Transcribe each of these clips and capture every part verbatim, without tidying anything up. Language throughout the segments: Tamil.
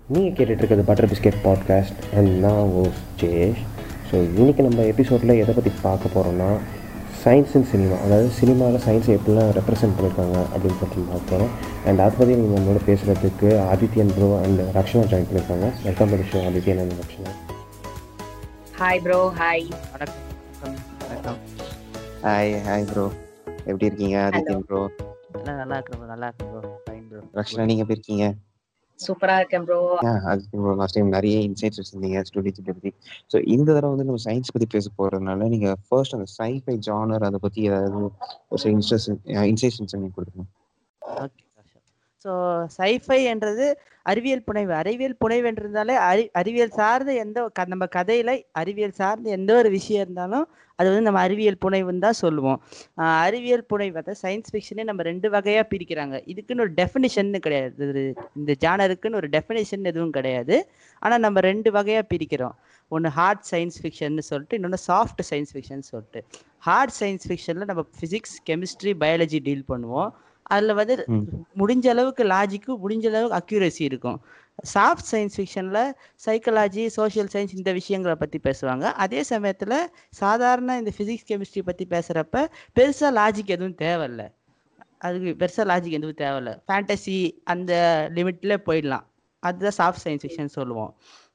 நீங்கள் கேட்டுட்ருக்கிறது பட்டர் பிஸ்கெட் பாட்காஸ்ட் அண்ட் நான் ஓ ஜெயேஷ். ஸோ இன்றைக்கி நம்ம எபிசோடில் எதை பற்றி பார்க்க போகிறோன்னா சயின்ஸ் அண்ட் சினிமா, அதாவது சினிமாவில் சயின்ஸை எப்படிலாம் ரெப்ரசென்ட் பண்ணியிருக்காங்க அப்படின்னு சொல்லிட்டு பார்க்க போகிறோம். அண்ட் அதை பற்றி நீங்கள் நம்மளோட பேசுகிறதுக்கு Adithyan bro and Rakshana join பண்ணியிருக்காங்க. Welcome to show Adithyan and Rakshana. Hi bro. Hi. வணக்கம். வணக்கம். ஹாய் ஹாய் ப்ரோ, எப்படி இருக்கீங்க ஆதித்யன் ப்ரோ? நல்லா இருக்கேன் ப்ரோ. நல்லா இருக்கேன் ப்ரோ. Fine bro. ரக்ஷனா நீங்க எப்படி இருக்கீங்க? சூப்பரா இருக்கேன் bro. Adithyan bro, last time நிறைய இன்சைட்ஸ் வச்சிருந்தீங்க ஸ்டூடியோஸ் பத்தி. ஸோ இந்த தடவை வந்து நம்ம சயின்ஸ் பத்தி பேச போறதுனால நீங்க ஃபர்ஸ்ட் அந்த சைஃபை ஜானர் அதை பத்தி ஏதாவது ஒரு இன்சைட்ஸ் நீங்க கொடுக்கணும். ஓகே. ஸோ சைஃபை என்றது அறிவியல் புனைவு. அறிவியல் புனைவு என்றாலே அறி அறிவியல் சார்ந்த எந்த க நம்ம கதையில அறிவியல் சார்ந்த எந்த ஒரு விஷயம் இருந்தாலும் அது வந்து நம்ம அறிவியல் புனைவுன்னு தான் சொல்லுவோம். அறிவியல் புனைவு அதாவது சயின்ஸ் ஃபிக்ஷனே நம்ம ரெண்டு வகையாக பிரிக்கிறாங்க. இதுக்குன்னு ஒரு டெஃபினிஷன் கிடையாது, இந்த ஜானருக்குன்னு ஒரு டெஃபினிஷன் எதுவும் கிடையாது. ஆனால் நம்ம ரெண்டு வகையாக பிரிக்கிறோம். ஒன்று ஹார்ட் சயின்ஸ் ஃபிக்ஷன் சொல்லிட்டு, இன்னொன்று சாஃப்ட் சயின்ஸ் ஃபிக்ஷன் சொல்லிட்டு. ஹார்ட் சயின்ஸ் ஃபிக்ஷனில் நம்ம ஃபிசிக்ஸ், கெமிஸ்ட்ரி, பயாலஜி டீல் பண்ணுவோம். அதில் வந்து முடிஞ்ச அளவுக்கு லாஜிக்கு, முடிஞ்ச அளவுக்கு அக்யூரசி இருக்கும். சாஃப்ட் சயின்ஸ் ஃபிக்ஷனில் சைக்காலஜி, சோஷியல் சயின்ஸ் இந்த விஷயங்களை பற்றி பேசுவாங்க. அதே சமயத்தில் சாதாரண இந்த ஃபிசிக்ஸ், கெமிஸ்ட்ரி பற்றி பேசுகிறப்ப பெருசாக லாஜிக் எதுவும் தேவையில்லை. அதுக்கு பெருசாக லாஜிக் எதுவும் தேவையில்லை. ஃபேண்டசி அந்த லிமிட்டில் போயிடலாம். அதுதான் சாஃப்ட் சயின்ஸ் ஃபிக்ஷன் சொல்லுவோம்.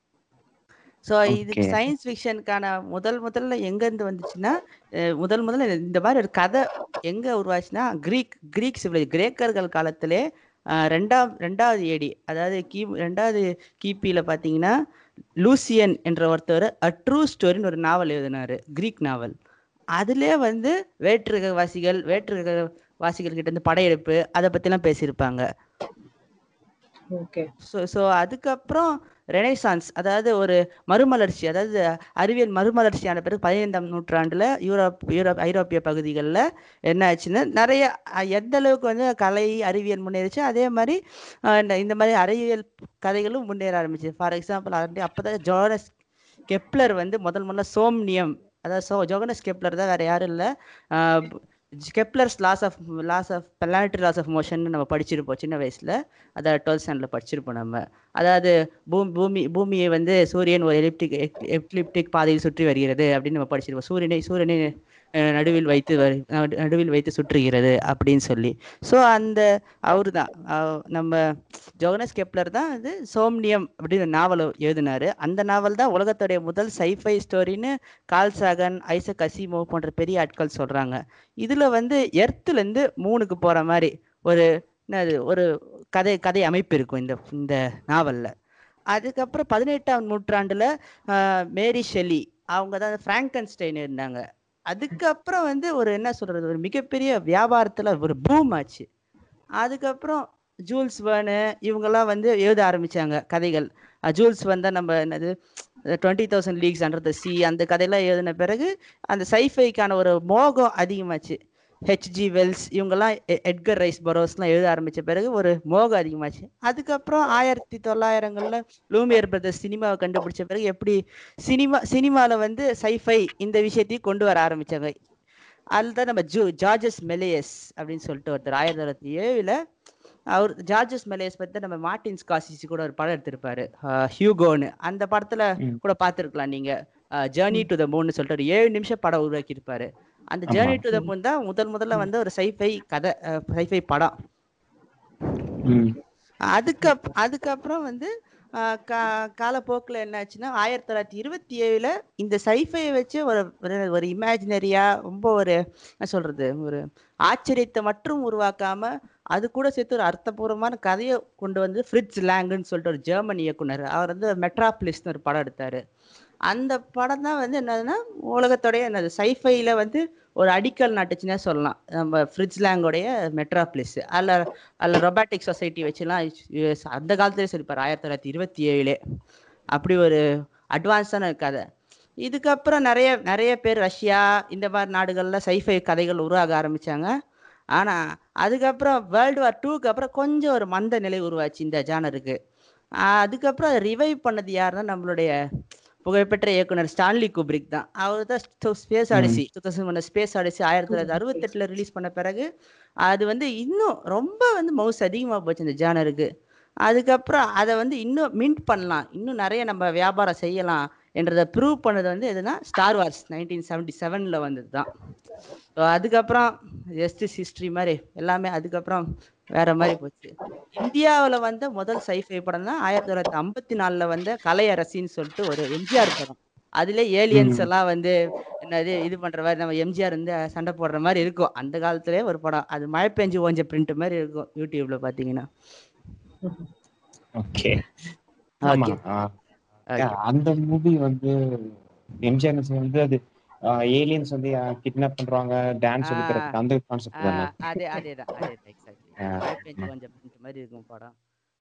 ஸோ இதுக்கு சயின்ஸ் ஃபிக்ஷனுக்கான முதல் முதல்ல எங்கேருந்து வந்துச்சுன்னா, முதல் முதல்ல இந்த மாதிரி ஒரு கதை எங்கே உருவாச்சுன்னா, க்ரீக் க்ரீக் சிவிலை கிரேக்கர்கள் காலத்திலே ரெண்டாம் ரெண்டாவது ஏடி, அதாவது கி ரெண்டாவது கிபியில் பார்த்தீங்கன்னா லூசியன் என்ற ஒருத்தர் அ ட்ரூ ஸ்டோரின்னு ஒரு நாவல் எழுதினார், க்ரீக் நாவல். அதிலே வந்து வேற்று வாசிகள் வேற்று வாசிகள் கிட்ட இருந்து படையெடுப்பு அதை பற்றிலாம் பேசியிருப்பாங்க. ஓகே. ஸோ ஸோ அதுக்கப்புறம் ரெனைசான்ஸ், அதாவது ஒரு மறுமலர்ச்சி, அதாவது அறிவியல் மறுமலர்ச்சியான பிறகு பதினைந்தாம் நூற்றாண்டில் யூரோப் யூரோப் ஐரோப்பிய பகுதிகளில் என்ன ஆச்சுன்னா, நிறைய எந்த அளவுக்கு வந்து கலை அறிவியல் முன்னேறிச்சு, அதே மாதிரி இந்த மாதிரி அறிவியல் கதைகளும் முன்னேற ஆரம்பிச்சு. ஃபார் எக்ஸாம்பிள் அப்போ தான் ஜோகனஸ் கெப்லர் வந்து முதல் முதல்ல சோம்னியம், அதாவது சோ ஜோகனஸ் கெப்லர் தான் வேறு யாரும் இல்லை. Kepler's laws of laws of planetary laws of motion நம்ம படிச்சிருப்போம் சின்ன வயசில், அதாவது டுவெல்த் ஸ்டாண்டர்டில் படிச்சிருப்போம் நம்ம. அதாவது பூமி பூமி பூமியை வந்து சூரியன் ஒரு எலிப்டிக் எக்லிப்டிக் பாதையில் சுற்றி வருகிறது அப்படின்னு நம்ம படிச்சிருப்போம். சூரியனை சூரியனை நடுவில் வைத்து நடுவில் வைத்து சுற்றுகிறது அப்படின்னு சொல்லி. ஸோ அந்த அவரு தான் நம்ம ஜோகனஸ் கெப்லர் தான் இது சோம்னியம் அப்படின்னு நாவல் எழுதினார். அந்த நாவல் தான் உலகத்துடைய முதல் சைஃபை ஸ்டோரின்னு கார்ல் சாகன், ஐசக் அசிமோவ் போன்ற பெரிய ஆட்கள் சொல்கிறாங்க. இதில் வந்து எர்த்துலேருந்து மூணுக்கு போகிற மாதிரி ஒரு என்னது ஒரு கதை கதை அமைப்பு இருக்கும் இந்த இந்த நாவலில். அதுக்கப்புறம் பதினெட்டாம் நூற்றாண்டில் மேரி ஷெல்லி அவங்க தான் ஃப்ராங்கன்ஸ்டைன் இருந்தாங்க. அதுக்கப்புறம் வந்து ஒரு என்ன சொல்கிறது, ஒரு மிகப்பெரிய வியாபாரத்தில் ஒரு பூம் ஆச்சு. அதுக்கப்புறம் ஜூல்ஸ் வேர்னு இவங்கெல்லாம் வந்து எழுத ஆரம்பித்தாங்க கதைகள். ஜூல்ஸ் வந்தால் நம்ம என்னது twenty thousand leagues under the sea அந்த கதையெல்லாம் எழுதின பிறகு அந்த சைஃபைக்கான ஒரு மோகம் அதிகமாச்சு. ஹெச்ஜி வெல்ஸ் இவங்கெல்லாம், எட்கர் ரைஸ் பரோஸ்லாம் எழுத ஆரம்பித்த பிறகு ஒரு மோகம் அதிகமாச்சு. அதுக்கப்புறம் ஆயிரத்தி தொள்ளாயிரங்களில் லூமியர் பிரதர்ஸ் சினிமாவை கண்டுபிடிச்ச பிறகு எப்படி சினிமா சினிமாவில் வந்து சைஃபை இந்த விஷயத்தையும் கொண்டு வர ஆரம்பித்தாங்க. அதில் தான் நம்ம ஜூ ஜார்ஜஸ் மெலேயஸ் அப்படின்னு சொல்லிட்டு ஒருத்தர் ஆயிரத்தி தொள்ளாயிரத்தி ஏழில் அவர் ஜார்ஜஸ் மெலேயஸ் பற்றி நம்ம மார்டின் ஸ்கார்சிசி கூட ஒரு படம் எடுத்திருப்பாரு, ஹியூகோன்னு. அந்த படத்தில் கூட பார்த்துருக்கலாம் நீங்கள். ஜேர்னி டு த மூன்னு சொல்லிட்டு ஒரு ஏழு நிமிஷம் படம் உருவாக்கியிருப்பாரு. அந்த ஜேர்னி டு த மூன் தான் முதல் முதல்ல வந்து ஒரு சைஃபை கதை, சைஃபை படம். அதுக்கப் அதுக்கப்புறம் வந்து கா காலப்போக்கில் என்னாச்சுன்னா, ஆயிரத்தி தொள்ளாயிரத்தி இருபத்தி ஏழில் இந்த சைஃபையை வச்சு ஒரு ஒரு இமேஜினரியாக ரொம்ப ஒரு என்ன சொல்கிறது, ஒரு ஆச்சரியத்தை மட்டும் உருவாக்காமல் அது கூட சேர்த்து ஒரு அர்த்தபூர்வமான கதையை கொண்டு வந்து ஃப்ரிட்ஸ் லேங்குன்னு சொல்லிட்டு ஒரு ஜெர்மன் இயக்குனர், அவர் வந்து மெட்ராப்லிஸ்னு ஒரு படம் எடுத்தார். அந்த படம் தான் வந்து என்னதுன்னா உலகத்தோடைய என்னது சைஃபைல வந்து ஒரு அடிக்கல் நாட்டுச்சுன்னே சொல்லலாம். நம்ம ஃப்ரிட்ஸ் லேங்கோடைய மெட்ராப்லிஸ் அதில் அதில் ரொபாட்டிக் சொசைட்டி வச்சுலாம் அந்த காலத்துலேயே சொல்லிப்பார் ஆயிரத்தி தொள்ளாயிரத்தி இருபத்தி ஏழுலே. அப்படி ஒரு அட்வான்ஸான கதை. இதுக்கப்புறம் நிறைய நிறைய பேர் ரஷ்யா இந்த மாதிரி நாடுகளில் சைஃபை கதைகள் உருவாக ஆரம்பித்தாங்க. ஆனால் அதுக்கப்புறம் வேர்ல்டு வார் டூக்கு அப்புறம் கொஞ்சம் ஒரு மந்த நிலை உருவாச்சு இந்த ஜானருக்கு. அதுக்கப்புறம் அதை ரிவைவ் பண்ணது யாருன்னா நம்மளுடைய புகழ்பெற்ற இயக்குனர் ஸ்டான்லி குப்ரிக் தான். அவர் தான் Space Odyssey two thousand one Space Odyssey ஆயிரத்தி தொள்ளாயிரத்தி அறுபத்தெட்டில் ரிலீஸ் பண்ண பிறகு அது வந்து இன்னும் ரொம்ப வந்து மவுஸ் அதிகமாக போச்சு இந்த ஜானருக்கு. அதுக்கப்புறம் அதை வந்து இன்னும் மின்ட் பண்ணலாம், இன்னும் நிறைய நம்ம வியாபாரம் செய்யலாம் என்றதை ப்ரூவ் பண்ணது வந்து எதுனா ஸ்டார் வார்ஸ் நைன்டீன் செவன்டி செவனில் வந்தது தான். ஸோ அதுக்கப்புறம் ஜஸ்டிஸ் ஹிஸ்ட்ரி மாதிரி எல்லாமே அதுக்கப்புறம் வேற மாதிரி போச்சு. இந்தியாவில் வந்த முதல் சைஃபை படம் தான் ஆயிரத்தி தொள்ளாயிரத்தி ஐம்பத்தி நாலில் வந்த கலையரசின்னு சொல்லிட்டு ஒரு எம்ஜிஆர் படம். அதுல ஏலியன்ஸ் எல்லாம் வந்து என்னது இது பண்ற மாதிரி நம்ம எம்ஜிஆர் வந்து சண்டை போடுற மாதிரி இருக்கும். அந்த காலத்திலே ஒரு படம், அது மழை பெஞ்சு ஓஞ்ச பிரிண்ட் மாதிரி இருக்கும் யூடியூப்ல பாத்தீங்கன்னா. ஓகே ஆமா. ஓகே ஆ, ஓகே அந்த மூவி வந்து எம்ஜிஆர் வந்து அது ஏலியன்ஸ் வந்து கிட்னாப் பண்றாங்க டான்ஸ் சொல்லி தரதுக்கு அந்த கான்செப்ட் தானே. அதே அதேதான் அதேதான் எக்ஸாக்ட்லி மழை பெஞ்சு ஓஞ்ச பிரிண்ட் மாதிரி இருக்கும் படம்.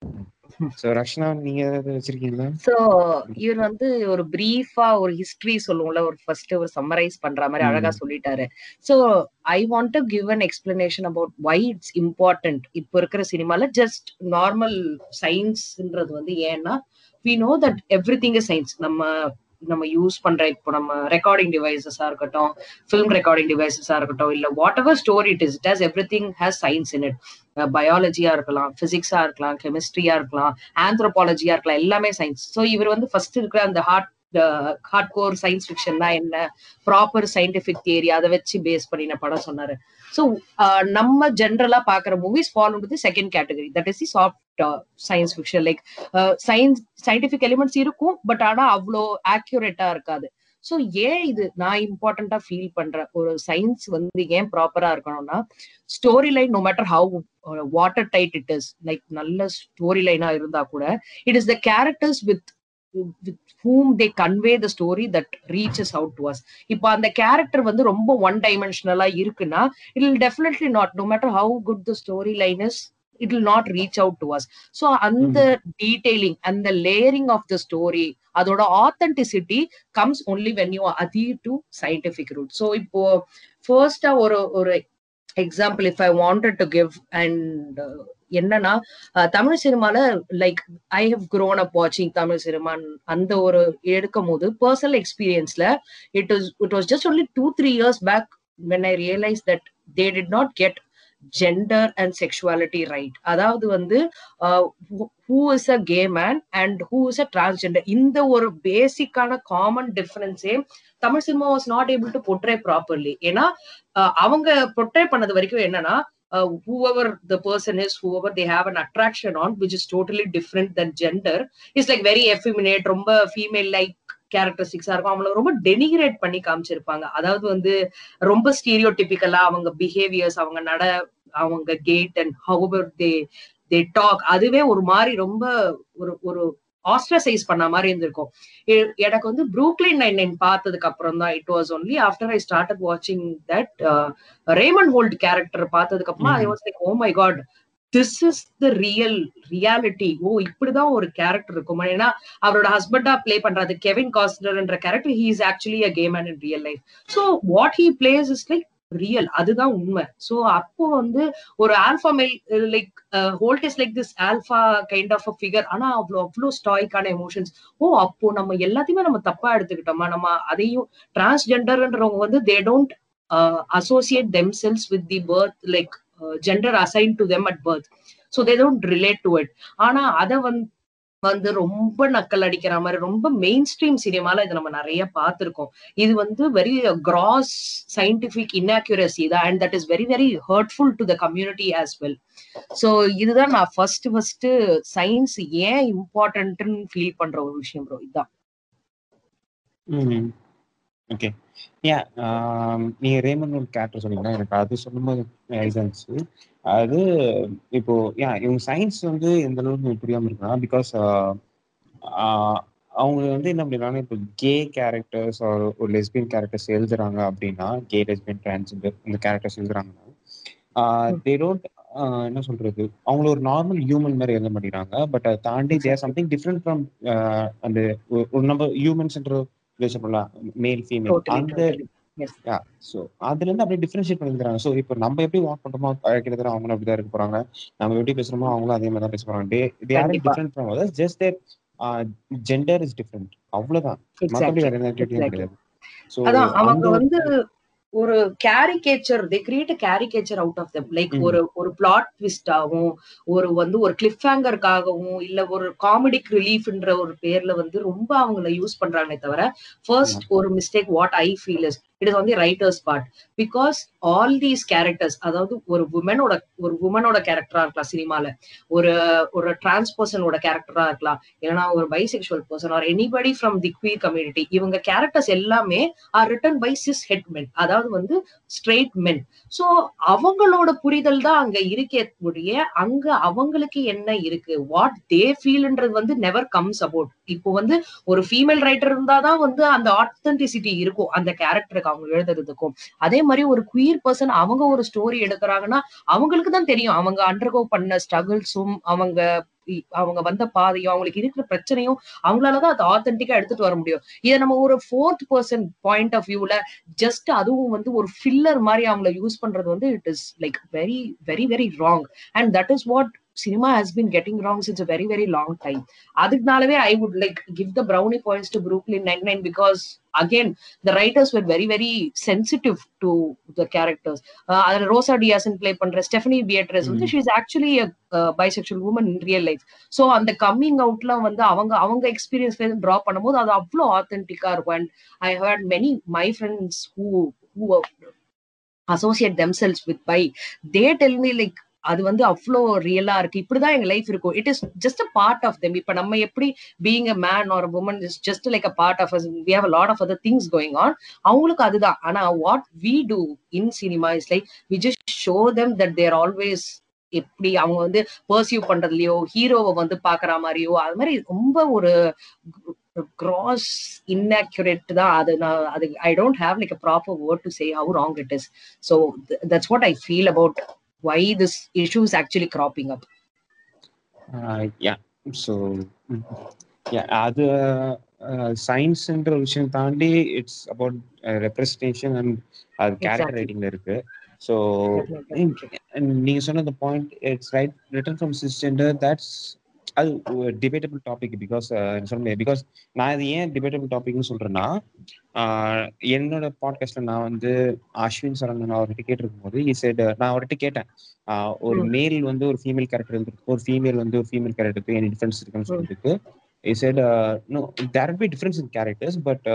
சோ ரக்ஷனா நீங்க ஏதாவது வச்சிருக்கீங்களா? சோ இவர் வந்து ஒரு பிரீஃபா ஒரு ஹிஸ்டரி சொல்லுவோம்ல, ஒரு ஃபர்ஸ்ட் ஒரு சம்மரைஸ் பண்ற மாதிரி அழகா சொல்லிட்டாரு. So I want to give an explanation about why it's important இப்போ இருக்கிற சினிமால ஜஸ்ட் நார்மல் சயின்ஸ்ன்றது வந்து. ஏன்னா we know that everything is science. நம்ம நம்ம யூஸ் பண்ற இப்போ நம்ம ரெக்கார்டிங் டிவைசஸா இருக்கட்டும், ஃபிலிம் ரெக்கார்டிங் டிவைசஸா இருக்கட்டும், இல்ல whatever story it is, it has everything has science in it. பயாலஜியா இருக்கலாம், பிசிக்ஸா இருக்கலாம், கெமிஸ்ட்ரியா இருக்கலாம், ஆந்த்ரோபாலஜியா இருக்கலாம், எல்லாமே சயின்ஸ். ஸோ இவர் வந்து ஃபர்ஸ்ட் இருக்கிற அந்த ஹார்ட் ஹார்ட் கோர் சயின்ஸ் ஃபிக்ஷன்னா என்ன, ப்ராப்பர் சயின்டிபிக் தியரி அதை வச்சு பேஸ் பண்ணின படம் சொன்னாரு. ஸோ நம்ம ஜென்ரலா பாக்குற movies follow to the second category, that is the soft science fiction. Like science scientific elements இருக்கும், பட் ஆனா அவ்வளோ ஆக்யூரேட்டா இருக்காது. ஸோ ஏன் இது நான் இம்பார்ட்டண்டா ஃபீல் பண்றேன், ஒரு சயின்ஸ் வந்து ஏன் ப்ராப்பரா இருக்கணும்னா, story line no matter how watertight it is, like நல்ல ஸ்டோரி லைனா இருந்தா கூட, it is the characters with with whom they convey the story that reaches out to us. இப்போ அந்த கேரக்டர் வந்து ரொம்ப ஒன் டைமென்ஷனலா இருக்குன்னா, it will definitely not, no matter how good the story line is, it will not reach out to us. So அந்த detailing and the layering of the story, அதோட authenticity comes only when you adhere to scientific route. So இப்போ first ஒரு ஒரு example if I wanted to give, and என்னன்னா தமிழ் சினிமால like I have grown up வாட்சிங் தமிழ் சினிமா, அந்த ஒரு எடுக்கும் போது பர்சனல் எக்ஸ்பீரியன்ஸ்ல it was it was just only two three years back when I realized that they did not get gender and sexuality right. அதாவது வந்து who is a gay man and who is a transgender, இந்த ஒரு பேசிக்கான காமன் டிஃபரன்ஸே Tamil cinema was not able to portray properly. ஏன்னா அவங்க portray பண்ணது வரைக்கும் என்னன்னா, Uh, whoever the person is, whoever they have an attraction on, which is totally different than gender, is like very effeminate, ரொம்ப female like கேரக்டரிஸ்டிக்ஸா இருக்கும். அவங்கள ரொம்ப டெனிகிரேட் பண்ணி காமிச்சிருப்பாங்க. அதாவது வந்து ரொம்ப ஸ்டீரியோடிபிக்கலா அவங்க பிஹேவியர்ஸ், அவங்க நட, அவங்க gait and however they they talk, அதுவே ஒரு மாதிரி ரொம்ப ஒரு ஒரு ஆஸ்ட்ரசைஸ் பண்ண மாதிரி இருந்திருக்கும். எனக்கு வந்து ப்ரூக்லின் நைன் நைன் பார்த்ததுக்கு அப்புறம் தான், it was only after I started வாட்சிங் தட் ரேமண்ட் ஹோல்ட் கேரக்டர் பார்த்ததுக்கு அப்புறமா I was like, oh my God, this is the real reality. Oh இப்படிதான் ஒரு கேரக்டர் இருக்கும். ஏன்னா அவரோட ஹஸ்பண்டா பிளே பண்றது கெவின் காஸ்ட்னர்ன்ற character, he is actually a gay man in real life. So what he plays is like real, அதுதான் உண்மை. சோ அப்போ வந்து ஒரு alpha male like Holt is like this alpha kind of a figure, ஆனா அவ்வளோ அவ்வளோ ஸ்டாய்க்கான எமோஷன்ஸ். ஓ அப்போ நம்ம எல்லாத்தையுமே நம்ம தப்பா எடுத்துக்கிட்டோமா, நம்ம அதையும் டிரான்ஸ்ஜெண்டர்ன்றவங்க வந்து they don't associate themselves with the birth, like gender assign to them at birth, so they don't relate to it. ஆனா அதை வந்து வந்து ரொம்ப நக்கல் அடிக்கிற மாதிரி ரொம்ப மெயின் ஸ்ட்ரீம் சினிமால இதை நம்ம நிறைய பார்த்திருக்கோம். இது வந்து வெரி கிராஸ் சயின்டிபிக் இன்ஆக்யூரசி தான், and that is very very hurtful to the community as well. So இதுதான் நான் ஃபர்ஸ்ட் ஃபர்ஸ்ட் சயின்ஸ் ஏன் இம்பார்ட்டன்ட்னு ஃபீல் பண்ற ஒரு விஷயம் ப்ரோ, இதுதான். ஓகே, ஏன் நீங்க ரேமண்ட் ஹோல்ட் கேரக்டர் சொன்னீங்கன்னா எனக்கு அது சொல்லும்போது இருந்துச்சு. அது இப்போ ஏன் இவங்க சயின்ஸ் வந்து எந்த அளவுக்கு புரியாம இருக்காங்க, பிகாஸ் அவங்க வந்து என்ன பண்ணிடுறாங்க, இப்போ கே கேரக்டர்ஸ் ஒரு லெஸ்பியன் கேரக்டர்ஸ் எழுதுறாங்க அப்படின்னா, கே லெஸ்பியன் டிரான்ஸ்ஜெண்டர் இந்த கேரக்டர்ஸ் எழுதுறாங்கன்னா தே டோன்ட் என்ன சொல்றது, அவங்கள ஒரு நார்மல் ஹியூமன் மாதிரி எழுத மாட்டேங்கிறாங்க. பட் அதை தாண்டி தேர் சம்திங் டிஃப்ரெண்ட் ஃப்ரம் அந்த ஒரு நம்ம ஹியூமன்ஸ்ன்ற மேல் ஃபீமேல், அந்த ஸோ அதுல இருந்து அப்படியே டிஃபரன்ஷியேட் பண்ணிக்கிறாங்க. ஸோ இப்போ நம்ம எப்படி வாக் பண்றோமோ கிட்டத்தட்ட அவங்களும் அப்படிதான் இருக்க போறாங்க, நம்ம எப்படி பேசுறோமோ அவங்களும் அதே மாதிரி தான் பேச போறாங்க. They are different from others, just their gender is different, அவ்வளவுதான். மற்றபடி வேற எந்த ஆக்டிவிட்டியும் கிடையாது. ஸோ அவங்க வந்து ஒரு caricature, they create a caricature out of them. Like ஒரு ஒரு பிளாட் ட்விஸ்டாவும், ஒரு வந்து ஒரு கிளிஃப் ஹேங்கருக்காகவும், இல்ல ஒரு காமெடிக் ரிலீஃப்ன்ற ஒரு பேர்ல வந்து ரொம்ப அவங்கள யூஸ் பண்றாங்களே தவிர, ஃபர்ஸ்ட் ஒரு mistake what I feel is it is on the writers part. Because all these characters, அதாவது ஒரு உமனோட ஒரு உமனோட கேரக்டரா இருக்கலாம் சினிமால, ஒரு ஒரு டிரான்ஸ் பர்சனோட கேரக்டரா இருக்கலாம், இல்லைன்னா ஒரு bisexual person or anybody from the queer community, இவங்க கேரக்டர்ஸ் எல்லாமே are written by cis het men, அதாவது வந்து ஸ்ட்ரெயிட் மென். சோ அவங்களோட புரிதல் தான் அங்க இருக்கே கூடிய, அங்க அவங்களுக்கு என்ன இருக்கு, வாட் தே ஃபீல்ன்றது வந்து நெவர் கம்ஸ் அபவுட். இப்போ வந்து ஒரு ஃபீமேல் ரைட்டர் இருந்தாதான் வந்து அந்த ஆத்தென்டிசிட்டி இருக்கும் அந்த கேரக்டருக்கு அவங்க எழுதுறதுக்கும். அதே மாதிரி ஒரு குயர் பர்சன் அவங்க ஒரு ஸ்டோரி எடுக்கிறாங்கன்னா அவங்களுக்கு தான் தெரியும் அவங்க அண்டர்கோ பண்ண ஸ்ட்ரகிள்ஸும், அவங்க அவங்க வந்த பாதையும், அவங்களுக்கு இருக்கிற பிரச்சனையும் அவங்களாலதான் அதை ஆத்தென்டிக்கா எடுத்துட்டு வர முடியும். இதை நம்ம ஒரு ஃபோர்த் பர்சன் பாயிண்ட் ஆஃப் வியூல ஜஸ்ட் அதுவும் வந்து ஒரு ஃபில்லர் மாதிரி அவங்கள யூஸ் பண்றது வந்து it is like very very very wrong. And that is what cinema has been getting wrong since a very very long time. aduknalave I would like give the brownie points to Brooklyn Nine-Nine, because again the writers were very very sensitive to the characters. uh, Rosa Diaz in play pandra Stephanie Beatrice mm-hmm. she is actually a uh, bisexual woman in real life. So on the coming out la vandu avanga avanga experience la draw பண்ணும்போது அது அவ்ளோ authentic ஆ இருக்கும். And I heard many my friends who who associate themselves with bi, they tell me like அது வந்து அவ்வளோ ரியலா இருக்கு, இப்படிதான் எங்க லைஃப் இருக்கும். It is just a part of them. இப்ப நம்ம எப்படி being a man or woman is just like a part of us, we have a lot of other things going on. அவங்களுக்கு அதுதான். ஆனா what we do in cinema is like we just show them that they're always, எப்படி அவங்க வந்து பர்சியூ பண்றதுலயோ ஹீரோவை வந்து பாக்குற மாதிரியோ அது மாதிரி ரொம்ப ஒரு gross inaccurate da adu na adu I don't have like a proper word to say how wrong it is. So th that's what I feel about why this issue is actually cropping up. uh, yeah so yeah adu uh, science central விஷயம் தாண்டி it's about uh, representation and uh, character writing la irukku. So நீங்க சொன்ன the point, it's right, written from cisgender, that's அது டிபேட்டபிள் டாபிக். பிகாஸ் சொல்ல பிகாஸ் நான் இது ஏன் டிபேட்டபிள் டாபிக்னு சொல்றேன்னா, என்னோட பாட்காஸ்ட்ல நான் வந்து அஸ்வின் சரவணன் அவர்கிட்ட கேட்டிருக்கும் போது இ சைடு நான் அவர்கிட்ட கேட்டேன், ஒரு மேல் வந்து ஒரு ஃபீமேல் கேரக்டர் இருக்கு, ஒரு ஃபீமேல் வந்து ஒரு ஃபீமேல் கேரக்டருக்கு என்ன டிஃபரன்ஸ் இருக்குன்னு சொல்றதுக்கு I said no there be difference in characters, but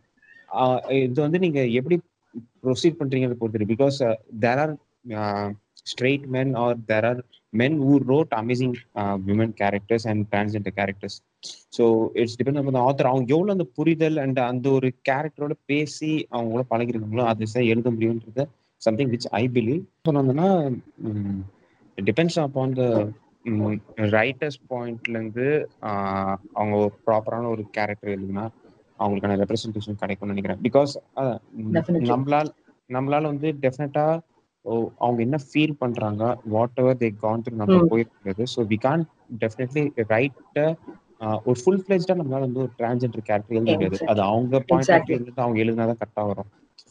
இது வந்து நீங்க எப்படி ப்ரொசீட் பண்றீங்கிறத பொறுத்து. Because there are straight men or there are men who wrote amazing uh, women characters and transgender characters. So it's depend on the author, அவங்க எவ்வளவு அந்த புரிதல் அண்ட் அந்த ஒரு கேரக்டரோட பேசி அவங்களோட பழகிருக்காங்களோ அது தான் எழுத முடியும்ன்றது சம்திங் விச் ஐ பிலீவ். சொன்னதுன்னா டிபெண்ட்ஸ் அப்பான் த ரைட்டர்ஸ் பாயிண்ட்ல இருந்து அவங்க ப்ராப்பரான ஒரு கேரக்டர் எழுதுனா அவங்களுக்கான ரெப்ரஸன்டேஷன் கிடைக்கும்னு நினைக்கிறேன். பிகாஸ் நம்மளால் நம்மளால வந்து டெஃபினட்டா அவங்க என்ன ஃபீல் பண்றாங்க, whatever they gone through நம்ம போயிருக்கிறது. So we can definitely write ஒரு ஃபுல் ஃபிளெஜ்டா நம்மளால வந்து ஒரு டிரான்ஸ்ஜெண்டர் கேரக்டர் எழுத முடியாது. அது அவங்க பாயிண்ட் ஆஃப் வியூ இருந்து அவங்க எழுதினாதான் கரெக்டா வரும்.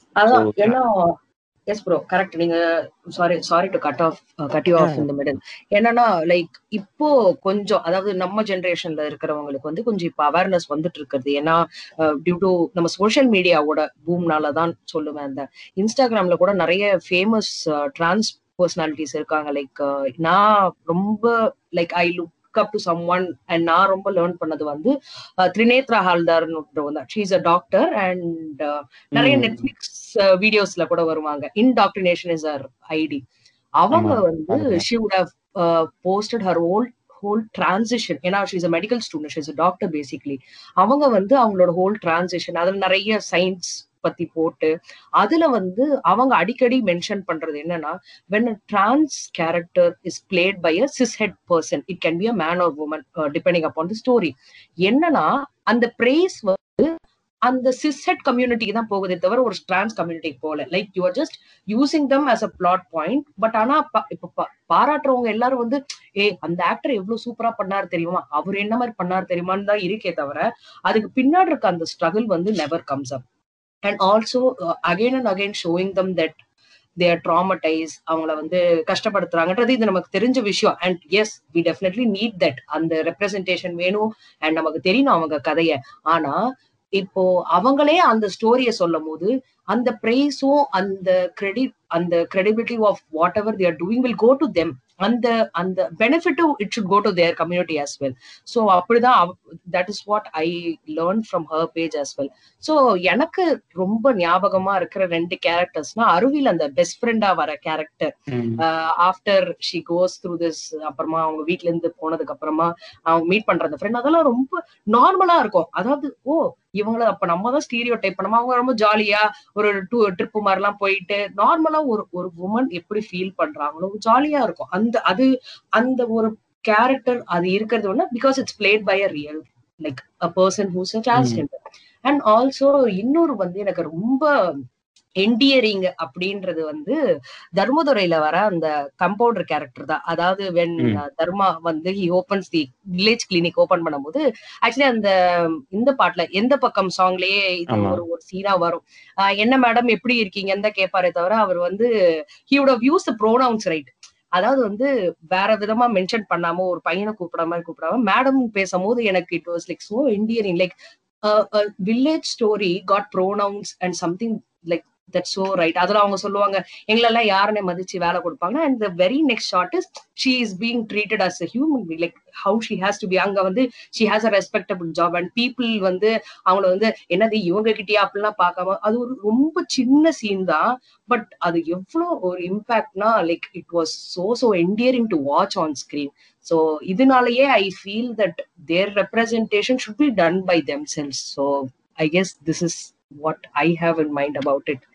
Yes bro, correct. நீங்க sorry sorry to cut off cut you off in the middle. என்னன்னா லைக் இப்போ கொஞ்சம், அதாவது நம்ம ஜெனரேஷன்ல இருக்கிறவங்களுக்கு வந்து கொஞ்சம் இப்போ அவேர்னஸ் வந்துட்டு இருக்கிறது. ஏன்னா டியூ டு நம்ம சோஷியல் மீடியாவோட பூம்னால தான் சொல்லுவேன். அந்த இன்ஸ்டாகிராம்ல கூட நிறைய ஃபேமஸ் டிரான்ஸ் பர்சனாலிட்டிஸ் இருக்காங்க. லைக் நான் ரொம்ப like I look up to someone and நான் ரொம்ப லேர்ன் பண்ணது வந்து திரிநேத்ரா ஹால்தார்னு ஒருத்தர். She is a doctor and நிறைய நெட்ஃபிளிக்ஸ் வீடியோஸ்ல கூட வருவாங்க. Indoctrination is her ID. அவங்க வந்து she would have uh, posted her whole whole transition. ஏன்னா she is a medical student, she is a doctor basically. அவங்க வந்து அவங்களோட ஹோல் டிரான்சிஷன் அதுல நிறைய சயின்ஸ் பத்தி போட்டு அதுல வந்து அவங்க அடிக்கடி மென்ஷன் பண்றது என்னன்னா, when a trans character is played by a cishet person, it can be a man or woman uh, depending upon the story. என்னன்னா அந்த praise வந்து அந்த cishet கம்யூனிட்டிக்கு தான் போகுதே தவிர ஒரு டிரான்ஸ் கம்யூனிட்டிக்கு போகல. Like you are just using them as a plot point. But ஆனா இப்ப பாராட்டுறவங்க எல்லாரும் வந்து ஏ அந்த ஆக்டர் எவ்வளவு சூப்பரா பண்ணாரு தெரியுமா, அவர் என்ன மாதிரி பண்ணாரு தெரியுமான்னு தான் இருக்கே தவிர அதுக்கு பின்னாடி இருக்க அந்த ஸ்ட்ரகிள் வந்து never comes up. And also uh, again and again showing them that they are traumatized, அவங்கள வந்து கஷ்டப்படுத்துறாங்கன்றது இது நமக்கு தெரிஞ்ச விஷயம். And yes we definitely need that, அந்த ரெப்ரசன்டேஷன் வேணும் அண்ட் நமக்கு தெரியணும் அவங்க கதைய. ஆனா இப்போ அவங்களே அந்த ஸ்டோரிய சொல்லும் போது அந்த பிரைஸும் அந்த கிரெடிட் அந்த credibility of whatever they are doing will go to them. அந்த அந்த பெனிஃபிட்டும் it should go to their community as well. So அப்படிதான் that is what I learn from her page as well. So எனக்கு ரொம்ப ஞாபகமா இருக்கிற ரெண்டு கேரக்டர்ஸ்னா அருவியில் அந்த பெஸ்ட் ஃப்ரெண்டா வர character after she goes through this, அப்புறமா அவங்க வீட்ல இருந்து போனதுக்கு அப்புறமா அவங்க மீட் பண்ற அந்த ஃப்ரெண்ட், அதெல்லாம் ரொம்ப நார்மலா இருக்கும். அதாவது ஓ இவங்கள அப்ப நம்ம தான் ஸ்டீரியோ டைப் பண்ணோமா, அவங்க ரொம்ப ஜாலியா ஒரு டூ ட்ரிப்பு மாதிரி எல்லாம் போயிட்டு நார்மலா ஒரு ஒரு உமன் எப்படி ஃபீல் பண்றாங்களோ ஜாலியா இருக்கும். அந்த அது அந்த ஒரு கேரக்டர் அது இருக்கிறது ஒண்ணு because it's played by a real like a person who's a transgender. And also இன்னொரு வந்து எனக்கு ரொம்ப என்டியரிங் அப்படின்றது வந்து தர்மதுரையில வர அந்த கம்பவுண்டர் கேரக்டர் தான். அதாவது வென் தர்மா வந்து he opens the village clinic open பண்ணும்போது ஆக்சுவலி அந்த இந்த பாட்டுல எந்த பக்கம் சாங்லயே இது ஒரு ஒரு சீனா வரும். என்ன மேடம் எப்படி இருக்கீங்கன்னு தான் கேட்பாரே தவிர அவர் வந்து he would have used the pronouns right. அதாவது வந்து வேற விதமா மென்ஷன் பண்ணாம ஒரு பையனை கூப்பிடாம மாதிரி கூப்பிடாம மேடம் பேசும்போது எனக்கு it was like so endearing. Like village story got pronouns and something like that's so right. அதெல்லாம் அவங்க சொல்லுவாங்க எங்களெல்லாம் யாருன்னே மதிச்சு வேலை கொடுப்பாங்க. and the very next shot is she is being treated as a human being, like how she has to be. அங்க வந்து she has a respectable job and people வந்து அவங்கள வந்து என்னது இவங்க கிட்டயா அப்படிலாம் பார்க்காம, அது ஒரு ரொம்ப சின்ன சீன் தான், பட் அது எவ்வளோ ஒரு இம்பாக்ட்னா like it was so so endearing to watch on screen. so இதனாலயே I feel that their representation should be done by themselves. so I guess this is what I have in mind about it.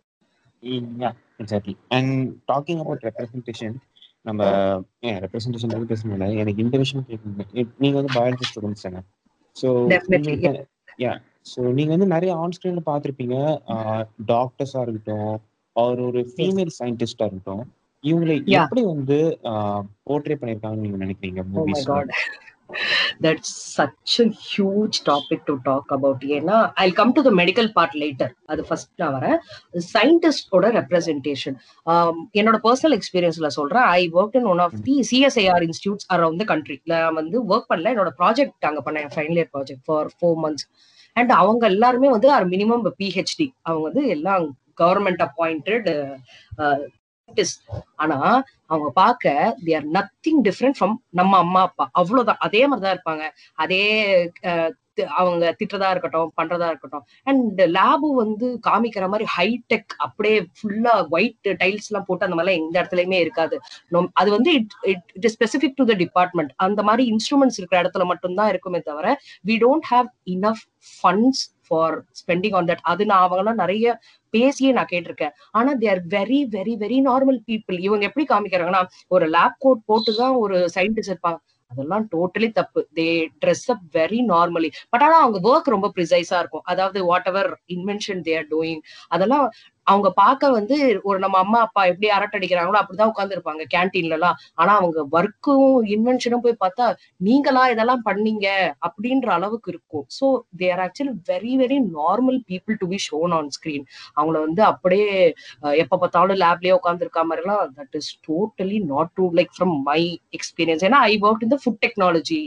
Yeah, exactly. And talking about representation, நம்ம ரெப்ரஸன்டேஷன் பற்றி பேசணும்ல, எனக்கு இந்த விஷயம் கேட்குங்க. நீங்கள் வந்து பயாலஜி ஸ்டூடெண்ட்ஸ் தானே, ஸோ உங்களுக்கு யா ஸோ நீங்கள் வந்து நிறைய ஆன் ஸ்க்ரீனில் பார்த்துருப்பீங்க. டாக்டர்ஸாக இருக்கட்டும் அவர் ஒரு ஃபீமேல் சயின்டிஸ்டாக இருக்கட்டும், இவங்களை எப்படி வந்து போர்ட்ரே பண்ணியிருக்காங்கன்னு நீங்கள் நினைக்கிறீங்க மூவிஸ்ல? That's such a huge topic to talk about. ஏன்னா I'll come to the medical part later. அது ஃபர்ஸ்ட் நான் வரேன் சயின்டிஸ்டோட ரெப்ரஸன்டேஷன். என்னோட பர்சனல் எக்ஸ்பீரியன்ஸ்ல சொல்றேன். I work in one of the CSIR institutes around the country. நான் வந்து ஒர்க் பண்ணல, என்னோட ப்ராஜெக்ட் அங்கே பண்ணேன், final year project for four months. And அவங்க எல்லாருமே வந்து ஆர் மினிமம் பிஹெச்டி. அவங்க வந்து எல்லாம் கவர்மெண்ட் அப்பாயிண்டட். ஆனா அவங்க பார்க்க they are nothing different from நம்ம அம்மா அப்பா, அவ்வளவுதான், அதே மாதிரிதான் இருப்பாங்க. அதே அவங்க திட்டுறதா இருக்கட்டும் பண்றதா இருக்கட்டும். அண்ட் லேபு வந்து காமிக்கிற மாதிரி ஹைடெக் அப்படியே ஃபுல்லா ஒயிட் டைல்ஸ் எல்லாம் போட்டு அந்த மாதிரிலாம் எந்த இடத்துலயுமே இருக்காது. அது வந்து it it is specific to the department. அந்த மாதிரி இன்ஸ்ட்ருமெண்ட்ஸ் இருக்கிற இடத்துல மட்டும்தான் இருக்குமே தவிர we don't have enough funds for spending on that. அது நான் அவங்கெல்லாம் நிறைய பேசியே நான் கேட்டிருக்கேன். ஆனா they are very very very normal people. இவங்க எப்படி காமிக்கிறாங்கன்னா ஒரு லேப் கோட் போட்டுதான் ஒரு சயின்டிஸ்ட் இருப்பாங்க. அதெல்லாம் டோட்டலி தப்பு. They dress up very normally. But ஆனா அவங்க ஒர்க் ரொம்ப ப்ரிசைஸா இருக்கும். அதாவது whatever invention they are doing அதெல்லாம் அவங்க பார்க்க வந்து ஒரு நம்ம அம்மா அப்பா எப்படி அரட்டை அடிக்கிறாங்களோ அப்படிதான் உட்கார்ந்து இருப்பாங்க கேன்டீன்ல எல்லாம். ஆனா அவங்க ஒர்க்கும் இன்வென்ஷனும் போய் பார்த்தா நீங்களா இதெல்லாம் பண்ணீங்க அப்படின்ற அளவுக்கு இருக்கும். So they are actually very very normal people to be shown on screen. அவங்கள வந்து அப்படியே எப்ப பார்த்தாலும் லேப்லயே உட்கார்ந்து இருக்கா மாதிரி எல்லாம் that is totally not true like from my experience. ஏன்னா I work in the food technology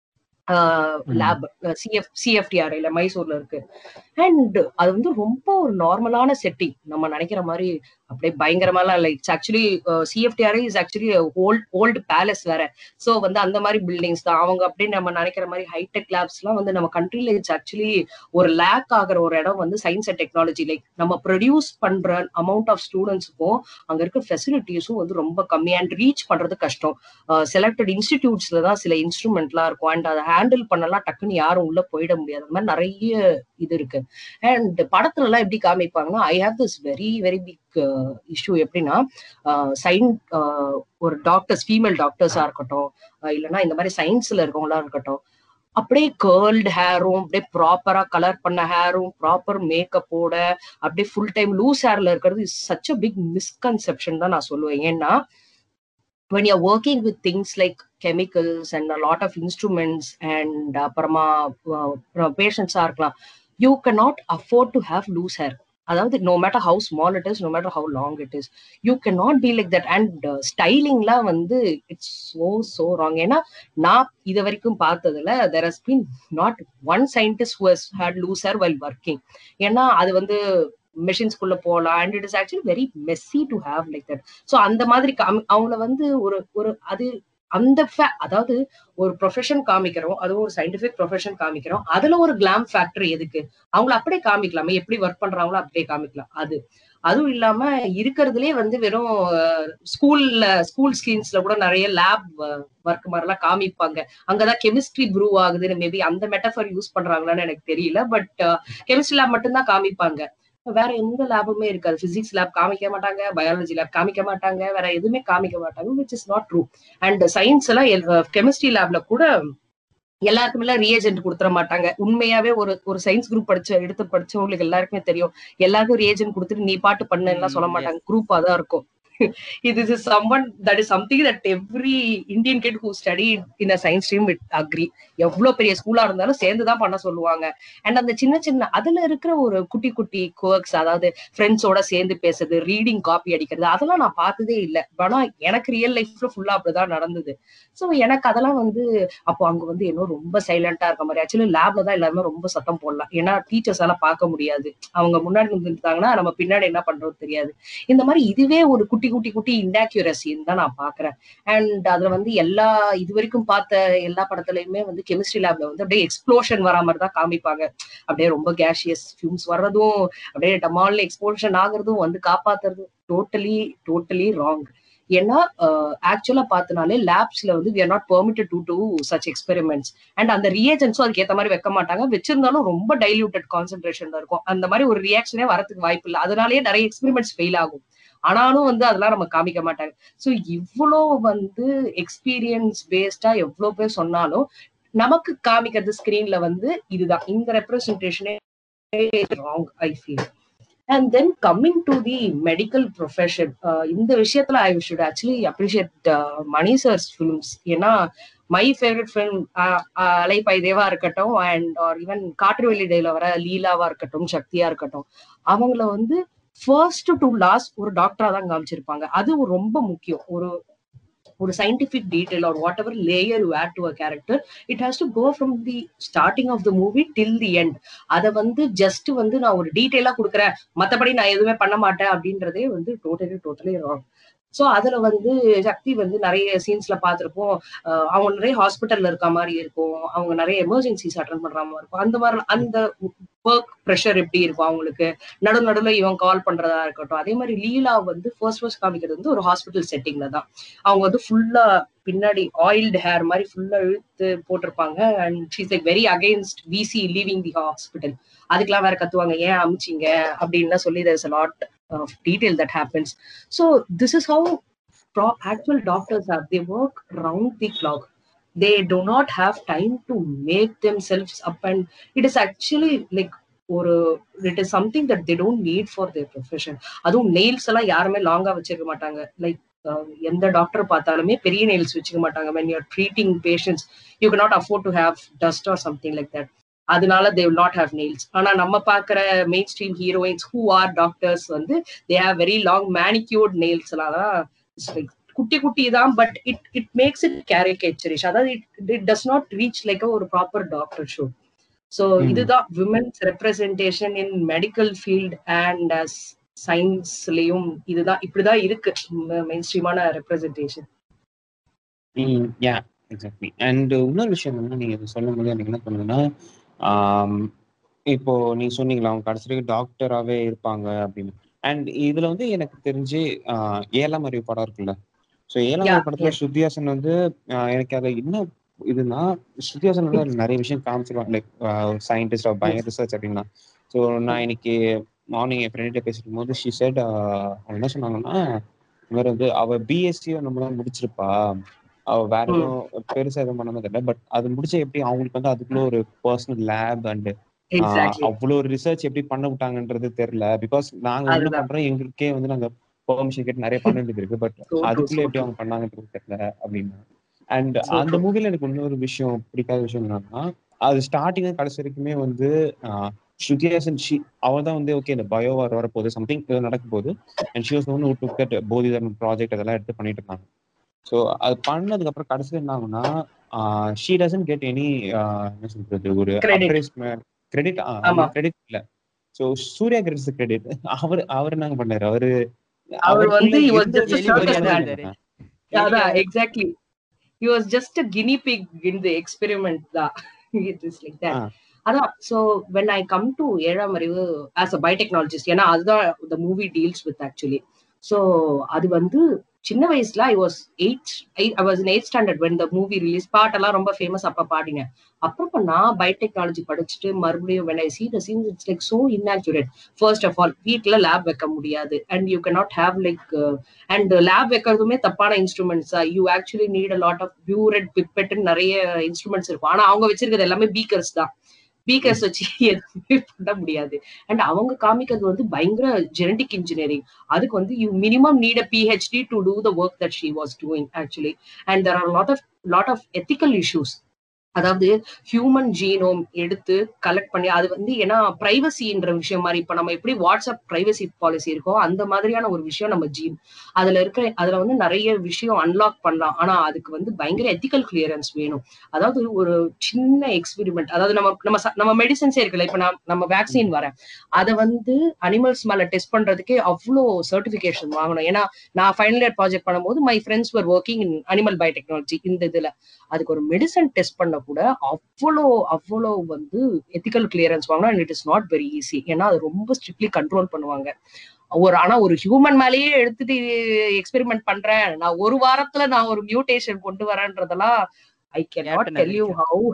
lab CF சிஎஃப்டிஆர்ஐல மைசூர்ல இருக்கு. அண்ட் அது வந்து ரொம்ப ஒரு நார்மலான செட்டிங். நம்ம நினைக்கிற மாதிரி அப்படியே பயங்கரமாலாம் இல்லை. It's actually CFTRI is actually old old palace வேற. ஸோ வந்து அந்த மாதிரி பில்டிங்ஸ் தான் அவங்க. அப்படின்னு நம்ம நினைக்கிற மாதிரி ஹைடெக் லேப்ஸ் எல்லாம் வந்து நம்ம கண்ட்ரில இட்ஸ் ஆக்சுவலி ஒரு லேக் ஆகிற ஒரு இடம் வந்து சயின்ஸ் அண்ட் டெக்னாலஜி. லைக் நம்ம ப்ரொடியூஸ் பண்ற அமௌண்ட் ஆஃப் ஸ்டூடெண்ட்ஸுக்கும் அங்க இருக்க ஃபெசிலிட்டிஸும் வந்து ரொம்ப கம்மி அண்ட் ரீச் பண்றது கஷ்டம். செலக்டட் இன்ஸ்டிடியூட்ஸ்ல தான் சில இன்ஸ்ட்ருமெண்ட்லாம் இருக்கும். அண்ட் அதை ஹேண்டில் பண்ணலாம் டக்குன்னு யாரும் உள்ள போயிட முடியாது. அந்த மாதிரி நிறைய இது இருக்கு. அண்ட் படத்துல எல்லாம் எப்படி காமிப்பாங்கன்னா I have this very very big issue. எப்படின்னா சைன் ஒரு டாக்டர்ஸ் ஃபீமேல் டாக்டர்ஸா இருக்கட்டும் இல்லைன்னா இந்த மாதிரி சயின்ஸ்ல இருக்கவங்களா இருக்கட்டும் அப்படியே கேர்ள்டு ஹேரும் அப்படியே ப்ராப்பரா கலர் பண்ண ஹேரும் ப்ராப்பர் மேக்கப்போட அப்படியே ஃபுல் டைம் லூஸ் ஹேர்ல இருக்கிறது is such a big misconception தான் நான் சொல்லுவேன். ஏன்னா when you're working with things like chemicals and a lot of instruments and அப்புறமா patients ஆ இருக்கலாம், you cannot afford to have loose hair. அதாவது no matter how small it is, no matter how long it is, you cannot be like that. And uh, styling-லாம் வந்து it's so so wrong. ஏன்னா நான் இது வரைக்கும் பார்த்ததுல there has been not one scientist who has had loose hair while working. ஏன்னா அது வந்து மெஷின்ஸ்குள்ள போகலாம், and it is actually very messy to have like that. So அந்த மாதிரி அவங்கள வந்து ஒரு ஒரு அது அந்த அதாவது ஒரு ப்ரொஃபஷன் காமிக்கிறோம், அதுவும் ஒரு சயின்டிபிக் ப்ரொஃபஷன் காமிக்கிறோம், அதுல ஒரு கிளாம் ஃபேக்டர் எதுக்கு? அவங்கள அப்படியே காமிக்கலாமே, எப்படி ஒர்க் பண்றாங்களோ அப்படியே காமிக்கலாம். அது அதுவும் இல்லாம இருக்கிறதுலே வந்து வெறும் ஸ்கூல்ல ஸ்கூல் ஸ்கீம்ஸ்ல கூட நிறைய லேப் ஒர்க் மாதிரிலாம் காமிப்பாங்க. அங்கதான் கெமிஸ்ட்ரி ப்ரூ ஆகுதுன்னு மேபி அந்த மெட்டஃபர் யூஸ் பண்றாங்களான்னு எனக்கு தெரியல. பட் கெமிஸ்ட்ரி லேப் மட்டும்தான் காமிப்பாங்க, வேற எந்த லேபுமே இருக்காது. பிசிக்ஸ் லேப் காமிக்க மாட்டாங்க, பயாலஜி லேப் காமிக்க மாட்டாங்க, வேற எதுவுமே காமிக்க மாட்டாங்க, which is not true. And science எல்லாம் கெமிஸ்ட்ரி லேப்ல கூட எல்லாருக்குமே ரியேஜென்ட் கொடுத்துட மாட்டாங்க. உண்மையாவே ஒரு ஒரு சயின்ஸ் குரூப் படிச்ச எடுத்து படிச்சவங்களுக்கு எல்லாருக்குமே தெரியும், எல்லாருக்கும் ரியேஜென்ட் கொடுத்துட்டு நீ பாட்டு பண்ணுன்னு சொல்ல மாட்டாங்க, குரூப்பா தான் இருக்கும். This is someone that is something that every Indian kid who studied in a science stream would agree. எவ்வளவு பெரிய ஸ்கூலா இருந்தாலும் சேர்ந்துதான் பண்ண சொல்லுவாங்க. அண்ட் அந்த சின்ன சின்ன அதுல இருக்கிற ஒரு குட்டி குட்டி குவர்க்ஸ், அதாவது ஃப்ரெண்ட்ஸோட சேர்ந்து பேசுறது, ரீடிங் காப்பி அடிக்கிறது, அதெல்லாம் நான் பார்த்ததே இல்லை. ஆனா எனக்கு ரியல் லைஃப்ல ஃபுல்லா அப்படிதான் நடந்தது. ஸோ எனக்கு அதெல்லாம் வந்து அப்போ அங்க வந்து இன்னும் ரொம்ப சைலண்டா இருக்க மாதிரி. ஆக்சுவலி லேப்ல தான் எல்லாருமே ரொம்ப சத்தம் போடலாம், ஏன்னா டீச்சர்ஸ் எல்லாம் பார்க்க முடியாது, அவங்க முன்னாடி இருந்துட்டாங்கன்னா நம்ம பின்னாடி என்ன பண்றது தெரியாது. இந்த மாதிரி இதுவே ஒரு குட்டி குட்டி குட்டி இன்ஆக்யூரசின்னு தான் நான் பாக்குறேன். அண்ட் அதுல வந்து எல்லா இது வரைக்கும் பார்த்த எல்லா படத்துலயுமே வந்து கெமிஸ்ட்ரி லேப்ல வந்து அப்படியே எக்ஸ்ப்ளோஷன் வரா மாதிரி தான் காமிப்பாங்க. அப்படியே ரொம்ப கேஷியஸ் ஃபியூம்ஸ் வர்றதும், அப்படியே டமால்ல எக்ஸ்ப்ளோஷன் ஆகுறதும், வந்து காப்பாத்துறதும் டோட்டலி டோட்டலி ராங். ஏன்னா ஆக்சுவலா பார்த்தனாலே லேப்ஸ்ல வந்து we are not permitted to do such experiments. And அந்த ரியேஜென்ட்ஸும் அதுக்கு ஏற்ற மாதிரி வைக்க மாட்டாங்க, வச்சிருந்தாலும் ரொம்ப டைல்யூட்டட் கான்சென்ட்ரேஷன்ல இருக்கும். அந்த மாதிரி ஒரு ரியாக்ஷனே வரதுக்கு வாய்ப்பு இல்லை, அதனாலேயே நிறைய எக்ஸ்பெரிமெண்ட்ஸ் ஃபெயில் ஆகும். ஆனாலும் வந்து அதெல்லாம் நம்ம காமிக்க மாட்டாங்க. ஸோ இவ்வளோ வந்து எக்ஸ்பீரியன்ஸ் பேஸ்டா எவ்வளோ பேர் சொன்னாலும் நமக்கு காமிக்கிறது ஸ்கிரீன்ல வந்து இதுதான், இந்த ரெப்ரஸன்டேஷனே wrong I feel. And then coming to the medical profession, இந்த விஷயத்துல I should actually appreciate uh, Mani sir's films. ஏன்னா my favorite film அலைபாய் தேவா இருக்கட்டும், அண்ட் ஆர் ஈவன் காற்று வெளியிடையில வர லீலாவா இருக்கட்டும், சக்தியா இருக்கட்டும், அவங்கள வந்து ஃபர்ஸ்ட் டு லாஸ்ட் ஒரு டாக்டரா தான் காமிச்சிருப்பாங்க. அது ரொம்ப முக்கியம். ஒரு ஒரு scientific detail or whatever layer you add to a character, it has to go from the starting of the movie till the end. அதை வந்து ஜஸ்ட் வந்து நான் ஒரு டீடைலா கொடுக்குறேன், மற்றபடி நான் எதுவுமே பண்ண மாட்டேன் அப்படின்றதே வந்து டோட்டலி டோட்டலி ராங். ஸோ அதுல வந்து சக்தி வந்து நிறைய சீன்ஸ்ல பார்த்துருப்போம், அவங்க நிறைய ஹாஸ்பிட்டல்ல இருக்க மாதிரி இருக்கும், அவங்க நிறைய எமர்ஜென்சிஸ் அட்டன் பண்ற மாதிரி இருக்கும். அந்த மாதிரி அந்த ஒர்க் ப்ரெஷர் எப்படி இருக்கும் அவங்களுக்கு, நடு நடுவில் இவன் கால் பண்றதா இருக்கட்டும். அதே மாதிரி லீலா வந்து ஃபர்ஸ்ட் ஃபர்ஸ்ட் காமிக்கிறது வந்து ஒரு ஹாஸ்பிட்டல் செட்டிங்ல தான். அவங்க வந்து ஃபுல்லா பின்னாடி ஆயில்டு ஹேர் மாதிரி ஃபுல்லா இழுத்து போட்டிருப்பாங்க. And she's like very against விசி லீவிங் தி ஹாஸ்பிட்டல். அதுக்கெல்லாம் வேற கத்துவாங்க, ஏன் அமிச்சிங்க அப்படின்னு சொல்லி there's a lot of detail that happens. So this is how pro- actual doctors are. They work round the clock. They do not have time to make themselves up, and it is actually like or it is something that they don't need for their profession. அதுவும் நெயில்ஸ் எல்லாம் யாருமே லாங்கா வச்சிருக்க மாட்டாங்க. லைக் எந்த டாக்டர் பார்த்தாலுமே பெரிய நெயில்ஸ் வச்சுக்க மாட்டாங்க. when you are treating patients you cannot afford to have dust or something like that. அதனால they will not have nails. ஆனா நம்ம பாக்குற mainstream heroines who are doctors வந்து they have very long manicured nails. எல்லாம் குட்டி குட்டி தான், but it it makes it caricaturish. அதாவது it it does not reach like ஒரு ப்ராப்பர் டாக்டர் ஷோ. ஸோ இதுதான் women's representation in medical field and as சயின்ஸ்லயும் இதுதான், இப்படிதான் இருக்கு மெயின் ஸ்ட்ரீமான ரெப்ரசன்டேஷன். Yeah exactly. அண்ட் இன்னொரு விஷயம் என்ன, நீங்க இது சொல்லும் போது எனக்கு என்ன பண்ணுதுன்னா, இப்போ நீங்க சொன்னீங்களா அவங்க கடைசி டாக்டராகவே இருப்பாங்க அப்படின்னு. அண்ட் இதுல வந்து எனக்கு தெரிஞ்சு ஏழாம் அறிவு படம் இருக்குல்ல, ஸோ ஏழாம் அறிவு படத்துல ஸ்ருதிஹாசன் வந்து எனக்கு அதை என்ன இதுனா ஸ்ருதிஹாசன் வந்து நிறைய விஷயம் காமிச்சிருவாங்க, லைக் சயின்டிஸ்ட் பயோ ரிசர்ச் அப்படின்னா. ஸோ நான் இன்னைக்கு மார்னிங் என் ஃப்ரெண்ட்கிட்ட பேசிட்டு போது ஷி செட், அவங்க என்ன சொன்னாங்கன்னா, இந்த மாதிரி வந்து அவ பிஎஸ்சியோ நம்ம தான் முடிச்சிருப்பா, அவ வேற எதுவும் பெருசா எதுவும் பண்ணாம தெரியல, பட் அது முடிச்ச எப்படி அவங்களுக்கு வந்து அதுக்குள்ள ஒரு பர்சனல் லேப் அண்ட் அவ்வளோ ரிசர்ச் எப்படி பண்ண விட்டாங்கன்றது தெரியல. பிகாஸ் நாங்க என்ன பண்றோம், எங்களுக்கே வந்து நாங்க பெர்மிஷன் கேட்டு நிறைய பண்ண வேண்டியது இருக்கு, பட் அதுக்குள்ள எப்படி அவங்க பண்ணாங்கன்றது தெரியல அப்படின்னு. அண்ட் அந்த மூவில எனக்கு இன்னொரு விஷயம் பிடிக்காத விஷயம் என்னன்னா, அது ஸ்டார்டிங் கடைசி வரைக்குமே வந்து ஸ்ருதி ஹாசன் ஷி அவள் தான் வந்து ஓகே இந்த பயோ வார் வரப்போகுது சம்திங் நடக்கும் போது and she was one who took that Bodhidharman project அதெல்லாம் எடுத்து பண்ணிட்டு இருந்தாங்க. ஸோ அது பண்ணதுக்கு அப்புறம் கடைசியில் என்ன ஆகும்னா ஷீ டசன்ட் கெட் எனி என்ன சொல்றது ஒரு அப்ரைஸ்மெண்ட் கிரெடிட் கிரெடிட் இல்லை. So Suriya gets credit. அவர் அவர் என்னங்க பண்ணாரு, அவரு அவர் வந்து exactly he was just a guinea pig in the experiment da. It is like that. அதான். So when I come to ஏழாம் அறிவு as a biotechnologist, ஏன்னா அதுதான் the movie deals with actually. So அது வந்து சின்ன வயசுல I was eight I was in eighth standard when the movie released. பாட்டெல்லாம் ரொம்ப ஃபேமஸ் அப்ப பாடினேன். அப்புறம் நான் பயோடெக்னாலஜி படிச்சுட்டு மறுபடியும் when I see the scenes it's like so inaccurate. First of all வீட்ல லேப் வைக்க முடியாது and you cannot have like uh, and lab வைக்கிறதுமே தப்பான instruments. you actually need a lot of burette pipette நிறைய இன்ஸ்ட்ருமெண்ட்ஸ் இருக்கும். ஆனா அவங்க வச்சிருக்கிறது எல்லாமே பீக்கர்ஸ் தான். பீக்கர்ஸ் வச்சு எதுவுமே பண்ண முடியாது. அண்ட் அவங்க காமிக்கிறது வந்து பயங்கர ஜெனடிக் இன்ஜினியரிங். அதுக்கு வந்து you minimum need a PhD to do the work that she was doing actually. And there are lot of lot of ethical issues. அதாவது ஹியூமன் ஜீனோம் எடுத்து கலெக்ட் பண்ணி அது வந்து ஏன்னா பிரைவசின்ற விஷயம் மாதிரி இப்ப நம்ம எப்படி வாட்ஸ்அப் பிரைவசி பாலிசி இருக்கோ அந்த மாதிரியான ஒரு விஷயம் நம்ம ஜீன். அதுல இருக்கிற அதுல வந்து நிறைய விஷயம் அன்லாக் பண்ணலாம். ஆனா அதுக்கு வந்து பயங்கர எத்திக்கல் கிளியரன்ஸ் வேணும். அதாவது ஒரு சின்ன எக்ஸ்பெரிமெண்ட், அதாவது நம்ம நம்ம நம்ம மெடிசன்ஸே இருக்குல்ல, இப்ப நான் நம்ம வேக்சின் வரேன் அதை வந்து அனிமல்ஸ் மேல டெஸ்ட் பண்றதுக்கே அவ்வளோ சர்டிபிகேஷன் வாங்கணும். ஏன்னா நான் ஃபைனல் இயர் ப்ராஜெக்ட் பண்ணும்போது my friends were working in animal biotechnology. இந்த இதுல அதுக்கு ஒரு மெடிசன் டெஸ்ட் பண்ண கூட அவ்வளோ அவ்வளோ வந்து எத்திக்கல் கிளியரன்ஸ் வாங்கணும். And it is not very easy. ஏன்னா அது ரொம்ப ஸ்ட்ரிக்ட்லி கண்ட்ரோல் பண்ணுவாங்க. ஒரு ஆனா ஒரு ஹியூமன் மேலேயே எடுத்துட்டு எக்ஸ்பெரிமெண்ட் பண்றேன் நான் ஒரு வாரத்துல நான் ஒரு மியூட்டேஷன் கொண்டு வரேன்றதெல்லாம் I can not tell you how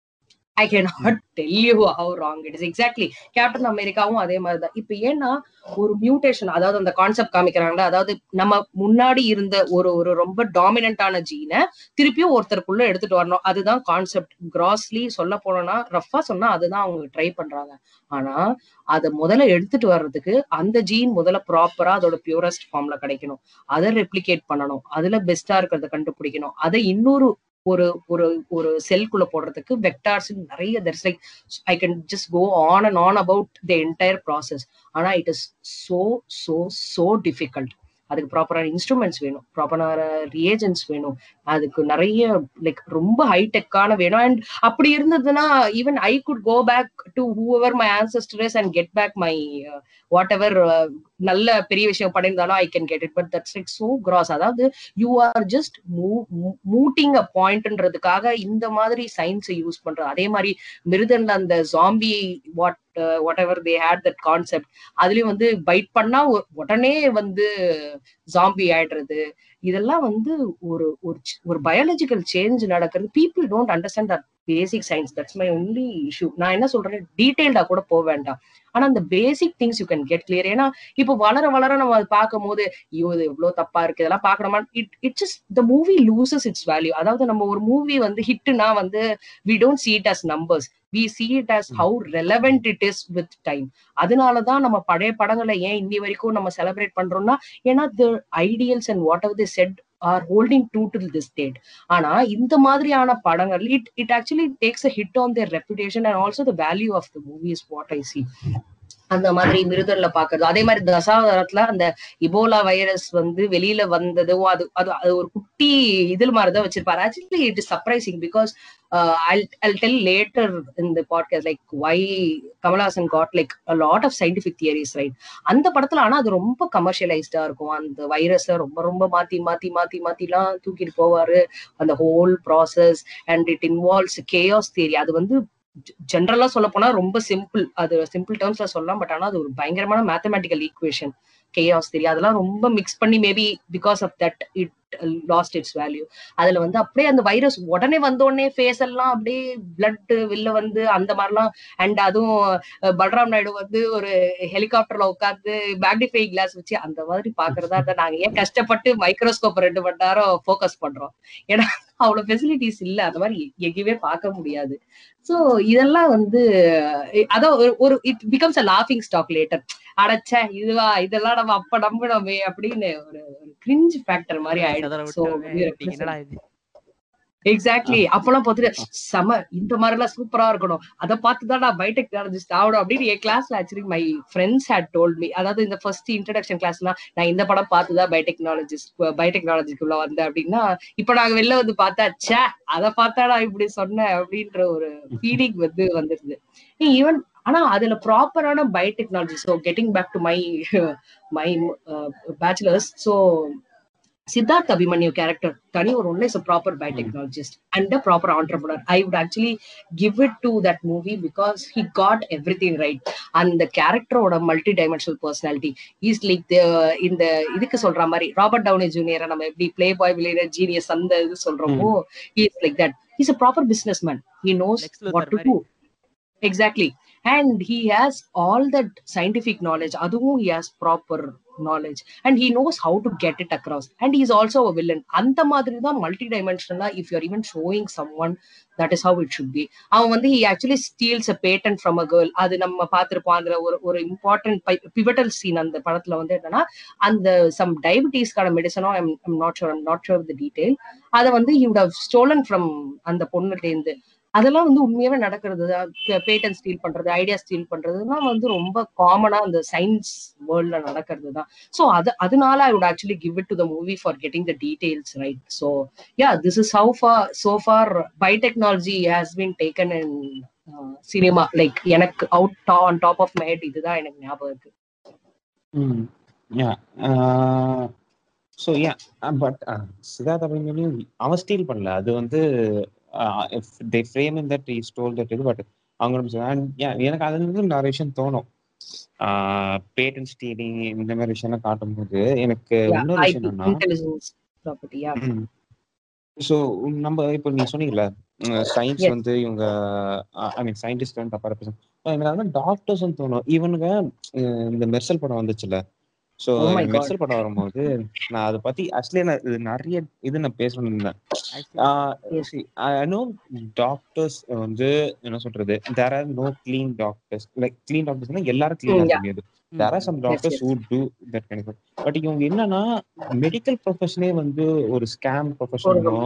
I cannot tell you how wrong it is. Exactly. Captain அமெரிக்காவும் அதே மாதிரிதான். இப்ப ஏன்னா ஒரு மியூட்டேஷன், அதாவது அந்த கான்செப்ட் காமிக்கிறாங்களா, அதாவது நம்ம முன்னாடி இருந்த ஒரு ஒரு ரொம்ப டாமினன்டான ஜீனை திருப்பியும் ஒருத்தருக்குள்ள எடுத்துட்டு வரணும். அதுதான் கான்செப்ட். கிராஸ்லி சொல்ல போனோம்னா ரஃபா சொன்னா அதுதான் அவங்க ட்ரை பண்றாங்க. ஆனா அதை முதல்ல எடுத்துட்டு வர்றதுக்கு அந்த ஜீன் முதல்ல ப்ராப்பரா அதோட பியூரஸ்ட் ஃபார்ம்ல கிடைக்கணும். அதை ரெப்ளிகேட் பண்ணணும். அதுல பெஸ்டா இருக்கிறத கண்டுபிடிக்கணும். அதை இன்னொரு ஒரு ஒரு ஒரு செல்குள்ள போடுறதுக்கு வெக்டார்ஸ் நிறைய there's like I can just go on and on about the entire process. ஆனா it is so so so difficult. அதுக்கு ப்ராப்பரான இன்ஸ்ட்ருமெண்ட்ஸ் வேணும், ப்ராப்பரான ரியேஜென்ட்ஸ் வேணும், அதுக்கு நிறைய லைக் ரொம்ப ஹைடெக்கான வேணும். அண்ட் அப்படி இருந்ததுன்னா even I could go back to whoever my ancestors and get back my whatever நல்ல பெரிய விஷயம் பண்ணியிருந்தாலும் I can get it. But that's like so gross. அதாவது you are just mooting a பாயிண்ட்ன்றதுக்காக இந்த மாதிரி சயின்ஸை யூஸ் பண்றது. அதே மாதிரி மிருதன்ல அந்த zombie what whatever they had that concept, அதுலயும் வந்து பைட் பண்ணா உடனே வந்து ஜாம்பி ஆயிடுறது. இதெல்லாம் வந்து ஒரு ஒரு பயாலஜிக்கல் சேஞ்ச் நடக்கிறது. People don't understand that basic science. That's my only issue. நான் என்ன சொல்றேன், டீடைல்டா கூட போக வேண்டாம், ஆனா அந்த basic things you can get clear. ஏன்னா இப்போ வளர வளர நம்ம அதை பார்க்கும் போது ஐயோ இது எவ்வளவு தப்பா இருக்கு இதெல்லாம் பாக்கணுமா, it it just the movie loses its value. அதாவது நம்ம ஒரு மூவி வந்து ஹிட்னா வந்து we don't see it as numbers, we see it as how relevant it is with time. அதனாலதான் நம்ம பழைய படங்களை ஏன் இன்னி வரைக்கும் நம்ம செலிப்ரேட் பண்றோம்னா, ஏன்னா the ideals and whatever they said are holding true to this date. ஆனா இந்த மாதிரியான படங்கள் it it actually takes a hit on their reputation and also the value of the movie is what I see. அந்த மாதிரி மிருதல்ல பாக்குறது. அதே மாதிரி தசாவதாரத்துல அந்த இபோலா வைரஸ் வந்து வெளியில வந்ததும் அது அது அது ஒரு குட்டி இதில் மாதிரிதான் வச்சிருப்பாரு. Actually it is surprising because uh, I'll I'll tell later in the podcast like why Kamal Haasan got like a lot of scientific theories, right? அந்த படத்துல ஆனா அது ரொம்ப கமர்ஷியலைஸ்டா இருக்கும். அந்த வைரஸ ரொம்ப ரொம்ப மாத்தி மாத்தி மாத்தி மாத்தி எல்லாம் தூக்கிட்டு போவாரு. அந்த whole process and it involves chaos theory. அது வந்து ஜென்ரலா சொல்ல போனா ரொம்ப சிம்பிள், அது சிம்பிள் டேர்ம்ஸ்ல சொல்லலாம். பட் ஆனா அது ஒரு பயங்கரமான மேத்தமேட்டிக்கல் ஈக்குவேஷன் கேயாஸ் தியரி. அதெல்லாம் ரொம்ப மிக்ஸ் பண்ணி maybe because of that it lost its value. அதுல வந்து அப்படியே அந்த வைரஸ் உடனே வந்தோடனே ஃபேஸ் எல்லாம் அப்படியே பிளட் வெளில வந்து அந்த மாதிரிலாம். அண்ட் அதுவும் பல்ராம் நாயுடு வந்து ஒரு ஹெலிகாப்டர்ல உட்காந்து மேக்னிஃபை கிளாஸ் வச்சு அந்த மாதிரி பாக்குறதா இருந்தா நாங்க ஏன் கஷ்டப்பட்டு மைக்ரோஸ்கோப் ரெண்டு மணி நேரம் ஃபோக்கஸ் பண்றோம். ஏன்னா அவ்வளவு ஃபெசிலிட்டிஸ் இல்ல, அந்த மாதிரி எங்கேயுமே பார்க்க முடியாது. சோ இதெல்லாம் வந்து அதான் ஒரு இட் பிகம்ஸ் அ லாஃபிங் ஸ்டாக் லேட்டர். அடைச்ச இதுவா இதெல்லாம் நம்ம அப்ப நம்பினோமே அப்படின்னு ஒரு கிரிஞ்ச் ஃபேக்டர் மாதிரி ஆயிடுச்சு. எக்ஸாக்ட்லி. அப்பெல்லாம் பார்த்துட்டு செம இந்த மாதிரி எல்லாம் சூப்பரா இருக்கணும், அதை பார்த்துதான் நான் பயோடெக்னாலஜிஸ்ட் ஆகணும் அப்படின்னு என் கிளாஸ்ல actually my friends had told me. அதாவது இந்த ஃபர்ஸ்ட் இன்ட்ரடக்ஷன் கிளாஸ்லாம் நான் இந்த படம் பார்த்துதான் பயோடெக்னாலஜிஸ்ட் பயோடெக்னாலஜிக்குள்ள வந்தேன் அப்படின்னா, இப்ப நாங்க வெளில வந்து பார்த்தா சே அதை பார்த்தா நான் இப்படி சொன்னேன் அப்படின்ற ஒரு ஃபீலிங் வந்து வந்துருது ஈவன். ஆனா அதுல ப்ராப்பரான biotechnology. So getting back to my my bachelors. So Siddharth Abhimanyu character, Tani or only is a proper biotechnologist and a proper entrepreneur. I would actually give it to that movie because he got everything right. And the character or a multi-dimensional personality. He's like the in the idhukku solra mari Robert Downey Junior நம்ம எப்படி playboy villain genius அந்த இது சொல்றோமோ, he is like that. He's a proper businessman. He knows what to do. Exactly. And he has all that scientific knowledge. Aduvum he has proper knowledge and he knows how to get it across. And he is also a villain. Anta madri da multidimensional. If you are even showing someone, that is how it should be. Avan vandu he actually steals a patent from a girl. Adu namma paathirupom andra or or important pivotal scene and the padathula vandu enna and some diabetes kada medicine. I'm, I'm not sure. I'm not sure of the detail. Adha vandu he would have stolen from and பொண்ணுல இருந்து. அதெல்லாம் வந்து உண்மையாவே நடக்கிறது. பேட்டன் ஸ்டீல் பண்றது, ஐடியா ஸ்டீல் பண்றதுலாம் வந்து ரொம்ப காமனா அந்த சயின்ஸ் வேர்ல்ட்ல நடக்கிறது தான். ஸோ அது அதனால I would actually give it to the movie for getting the details right. So yeah, this is how far so far biotechnology has been taken in cinema. Like எனக்கு out on top of my head இதுதான் எனக்கு ஞாபகம் இருக்கு. So yeah but Siddharth Abhimanyu அவன் ஸ்டீல் பண்ணல. அது வந்து Uh, if they frame in that he stole that இது பட் அவங்க எனக்கு அதுல இருந்து நிறைய விஷயம் தோணும். பேட்டன் ஸ்டீலிங் இந்த மாதிரி விஷயம் காட்டும் போது எனக்கு இன்னொரு விஷயம் என்னன்னா, ஸோ நம்ம இப்போ நீங்க சொன்னீங்கல்ல சயின்ஸ் வந்து இவங்க ஐ மீன் சயின்டிஸ்ட் வந்து தப்பா ரெப்ரசன்ட் எனக்கு அதான் டாக்டர்ஸ்ன்னு தோணும். இவனுங்க இந்த மெர்சல் படம் வந்துச்சுல, ஸோ மெர்சல் படம் வரும்போது நான் அதை பத்தி ஆக்சுவலி நான் இது நிறைய இது நான் பேசணும்னு இருந்தேன். டாக்டர்ஸ் வந்து என்ன சொல்றது, there are no clean doctors. Like clean டாக்டர்ஸ்னா எல்லாரும் கிளீனா தெரியாது. There are some doctors who do that kind of. But இவங்க என்னன்னா மெடிக்கல் ப்ரொஃபஷனே வந்து ஒரு ஸ்கேம் ப்ரொஃபஷனும்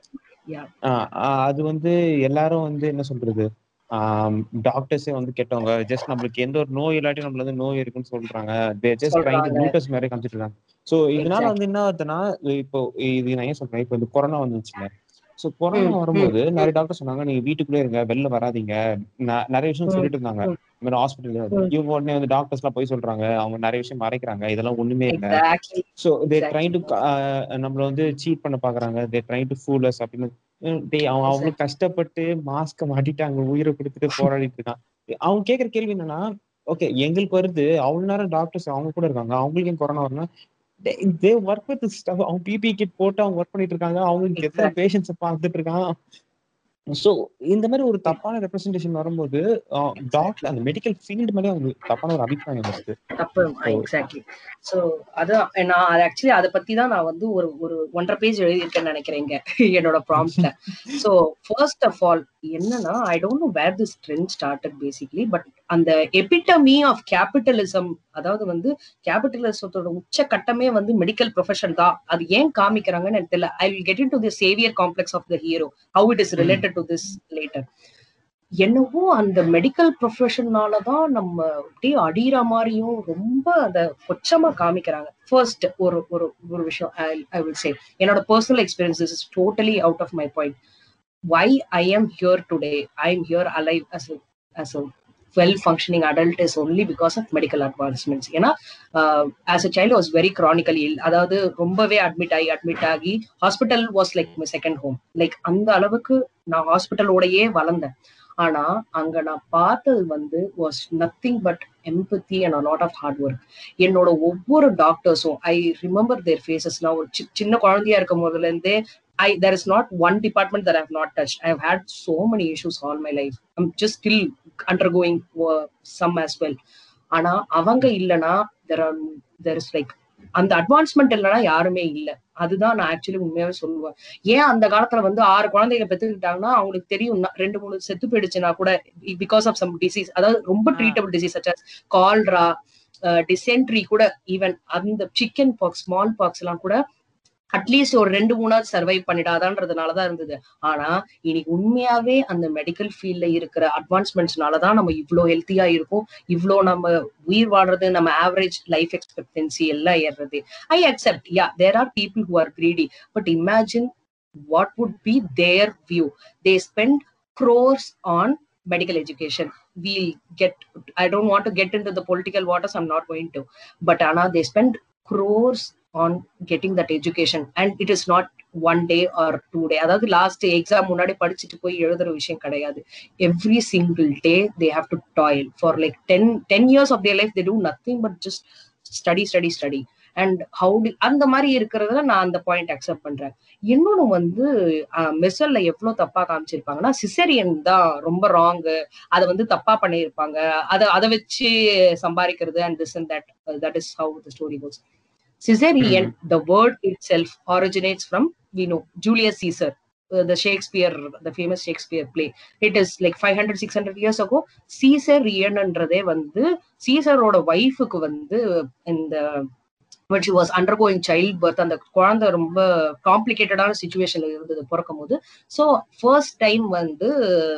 அது வந்து எல்லாரும் வந்து என்ன சொல்றது டாக்டர்ஸே வந்து கெட்டவங்க. ஜஸ்ட் நம்மளுக்கு எந்த ஒரு நோய் இல்லாட்டி நம்மள வந்து நோய் இருக்குன்னு சொல்றாங்க. They just trying to glucose மாதிரி காமிச்சிட்டு இருக்காங்க. ஸோ இதனால வந்து என்ன ஆகுதுன்னா, இப்போ இது நான் ஏன் சொல்றேன், இப்போ இந்த கொரோனா வந்துச்சுல, ஸோ கொரோனா வரும்போது நிறைய டாக்டர் சொன்னாங்க நீங்க வீட்டுக்குள்ளே இருங்க, வெளில வராதீங்க, நிறைய விஷயம் சொல்லிட்டு இருந்தாங்க. இந்த மாதிரி ஹாஸ்பிட்டல் இவங்க உடனே வந்து டாக்டர்ஸ் எல்லாம் போய் சொல்றாங்க, அவங்க நிறைய விஷயம் மறைக்கிறாங்க, இதெல்லாம் ஒண்ணுமே இல்லை. ஸோ தே ட்ரைங் டு நம்மள வந்து சீட் பண்ண பாக்குறாங்க. They trying to fool us அப்படின்னு அவன் அவ்வளவு கஷ்டப்பட்டு மாஸ்க மாட்டிட்டு அங்க உயிரை கொடுத்துட்டு போராடிட்டு இருக்கான். அவங்க கேட்கிற கேள்வி என்னன்னா, ஓகே எங்களுக்கு வருது, அவ்வளவு நேரம் டாக்டர்ஸ் அவங்க கூட இருக்காங்க, அவங்களுக்கு ஏன் கொரோனா வரும்னா, தே ஒர்க் வித் ஸ்டஃப். அவங்க பிபி கிட் போட்டு அவங்க ஒர்க் பண்ணிட்டு இருக்காங்க, அவங்களுக்கு எத்தனை பேஷண்ட்ஸ் பார்த்துட்டு இருக்கான். ஸோ இந்த மாதிரி ஒரு தப்பான ரெப்ரசன்டேஷன் வரும்போது டாக்டர் அந்த மெடிக்கல் ஃபீல்டு மேலே அவங்க தப்பான ஒரு அபிப்பிராயம் வருது. தப்பு. எக்ஸாக்ட்லி. ஸோ அதான் நான் அது ஆக்சுவலி அதை பத்தி தான் நான் வந்து ஒரு ஒரு ஒன்றரை பேஜ் எழுதியிருக்கேன்னு நினைக்கிறேங்க என்னோட ப்ராம்ப்ட்ல. ஸோ ஃபர்ஸ்ட் ஆஃப் ஆல் என்னன்னா, I don't know where this trend started basically, but அந்த எபிட்டமி ஆஃப் கேபிட்டலிசம், அதாவது வந்து கேபிட்டலிசத்தோட உச்ச கட்டமே வந்து மெடிக்கல் ப்ரொஃபஷன் தான். அது ஏன் காமிக்கிறாங்கன்னு எனக்கு தெரியல. I will get in to the saviour complex of the hero, how it is related to this later. என்னவோ அந்த மெடிக்கல் ப்ரொஃபஷனாலதான் நம்ம அப்படியே அடிக்கிற மாதிரியும் ரொம்ப அதை கொச்சமா காமிக்கிறாங்க. ஃபர்ஸ்ட் ஒரு ஒரு ஒரு விஷயம் ஐ வில் சே, என்னோட personal experience is totally out of my point. Why I am here today, I am here alive as a as a well functioning adult is only because of medical advancements. ஏன்னா as a child I was very chronically ill. அதாவது ரொம்பவே அட்மிட் ஆகி அட்மிட் ஆகி hospital was like my second home. Like அந்த அளவுக்கு நான் ஹாஸ்பிட்டலோடையே வளர்ந்தேன். ஆனா அங்க நான் பார்த்தது வந்து was nothing but empathy and a lot of hard work. என்னோட ஒவ்வொரு டாக்டர்ஸும் ஐ ரிமெம்பர் தேர் ஃபேஸஸ். நான் ஒரு சின்ன குழந்தையா இருக்கும் போதுல இருந்தே I there is not one department that I have not touched. I have had so many issues all my life. I'm just still undergoing uh, some as well. ஆனா அவங்க இல்லனா there are there is like அந்த அட்வான்ஸ்மெண்ட் இல்லைன்னா யாருமே இல்லை. அதுதான் நான் ஆக்சுவலி உண்மையாவே சொல்லுவேன். ஏன் அந்த காலத்துல வந்து ஆறு குழந்தைகளை பெற்றுக்கிட்டாங்கன்னா அவங்களுக்கு தெரியும் ரெண்டு மூணு செத்து போயிடுச்சுன்னா கூட பிகாஸ் ஆஃப் சம் டிசீஸ், அதாவது ரொம்ப treatable disease such as cholera, dysentery கூட, ஈவன் அந்த சிக்கன் பாக்ஸ், ஸ்மால் பாக்ஸ் எல்லாம் கூட அட்லீஸ்ட் ஒரு ரெண்டு மூணாவது சர்வைவ் பண்ணிடாதான்றதுனாலதான் இருந்தது. ஆனா இன்னைக்கு உண்மையாவே அந்த மெடிக்கல் ஃபீல்ட்ல இருக்கிற அட்வான்ஸ்மெண்ட்ஸ்னாலதான் நம்ம இவ்வளோ ஹெல்த்தியா இருக்கும், இவ்வளோ நம்ம உயிர் வாழ்றது, நம்ம ஆவரேஜ் லைஃப் எக்ஸ்பெக்டன்சி எல்லாம் ஏறுறது. I accept, yeah there are people who are greedy, but imagine what would be their view. They spend crores on medical education. We'll get, I don't want to get into the political waters, I'm not going to, but Anna, they spend crores on getting that education, and it is not one day or two day. அதாவது லாஸ்ட் எக்ஸாம் முன்னாடி படிச்சுட்டு போய் எழுதுற விஷயம் கிடையாது. Every single day they have to toil for like ten ten years of their life. They do nothing but just study study study. And how அந்த மாதிரி இருக்கிறதுல நான் அந்த பாயிண்ட் அக்செப்ட் பண்றேன். இன்னொன்னு வந்து மெசல்ல எவ்வளவு தப்பா காமிச்சிருப்பாங்கன்னா, சிசேரியன் தான் ரொம்ப ராங்கு, அதை வந்து தப்பா பண்ணியிருப்பாங்க, அதை அதை வச்சு சம்பாதிக்கிறது, and this and that that is how the story goes. Caesarean, the word itself originates from we know Julius Caesar, the Shakespeare, the famous Shakespeare play. It is like five hundred six hundred years ago. Caesarian என்றதே வந்து சீசரோட வைஃபுக்கு வந்து இந்த when she was undergoing childbirth, அந்த குழந்தை ரொம்ப காம்ப்ளிகேட்டடான சிச்சுவேஷன்ல இருந்தது பிறக்கும் போது. ஸோ ஃபர்ஸ்ட் டைம் வந்து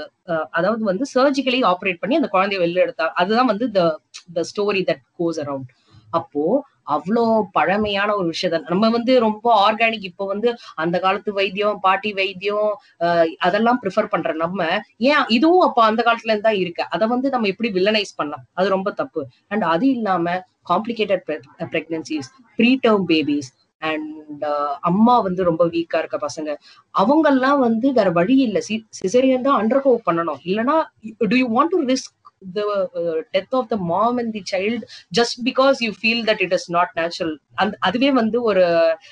அதாவது வந்து சர்ஜிக்கலி ஆப்ரேட் பண்ணி அந்த குழந்தைய வெளில எடுத்தா. அதுதான் வந்து the the story that goes around. அப்போ அவ்வளோ பழமையான ஒரு விஷயம். நம்ம வந்து ரொம்ப ஆர்கானிக், இப்போ வந்து அந்த காலத்து வைத்தியம், பாட்டி வைத்தியம் அதெல்லாம் ப்ரிஃபர் பண்ற நம்ம ஏன் இதுவும் அப்போ அந்த காலத்துல இருந்து தான் இருக்கு, அதை வந்து நம்ம எப்படி வில்லனைஸ் பண்ணலாம், அது ரொம்ப தப்பு. அண்ட் அது இல்லாம complicated pregnancies, preterm babies, and அம்மா வந்து ரொம்ப வீக்கா இருக்க பசங்க, அவங்கெல்லாம் வந்து வேற வழி இல்லை, சிசேரியன் தான் அண்டர்கோ பண்ணணும். இல்லைன்னா do you want to risk the uh, death of the mom and the child just because you feel that it is not natural? and அதுவே வந்து ஒரு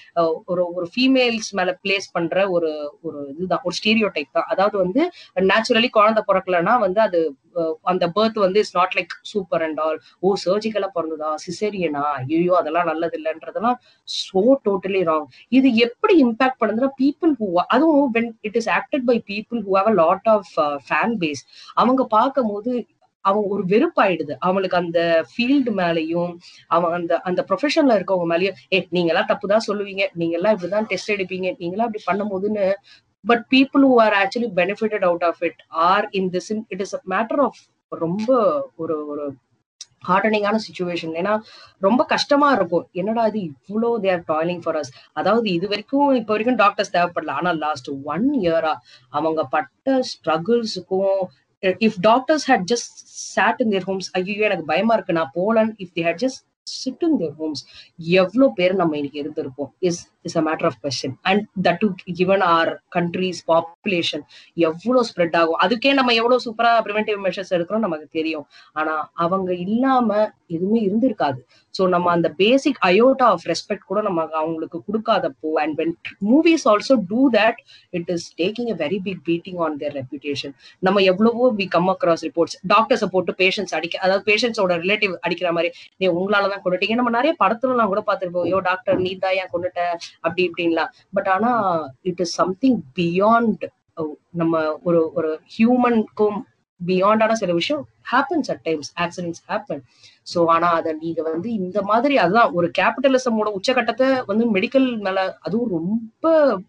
ஒரு ஒரு ஃபீமேல்ஸ் மேல பிளேஸ் பண்ற ஒரு ஒரு இதுதான், ஒரு ஸ்டீரியோ டைப் தான். அதாவது வந்து நேச்சுரலி குழந்தை பிறக்கலன்னா வந்து அது அந்த பர்த் வந்து it's not like super and all. ஓ சர்ஜிக்கலா பிறந்ததா, சிசேரியனா, ஐயோ அதெல்லாம் நல்லது இல்லைன்றதெல்லாம் சோ டோட்டலி ராங். இது எப்படி இம்பாக்ட் பண்ணுதுன்னா, பீப்புள் ஹூ, அதுவும் when it is acted by people who have a lot of uh, fan base, அவங்க பார்க்கும் போது அவங்க ஒரு வெறுப்பாயிடுது அவங்களுக்கு அந்த ஃபீல்டு மேலையும், அவங்க அந்த அந்த ப்ரொஃபஷன்ல இருக்கவங்க மேலேயும். ஏ நீங்க எல்லாம் தப்புதான் சொல்லுவீங்க, நீங்க எல்லாம் இப்படிதான் டெஸ்ட் எடுப்பீங்க, நீங்க எல்லாம் அப்படி பண்ணும் போதுன்னு. But people who are actually benefitted out of it are in this, it is a matter of ரொம்ப ஒரு ஒரு ஹார்டனிங்கான சிச்சுவேஷன். ஏன்னா ரொம்ப கஷ்டமா இருக்கும், என்னடா இது இவ்வளோ they are toiling for us. அதாவது இது வரைக்கும் இப்போ வரைக்கும் டாக்டர்ஸ் தேவைப்படல, ஆனா லாஸ்ட் ஒன் இயரா அவங்க பட்ட ஸ்ட்ரகிள்ஸுக்கும், if doctors had just sat in their homes, ஐயோ எனக்கு பயமா இருக்கு நான் போலன், if they had just sit in their homes, எவ்வளவு பேர் நம்ம இன்னைக்கு இருந்திருப்போம் is is a matter of question. and that to given our country's population எவ்வளவு ஸ்ப்ரெட் ஆகும், அதுக்கே நம்ம எவ்வளவு சூப்பரா ப்ரிவென்டிவ் மெஷர்ஸ் எடுக்கிறோம் நமக்கு தெரியும். ஆனா அவங்க இல்லாம எதுவுமே இருந்திருக்காது. ஸோ நம்ம அந்த பேசிக் அயோட்டா ஆஃப் ரெஸ்பெக்ட் கூட நம்ம அவங்களுக்கு கொடுக்காதப்போ, and when movies also do that, it is taking a very big beating on their reputation. நம்ம எவ்வளவோ we come across reports, டாக்டர்ஸை போட்டு பேஷண்ட்ஸ் அடிக்க, அதாவது பேஷண்ட்ஸோட ரிலேட்டிவ் அடிக்கிற மாதிரி, நீ உங்களாலதான் கொண்டுட்டீங்க. நம்ம நிறைய படத்துல எல்லாம் கூட பார்த்திருப்போம், யோ டாக்டர் நீ தான் ஏன் கொண்டுட்ட அப்படி இப்படின்லாம். பட் ஆனா இட் இஸ் சம்திங் பியாண்ட், நம்ம ஒரு ஒரு ஹியூமனுக்கும் பியாண்டான சில விஷயம் happens at times, accidents happen. So ஆனா அதை நீங்க வந்து இந்த மாதிரி, அதுதான் ஒரு கேபிட்டலிசமோட உச்சகட்டத்தை வந்து மெடிக்கல் மேல, அதுவும் ரொம்ப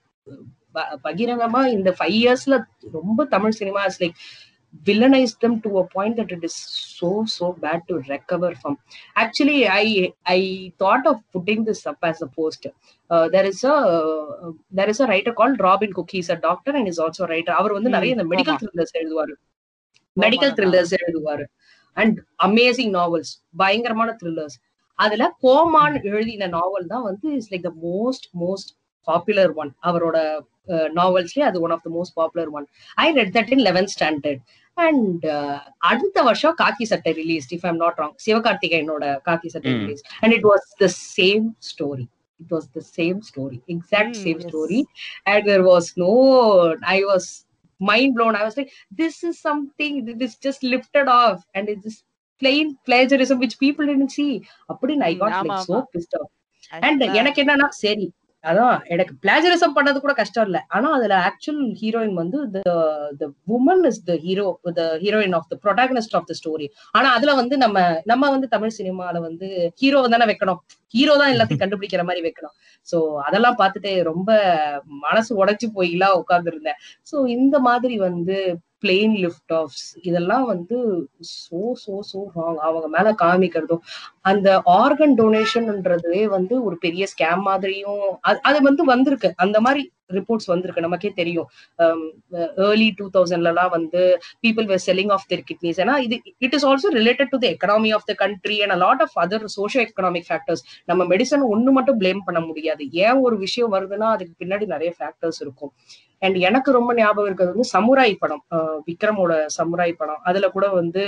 பகிரங்கமா இந்த ஃபைவ் இயர்ஸ்ல ரொம்ப Tamil cinema is like villainize them to a point that it is so so bad to recover from. Actually i i thought of putting this up as a post. uh, there is a uh, there is a writer called Robin Cook. He's a doctor and is also a writer. அவர் வந்து நிறைய இந்த மெடிக்கல் த்ரில்லர்ஸ் எழுதுவாரு, மெடிக்கல் த்ரில்லர்ஸ் எழுதுவாரு அண்ட் அமேசிங் நாவல்ஸ், பயங்கரமான த்ரில்லர்ஸ். அதுல கோமான் எழுதின நாவல் தான் வந்து is like the most most popular one. அவரோட நாவல்ஸ்லயே அது one of the most popular one. I read that in eleventh standard. And அடுத்த வருஷம் Kaakki Sattai release, if I'm not wrong, சிவகார்த்திகேயனோட Kaakki Sattai release. And it was the same story. It was the same story, exact mm, same yes. story. And there was no, I was mind blown. I was like, this is something that is just lifted off and it's just plain plagiarism which people didn't see. Appadin I got mm, like so pissed off. And எனக்கு என்னன்னா, சரி அதான் எனக்கு பிளாஜரிசம் பண்ணது கூட கஷ்டம் இல்ல. ஆனா அதுல ஆக்சுவல் ஹீரோயின் வந்து the woman is the hero, the heroine of the protagonist of the story. ஆனா அதுல வந்து நம்ம நம்ம வந்து தமிழ் சினிமால வந்து ஹீரோ தானே வைக்கணும், ஹீரோ தான் எல்லாத்தையும் கண்டுபிடிக்கிற மாதிரி வைக்கணும். சோ அதெல்லாம் பார்த்துட்டு ரொம்ப மனசு உடைச்சு போய்லாம் உட்கார்ந்து இருந்தேன். சோ இந்த மாதிரி வந்து பிளெயின் லிஃப்ட் ஆஃப்ஸ் இதெல்லாம் வந்து சோ சோ சோ ராங். அவங்க மேல காமிக்கிறதும் அந்த ஆர்கன் டொனேஷன்ன்றதே வந்து ஒரு பெரிய ஸ்கேம் மாதிரியும் அது வந்து வந்திருக்கு. அந்த மாதிரி ரிப்போர்ட்ஸ் வந்திருக்கு, நமக்கே தெரியும். ஏர்லி டூ தௌசண்ட்ல எல்லாம் வந்து people were selling off their kidneys. ஏன்னா இது it is also related to the economy of the country and a lot of other socio economic factors. நம்ம மெடிசன் ஒண்ணு மட்டும் பிளேம் பண்ண முடியாது. ஏன் ஒரு விஷயம் வருதுன்னா அதுக்கு பின்னாடி நிறைய ஃபேக்டர்ஸ் இருக்கும். அண்ட் எனக்கு ரொம்ப ஞாபகம் இருக்கிறது வந்து சமுராய் படம், விக்ரமோட சமுராய் படம். அதுல கூட வந்து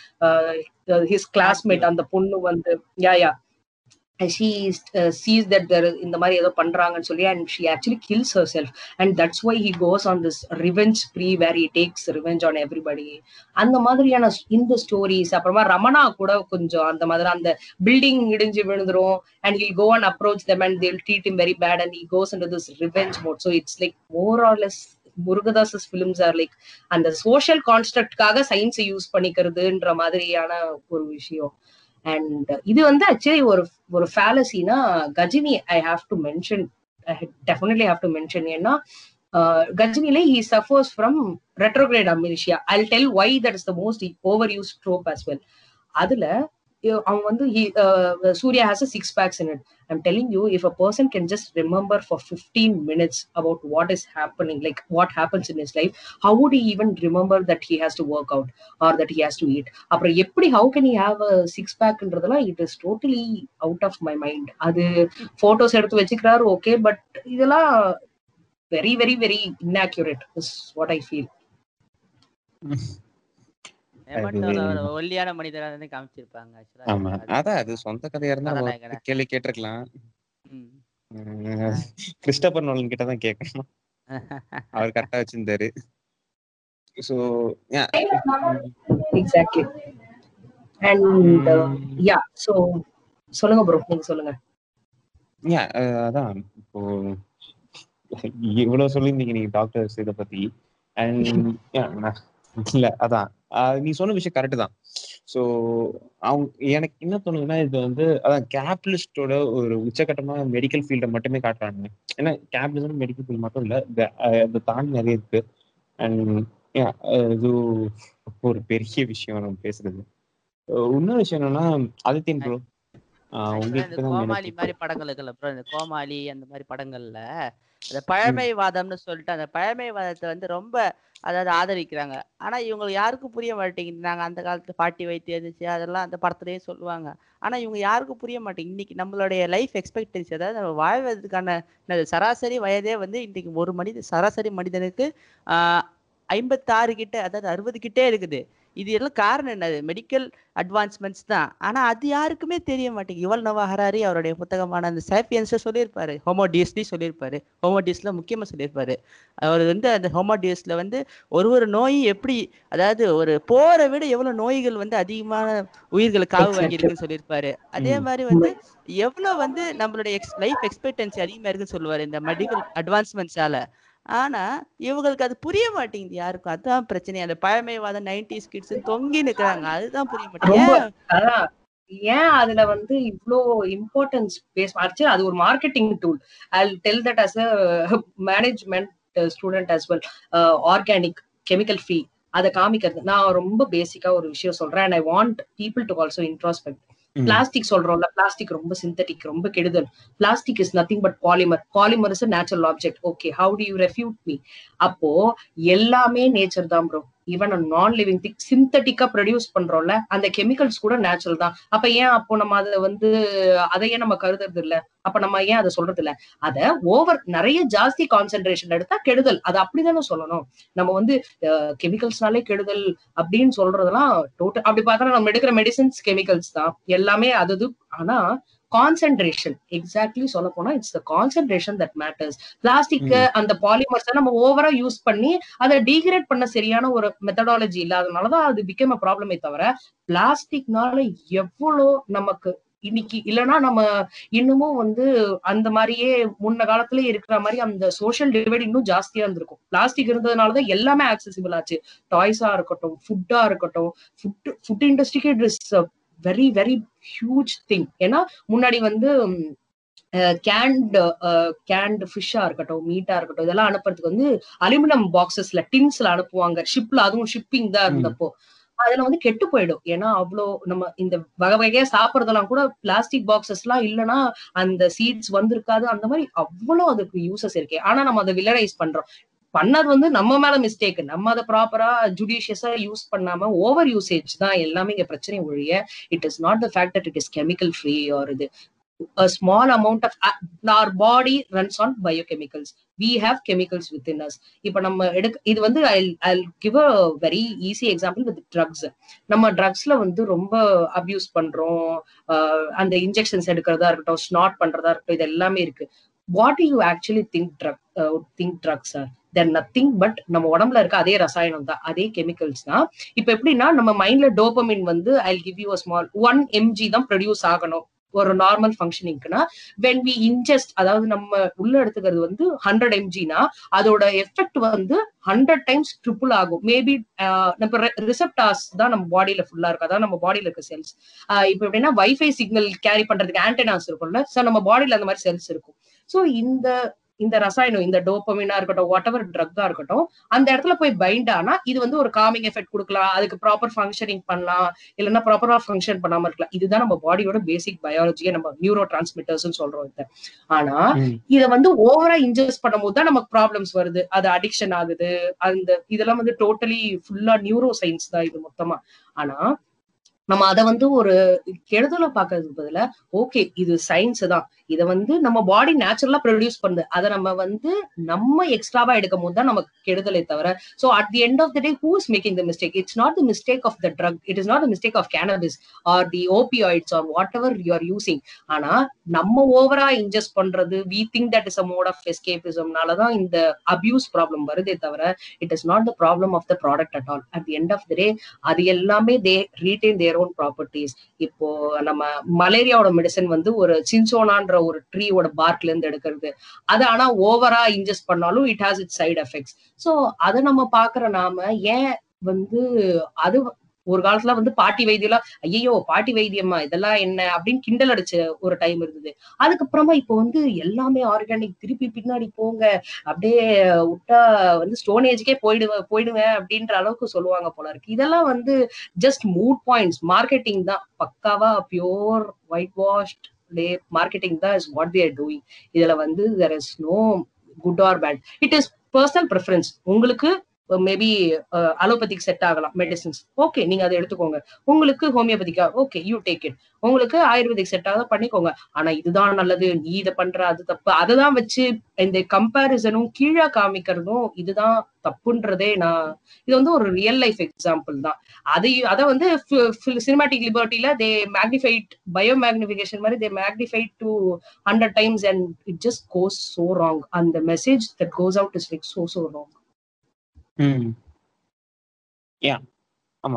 ஹிஸ் கிளாஸ்மேட் அந்த பொண்ணு வந்து யா யா she uh, sees that there இந்த மாதிரி ஏதோ பண்றாங்கன்னு சொல்லி and she actually kills herself and that's why he goes on this revenge spree where he takes revenge on everybody. அந்த மாதிரியான இந்த ஸ்டோரிஸ். அப்புறமா ரமணா கூட கொஞ்சம் அந்த மாதிரி அந்த பில்டிங் இடிஞ்சு விழுந்துரும் and he'll go and approach them and they'll treat him very bad and he goes into this revenge mode. So it's like more or less Murugadoss films are like அந்த சோஷியல் கான்ஸ்ட்ரக்ட்காக சயின்ஸை யூஸ் பண்ணிக்கிறதுன்ற மாதிரியான ஒரு விஷயம். அண்ட் இது வந்து ஆக்சுவலி ஒரு ஒரு ஃபேலசினா Ghajini I have to mention, I definitely have to mention. ஏன்னா கஜினில he suffers from retrograde amnesia. I will tell why that is the most over use trope as well. அதுல அவன் வந்து Suriya has a six packs in it. I'm telling you, if a person can just remember for fifteen minutes about what is happening, like what happens in his life, how would he even remember that he has to work out or that he has to eat? அப்புறம் எப்படி how can he have a six pack ன்றதெல்லாம் it is totally out of my mind. அது போட்டோஸ் எடுத்து வச்சுக்கிறாரு ஓகே, பட் இதெல்லாம் very very very inaccurate is what I feel. ஒல்லியான மனிதராக காமிச்சிருப்பாங்க. ஆமா, அதான் அது சொந்த கதையா இருந்தா கேள்வி கேட்டிருக்கலாம். கிறிஸ்டோபர் நோலன் கிட்ட தான் கேட்கணும், அவர் கரெக்டா வச்சிருந்தாரு. So exactly. And yeah so சொல்லுங்க ப்ரோ, நீங்க சொல்லுங்க. யா அதான் இப்போ இவ்வளவு சொல்லியிருந்தீங்க நீங்க டாக்டர்ஸ் இதை பத்தி. அண்ட் இல்ல அதான் நீ சொன்ன விஷயம் கரெக்ட் தான். ஸோ அவங்க எனக்கு என்ன தோணுதுன்னா இது வந்து அதான் கேபிட்டலிஸ்டோட ஒரு உச்சகட்டமா மெடிக்கல் ஃபீல்டை மட்டுமே காட்டுறாங்க. ஏன்னா கேபிட்டலிசம் மெடிக்கல் ஃபீல்டு மட்டும் இல்லை, அதை தாண்டி நிறைய இருக்கு. அண்ட் இது ஒரு பெரிய விஷயம் நம்ம பேசுறது. இன்னொரு விஷயம் என்னன்னா ஆதித்யன் ப்ரோ கோமாளி மாதிரி படங்கள் இருக்குல்ல ப்ரோ, இந்த கோமாளி அந்த மாதிரி படங்கள்ல அந்த பழமைவாதம்னு சொல்லிட்டு அந்த பழமைவாதத்தை வந்து ரொம்ப அதாவது ஆதரிக்கிறாங்க. ஆனா இவங்களுக்கு யாருக்கும் புரிய மாட்டேங்குது. நாங்க அந்த காலத்துல பாட்டி வைத்தியம் இருந்துச்சு அதெல்லாம் அந்த படத்துலயே சொல்லுவாங்க. ஆனா இவங்க யாருக்கும் புரிய மாட்டேங்குது. இன்னைக்கு நம்மளுடைய லைஃப் எக்ஸ்பெக்டன்சி, அதாவது நம்ம வாழ்வதற்கான சராசரி வயதே வந்து இன்னைக்கு ஒரு மனித சராசரி மனிதனுக்கு ஆஹ் ஐம்பத்தி ஆறு கிட்ட அதாவது அறுபது கிட்டே இருக்குது. இது எல்லாம் காரணம் என்னது? மெடிக்கல் அட்வான்ஸ்மெண்ட்ஸ் தான். ஆனா அது யாருக்குமே தெரிய மாட்டேங்குது. யுவல் நோவா ஹராரி அவருடைய புத்தகமான அந்த சாப்பியன்ஸ்ல சொல்லியிருப்பாரு, ஹோமோடியஸ்லி சொல்லியிருப்பாரு, ஹோமோடியஸ்ல முக்கியமா சொல்லியிருப்பாரு. அவர் வந்து அந்த ஹோமோடியஸ்ல வந்து ஒரு ஒரு நோயும் எப்படி, அதாவது ஒரு போரை விட எவ்வளவு நோய்கள் வந்து அதிகமான உயிர்களை காவு வாங்கி இருக்குன்னு சொல்லியிருப்பாரு. அதே மாதிரி வந்து எவ்வளவு வந்து நம்மளுடைய எக்ஸ் லைஃப் எக்ஸ்பெக்டன்சி அதிகமா இருக்குன்னு சொல்லுவாரு இந்த மெடிக்கல் அட்வான்ஸ்மெண்ட்ஸால. ஆனா இவங்களுக்கு அது புரிய மாட்டேங்குது யாருக்கும். அதுதான் பிரச்சனை. அந்த பழமைவாத நைன்டிஸ் கிட்ஸ் தொங்கி நிக்கிறாங்க, அதுதான் புரிய மாட்டேங்குது. ஏன் அதுல வந்து இவ்ளோ இம்பார்ட்டன்ஸ் பேஸ் ஆச்சு? அது ஒரு marketing tool. I will tell that as a management student as well. Organic chemical free அதை காமிக்கிறது. நான் ரொம்ப பேசிக்கா ஒரு விஷயம் சொல்றேன். and I want people to also introspect. Plastic சொல்றோம்ல, பிளாஸ்டிக் ரொம்ப சிந்தட்டிக், ரொம்ப கெடுதல். Plastic is nothing but polymer. Polymer is a natural object. Okay, how do you refute me? அப்போ எல்லாமே நேச்சர் தான் bro. Even non living thing சிந்தட்டிக்கா ப்ரொடியூஸ் பண்றோம்ல, அந்த கெமிக்கல்ஸ் கூட நேச்சுரல் தான். அப்ப ஏன் அப்போ நம்ம அதை வந்து அதையே நம்ம கருதுறது இல்ல? அப்ப நம்ம ஏன் அதை சொல்றது இல்ல? அத ஓவர் நிறைய ஜாஸ்தி கான்சென்ட்ரேஷன் எடுத்தா கெடுதல், அது அப்படிதானே சொல்லணும். நம்ம வந்து கெமிக்கல்ஸ்னாலே கெடுதல் அப்படின்னு சொல்றதெல்லாம் டோட்டல் அப்படி பார்த்தா நம்ம எடுக்கிற மெடிசின்ஸ் கெமிக்கல்ஸ் தான் எல்லாமே அது. ஆனா கான்சென்ட்ரேஷன், எக்ஸாக்ட்லி சொல்ல போனா it's the concentration that matters. Plastic அந்த பாலிமர்ஸ் நம்ம ஓவரா யூஸ் பண்ணி அதை டீகிரேட் பண்ண சரியான ஒரு மெத்தடாலஜி இல்லாதனாலதான் அது பிகம் அ ப்ராப்ளமே தவிர பிளாஸ்டிக்னால எவ்வளோ நமக்கு இன்னைக்கு. இல்லைன்னா நம்ம இன்னமும் வந்து அந்த மாதிரியே முன்ன காலத்துல இருக்கிற மாதிரி அந்த சோஷியல் டிவைட் இன்னும் ஜாஸ்தியா இருந்திருக்கும். பிளாஸ்டிக் இருந்ததுனாலதான் எல்லாமே ஆக்சசிபிள் ஆச்சு. டாய்ஸா இருக்கட்டும், ஃபுட்டா இருக்கட்டும். ஃபுட் ஃபுட் இண்டஸ்ட்ரிக்கு it is very very huge thing. ஏன்னா முன்னாடி வந்து கேண்ட் கேண்ட் ஃபிஷ்ஷா இருக்கட்டும், மீட்டா இருக்கட்டும், இதெல்லாம் அனுப்புறதுக்கு வந்து அலுமினியம் பாக்ஸஸ்ல டின்ஸ்ல அனுப்புவாங்க. ஷிப்ல, அதுவும் ஷிப்பிங் தான் இருந்தப்போ அதுல வந்து கெட்டு போயிடும். ஏன்னா அவ்வளோ நம்ம இந்த வகை வகையா சாப்பிடறதெல்லாம் கூட பிளாஸ்டிக் பாக்ஸஸ் எல்லாம் இல்லைன்னா அந்த சீட்ஸ் வந்திருக்காது. அந்த மாதிரி அவ்வளோ அதுக்கு யூசஸ் இருக்கு. ஆனா நம்ம அதை வில்லரைஸ் பண்றோம். பண்ணது வந்து நம்ம மேல மிஸ்டேக். நம்ம அதை ப்ராப்பரா ஜுடிஷியஸா யூஸ் பண்ணாம ஓவர் யூசேஜ் தான் எல்லாமே இங்க பிரச்சனை ஒழிய it is not the fact that it is chemical free or இது. A small amount of uh, our body runs on biochemicals. We have chemicals within us. இப்ப நம்ம எடுக்க இது வந்து I'll, I'll give a very easy example with drugs. நம்ம ட்ரக்ஸ்ல வந்து ரொம்ப அபியூஸ் பண்றோம். அந்த இன்ஜெக்ஷன்ஸ் எடுக்கிறதா இருக்கட்டும், ஸ்நாட் பண்றதா இருக்கட்டும், இது எல்லாமே இருக்கு. What do you actually think drug uh, think drugs are? They're nothing but நம்ம உடம்புல இருக்க அதே ரசாயனம் தான், அதே கெமிக்கல்ஸ் தான். இப்ப எப்படின்னா நம்ம மைண்ட்ல டோபமின் வந்து I'll give you a small one mg தான் ப்ரொடியூஸ் ஆகணும் ஒரு நார்மல் ஃபங்க்ஷனிங்க்குனா. when we ingest, அதாவது நம்ம உள்ள எடுத்துக்கிறது வந்து ஹண்ட்ரட் எம்ஜினா அதோட எஃபெக்ட் வந்து ஹண்ட்ரட் டைம்ஸ் ட்ரிபிள் ஆகும். மேபி நம்ம ரிசெப்டார்ஸ் தான் நம்ம பாடியில ஃபுல்லா இருக்கு. அதாவது நம்ம பாடியில இருக்க செல்ஸ். இப்ப எப்படின்னா வைஃபை சிக்னல் கேரி பண்றதுக்கு ஆன்டெனாஸ் இருக்கும்ல, சோ நம்ம பாடியில அந்த மாதிரி செல்ஸ் இருக்கும். சோ இந்த இந்த ரசாயனம், இந்த டோபமினா இருக்கட்டும், வாட் எவர் ட்ரக்கா இருக்கட்டும், அந்த இடத்துல போய் பைண்ட் ஆனா இது வந்து ஒரு காமிங் எஃபெக்ட் கொடுக்கலாம். அதுக்கு ப்ராப்பர் ஃபங்க்ஷனிங் பண்ணலாம், இல்லைன்னா ப்ராப்பரா ஃபங்க்ஷன் பண்ணாம இருக்கலாம். இதுதான் நம்ம பாடியோட பேசிக் பயாலஜியை நம்ம நியூரோ டிரான்ஸ்மிட்டர்ஸ் சொல்றோம் இத. ஆனா இதை வந்து ஓவரா இன்ஜெஸ்ட் பண்ணும் போது தான் நமக்கு ப்ராப்ளம்ஸ் வருது. அது அடிக்ஷன் ஆகுது. அந்த இதெல்லாம் வந்து டோட்டலி ஃபுல்லா நியூரோ சயின்ஸ் தான் இது மொத்தமா. ஆனா நம்ம அதை வந்து ஒரு கெடுதல பாக்குறதுக்கு பதில ஓகே இது சயின்ஸ் தான், இதை வந்து நம்ம பாடி நேச்சுரலா ப்ரொடியூஸ் பண்ணுது, அதை நம்ம வந்து நம்ம எக்ஸ்ட்ராவா எடுக்கும் போது தான் நமக்கு கெடுதலை தவிர. So at the end of the day who is making the mistake? It's not the mistake of the drug, it is not the mistake of cannabis or the opioids or whatever you are using. ஆனா நம்ம ஓவரா இன்ஜெஸ்ட் பண்றது, we think that is a mode of எஸ்கேபிசம்னாலதான் இந்த அபியூஸ் ப்ராப்ளம் வருதே தவிர it is not the problem of the product at all. At the end of the day அது எல்லாமே they retain their own properties. இப்போ நம்ம மலேரியாவோட மெடிசன் வந்து ஒரு சின்சோனான்ற ஒரு ட்ரீயோட பார்க்ல இருந்து எடுக்கிறது, அது ஆனா ஓவரா இன்ஜெஸ்ட் பண்ணாலும் it has it side effects. So அதை நம்ம பாக்குற நாம ஏன் வந்து அது ஒரு காலத்துல வந்து பாட்டி வைத்தியம், ஐயோ பாட்டி வைத்தியமா இதெல்லாம் என்ன அப்படின்னு கிண்டல் அடிச்ச ஒரு டைம் இருந்தது. அதுக்கப்புறமா இப்போ வந்து எல்லாமே ஆர்கானிக், திருப்பி பின்னாடி போங்க, அப்படியே விட்டா வந்து ஸ்டோன் ஏஜ்க்கே போயிடுவேன் போயிடுவேன் அப்படின்ற அளவுக்கு சொல்லுவாங்க போல இருக்கு. இதெல்லாம் வந்து ஜஸ்ட் மூட் பாயிண்ட்ஸ், மார்க்கெட்டிங் தான், பக்காவா பியோர் ஒயிட் வாஷ்ட் மார்க்கெட்டிங் தான் is what they are doing. இதுல வந்து there is no good or bad, it is personal preference. உங்களுக்கு மேபி அலோபதிக் செட் ஆகலாம் மெடிசின்ஸ், ஓகே நீங்க அதை எடுத்துக்கோங்க. உங்களுக்கு ஹோமியோபதிக்கா, ஓகே யூ டேக் இட். உங்களுக்கு ஆயுர்வேதிக் செட் ஆக பண்ணிக்கோங்க. ஆனா இதுதான் நல்லது, நீ இதை பண்ற அது தப்பு, அததான் வச்சு இந்த கம்பேரிசனும் கீழே காமிக்கிறதும் இதுதான் தப்புன்றதே. நான் இது வந்து ஒரு ரியல் லைஃப் எக்ஸாம்பிள் தான். அதை அதை வந்து சினிமாட்டிக் லிபர்ட்டில தே மேக்னிஃபைட், பயோ மேக்னிஃபிகேஷன் மாதிரி they magnified to hundred times and it just goes so wrong. அந்த message that goes out is like so so wrong. Hmm yeah ஆமா.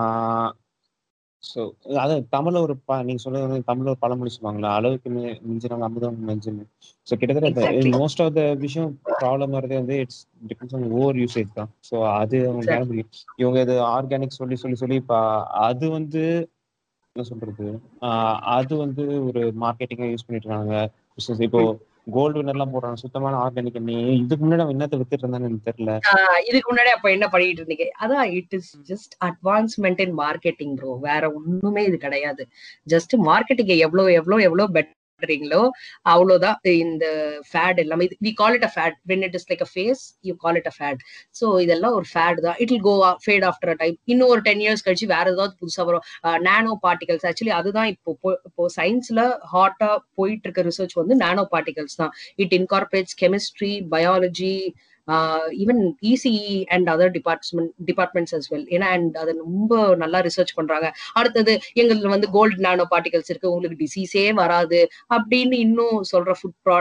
ஸோ அது தமிழ்ல ஒரு ப நீங்க சொல்றது வந்து தமிழ்ல ஒரு பழமொழி சொல்லுவாங்களா, அளவுக்கு மி மிஞ்சினால் அமுதம் நெஞ்சுன்னு. ஸோ கிட்டத்தட்ட மோஸ்ட் ஆஃப் த விஷயம் ப்ராப்ளம் வரதே வந்து it's depends on over usage தான். ஸோ அது அவங்க முடியும். இவங்க இது ஆர்கானிக் சொல்லி சொல்லி சொல்லி இப்போ அது வந்து என்ன சொல்றது, அது வந்து ஒரு மார்க்கெட்டிங்கா யூஸ் பண்ணிட்டு இருக்காங்க. இப்போ கோல்டு வின்னர்லாம் போடுறாங்க சுத்தமான ஆர்கானிக். நீ இதுக்கு முன்னாடி அவன் என்னத்தை வித்துட்டு இருந்தான்னு எனக்கு தெரியல. இதுக்கு முன்னாடி அப்ப என்ன பண்ணிட்டு இருந்தீங்க? அதான் it is just advancement in marketing bro, வேற ஒண்ணுமே இது கிடையாது. ஜஸ்ட் மார்க்கெட்டிங் எவ்வளவு எவ்வளவு எவ்வளவு பெட்டரிங்களோ அவ்வளவுதான் இந்த ஃபேட் எல்லாமே. We call it a fad when it is like a phase you call it a fad. So இதெல்லாம் ஒரு ஃபேட் தான். இட் will go fade after a time. இன்னும் ஒரு டென் இயர்ஸ் கழிச்சு வேற ஏதாவது புதுசா வரும். நானோ பார்ட்டிகல்ஸ், ஆக்சுவலி அதுதான் இப்போ இப்போ சயின்ஸ்ல ஹாட்டா போயிட்டு இருக்க ரிசர்ச் வந்து நானோ பார்ட்டிகல்ஸ் தான். It incorporates chemistry, biology, even ECE and other department departments as well. ஏன்னா அண்ட் அதை ரொம்ப நல்லா ரிசர்ச் பண்றாங்க. அடுத்தது எங்களுக்கு வந்து கோல்டு நானோ பார்ட்டிகல்ஸ் இருக்கு, உங்களுக்கு டிசீஸே வராது அப்படின்னு இன்னும் சொல்ற ஃபுட் ப்ராடக்ட்ஸ்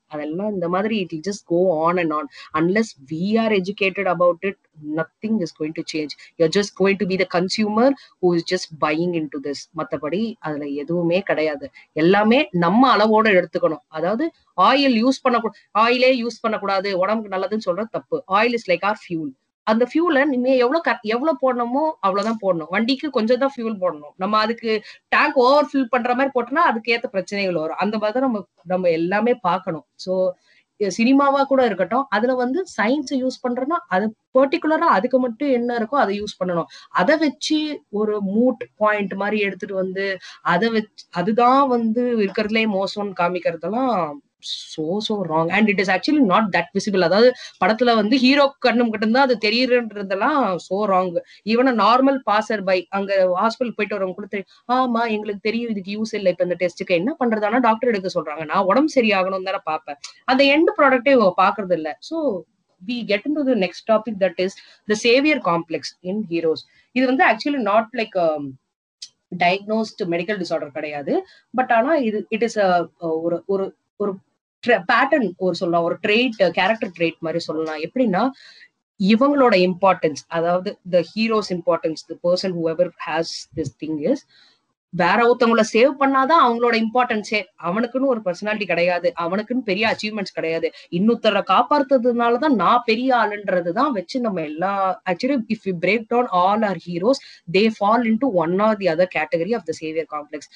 அதெல்லாம் இந்த மாதிரி it will just go on and on. Unless we are educated about it, nothing is going to change. You're just going to be the consumer who is just buying into this. மத்தபடி அதுல எதுவுமே கிடையாது. எல்லாமே நம்ம அளவோட எடுத்துக்கணும். அதாவது ஆயில் யூஸ் பண்ண ஆயிலே யூஸ் பண்ணக்கூடாது, உடம்புக்கு நல்லதுன்னு சொல்றது தப்பு. Oil is like our fuel. அந்த ஃபியூலை நீங்க எவ்வளவு எவ்வளவு போடணுமோ அவ்வளவுதான் போடணும். வண்டிக்கு கொஞ்சம் தான் ஃபியூல் போடணும். நம்ம அதுக்கு டேங்க் ஓவர் ஃபில் பண்ற மாதிரி போட்டோம்னா அதுக்கு ஏத்த பிரச்சனைகள் வரும். அந்த மாதிரி நம்ம நம்ம எல்லாமே பார்க்கணும். ஸோ சினிமாவா கூட இருக்கட்டும், அதுல வந்து சயின்ஸ் யூஸ் பண்றோம்னா அது பர்டிகுலரா அதுக்கு மட்டும் என்ன இருக்கோ அதை யூஸ் பண்ணணும். அதை வச்சு ஒரு மூட் பாயிண்ட் மாதிரி எடுத்துட்டு வந்து அதை வச்சு அதுதான் வந்து இருக்கிறதுலே மோசம்னு காமிக்கிறதெல்லாம் so so wrong, and it is actually not that visible. அதாவது படத்துல வந்து ஹீரோ கண்ணும் மட்டும்தான் அது தெரியுறன்றதெல்லாம் so wrong. Even normal passerby அங்க ஹாஸ்பிட்டல் போயிட்டு வரவங்க கூட தெரியும், ஆமா எங்களுக்கு தெரியும் இதுக்கு யூஸ் இல்லை இப்ப இந்த டெஸ்ட்டுக்கு, என்ன பண்றதானா டாக்டர் எடுக்க சொல்றாங்க, நான் உடம்பு சரியாகணும் தானே பாப்பேன். அந்த எண்ட் ப்ராடக்டே பாக்குறது இல்ல. So we get into the next topic, that is the savior complex in heroes. இது வந்து actually not like a diagnosed medical disorder கிடையாது. பட் ஆனா இது இட் இஸ் ஒரு ஒரு ஒரு பேட்டர்ன் ஒரு சொல்லலாம், ஒரு ட்ரேட் கேரக்டர் ட்ரேட் மாதிரி சொல்லலாம். எப்படின்னா இவங்களோட இம்பார்ட்டன்ஸ், அதாவது the heroes importance, the person whoever has this thing is வேற ஒருத்தவங்கள சேவ் பண்ணாதான் அவங்களோட இம்பார்ட்டன்ஸே. அவனுக்குன்னு ஒரு பர்சனாலிட்டி கிடையாது, அவனுக்குன்னு பெரிய அச்சீவ்மெண்ட்ஸ் கிடையாது, இன்னொருத்தரை காப்பாற்றுறதுனாலதான் நான் பெரிய ஆளுன்றதுதான் வச்சு நம்ம எல்லா actually if you break down all our heroes they fall into one or the other category of the saviour complex.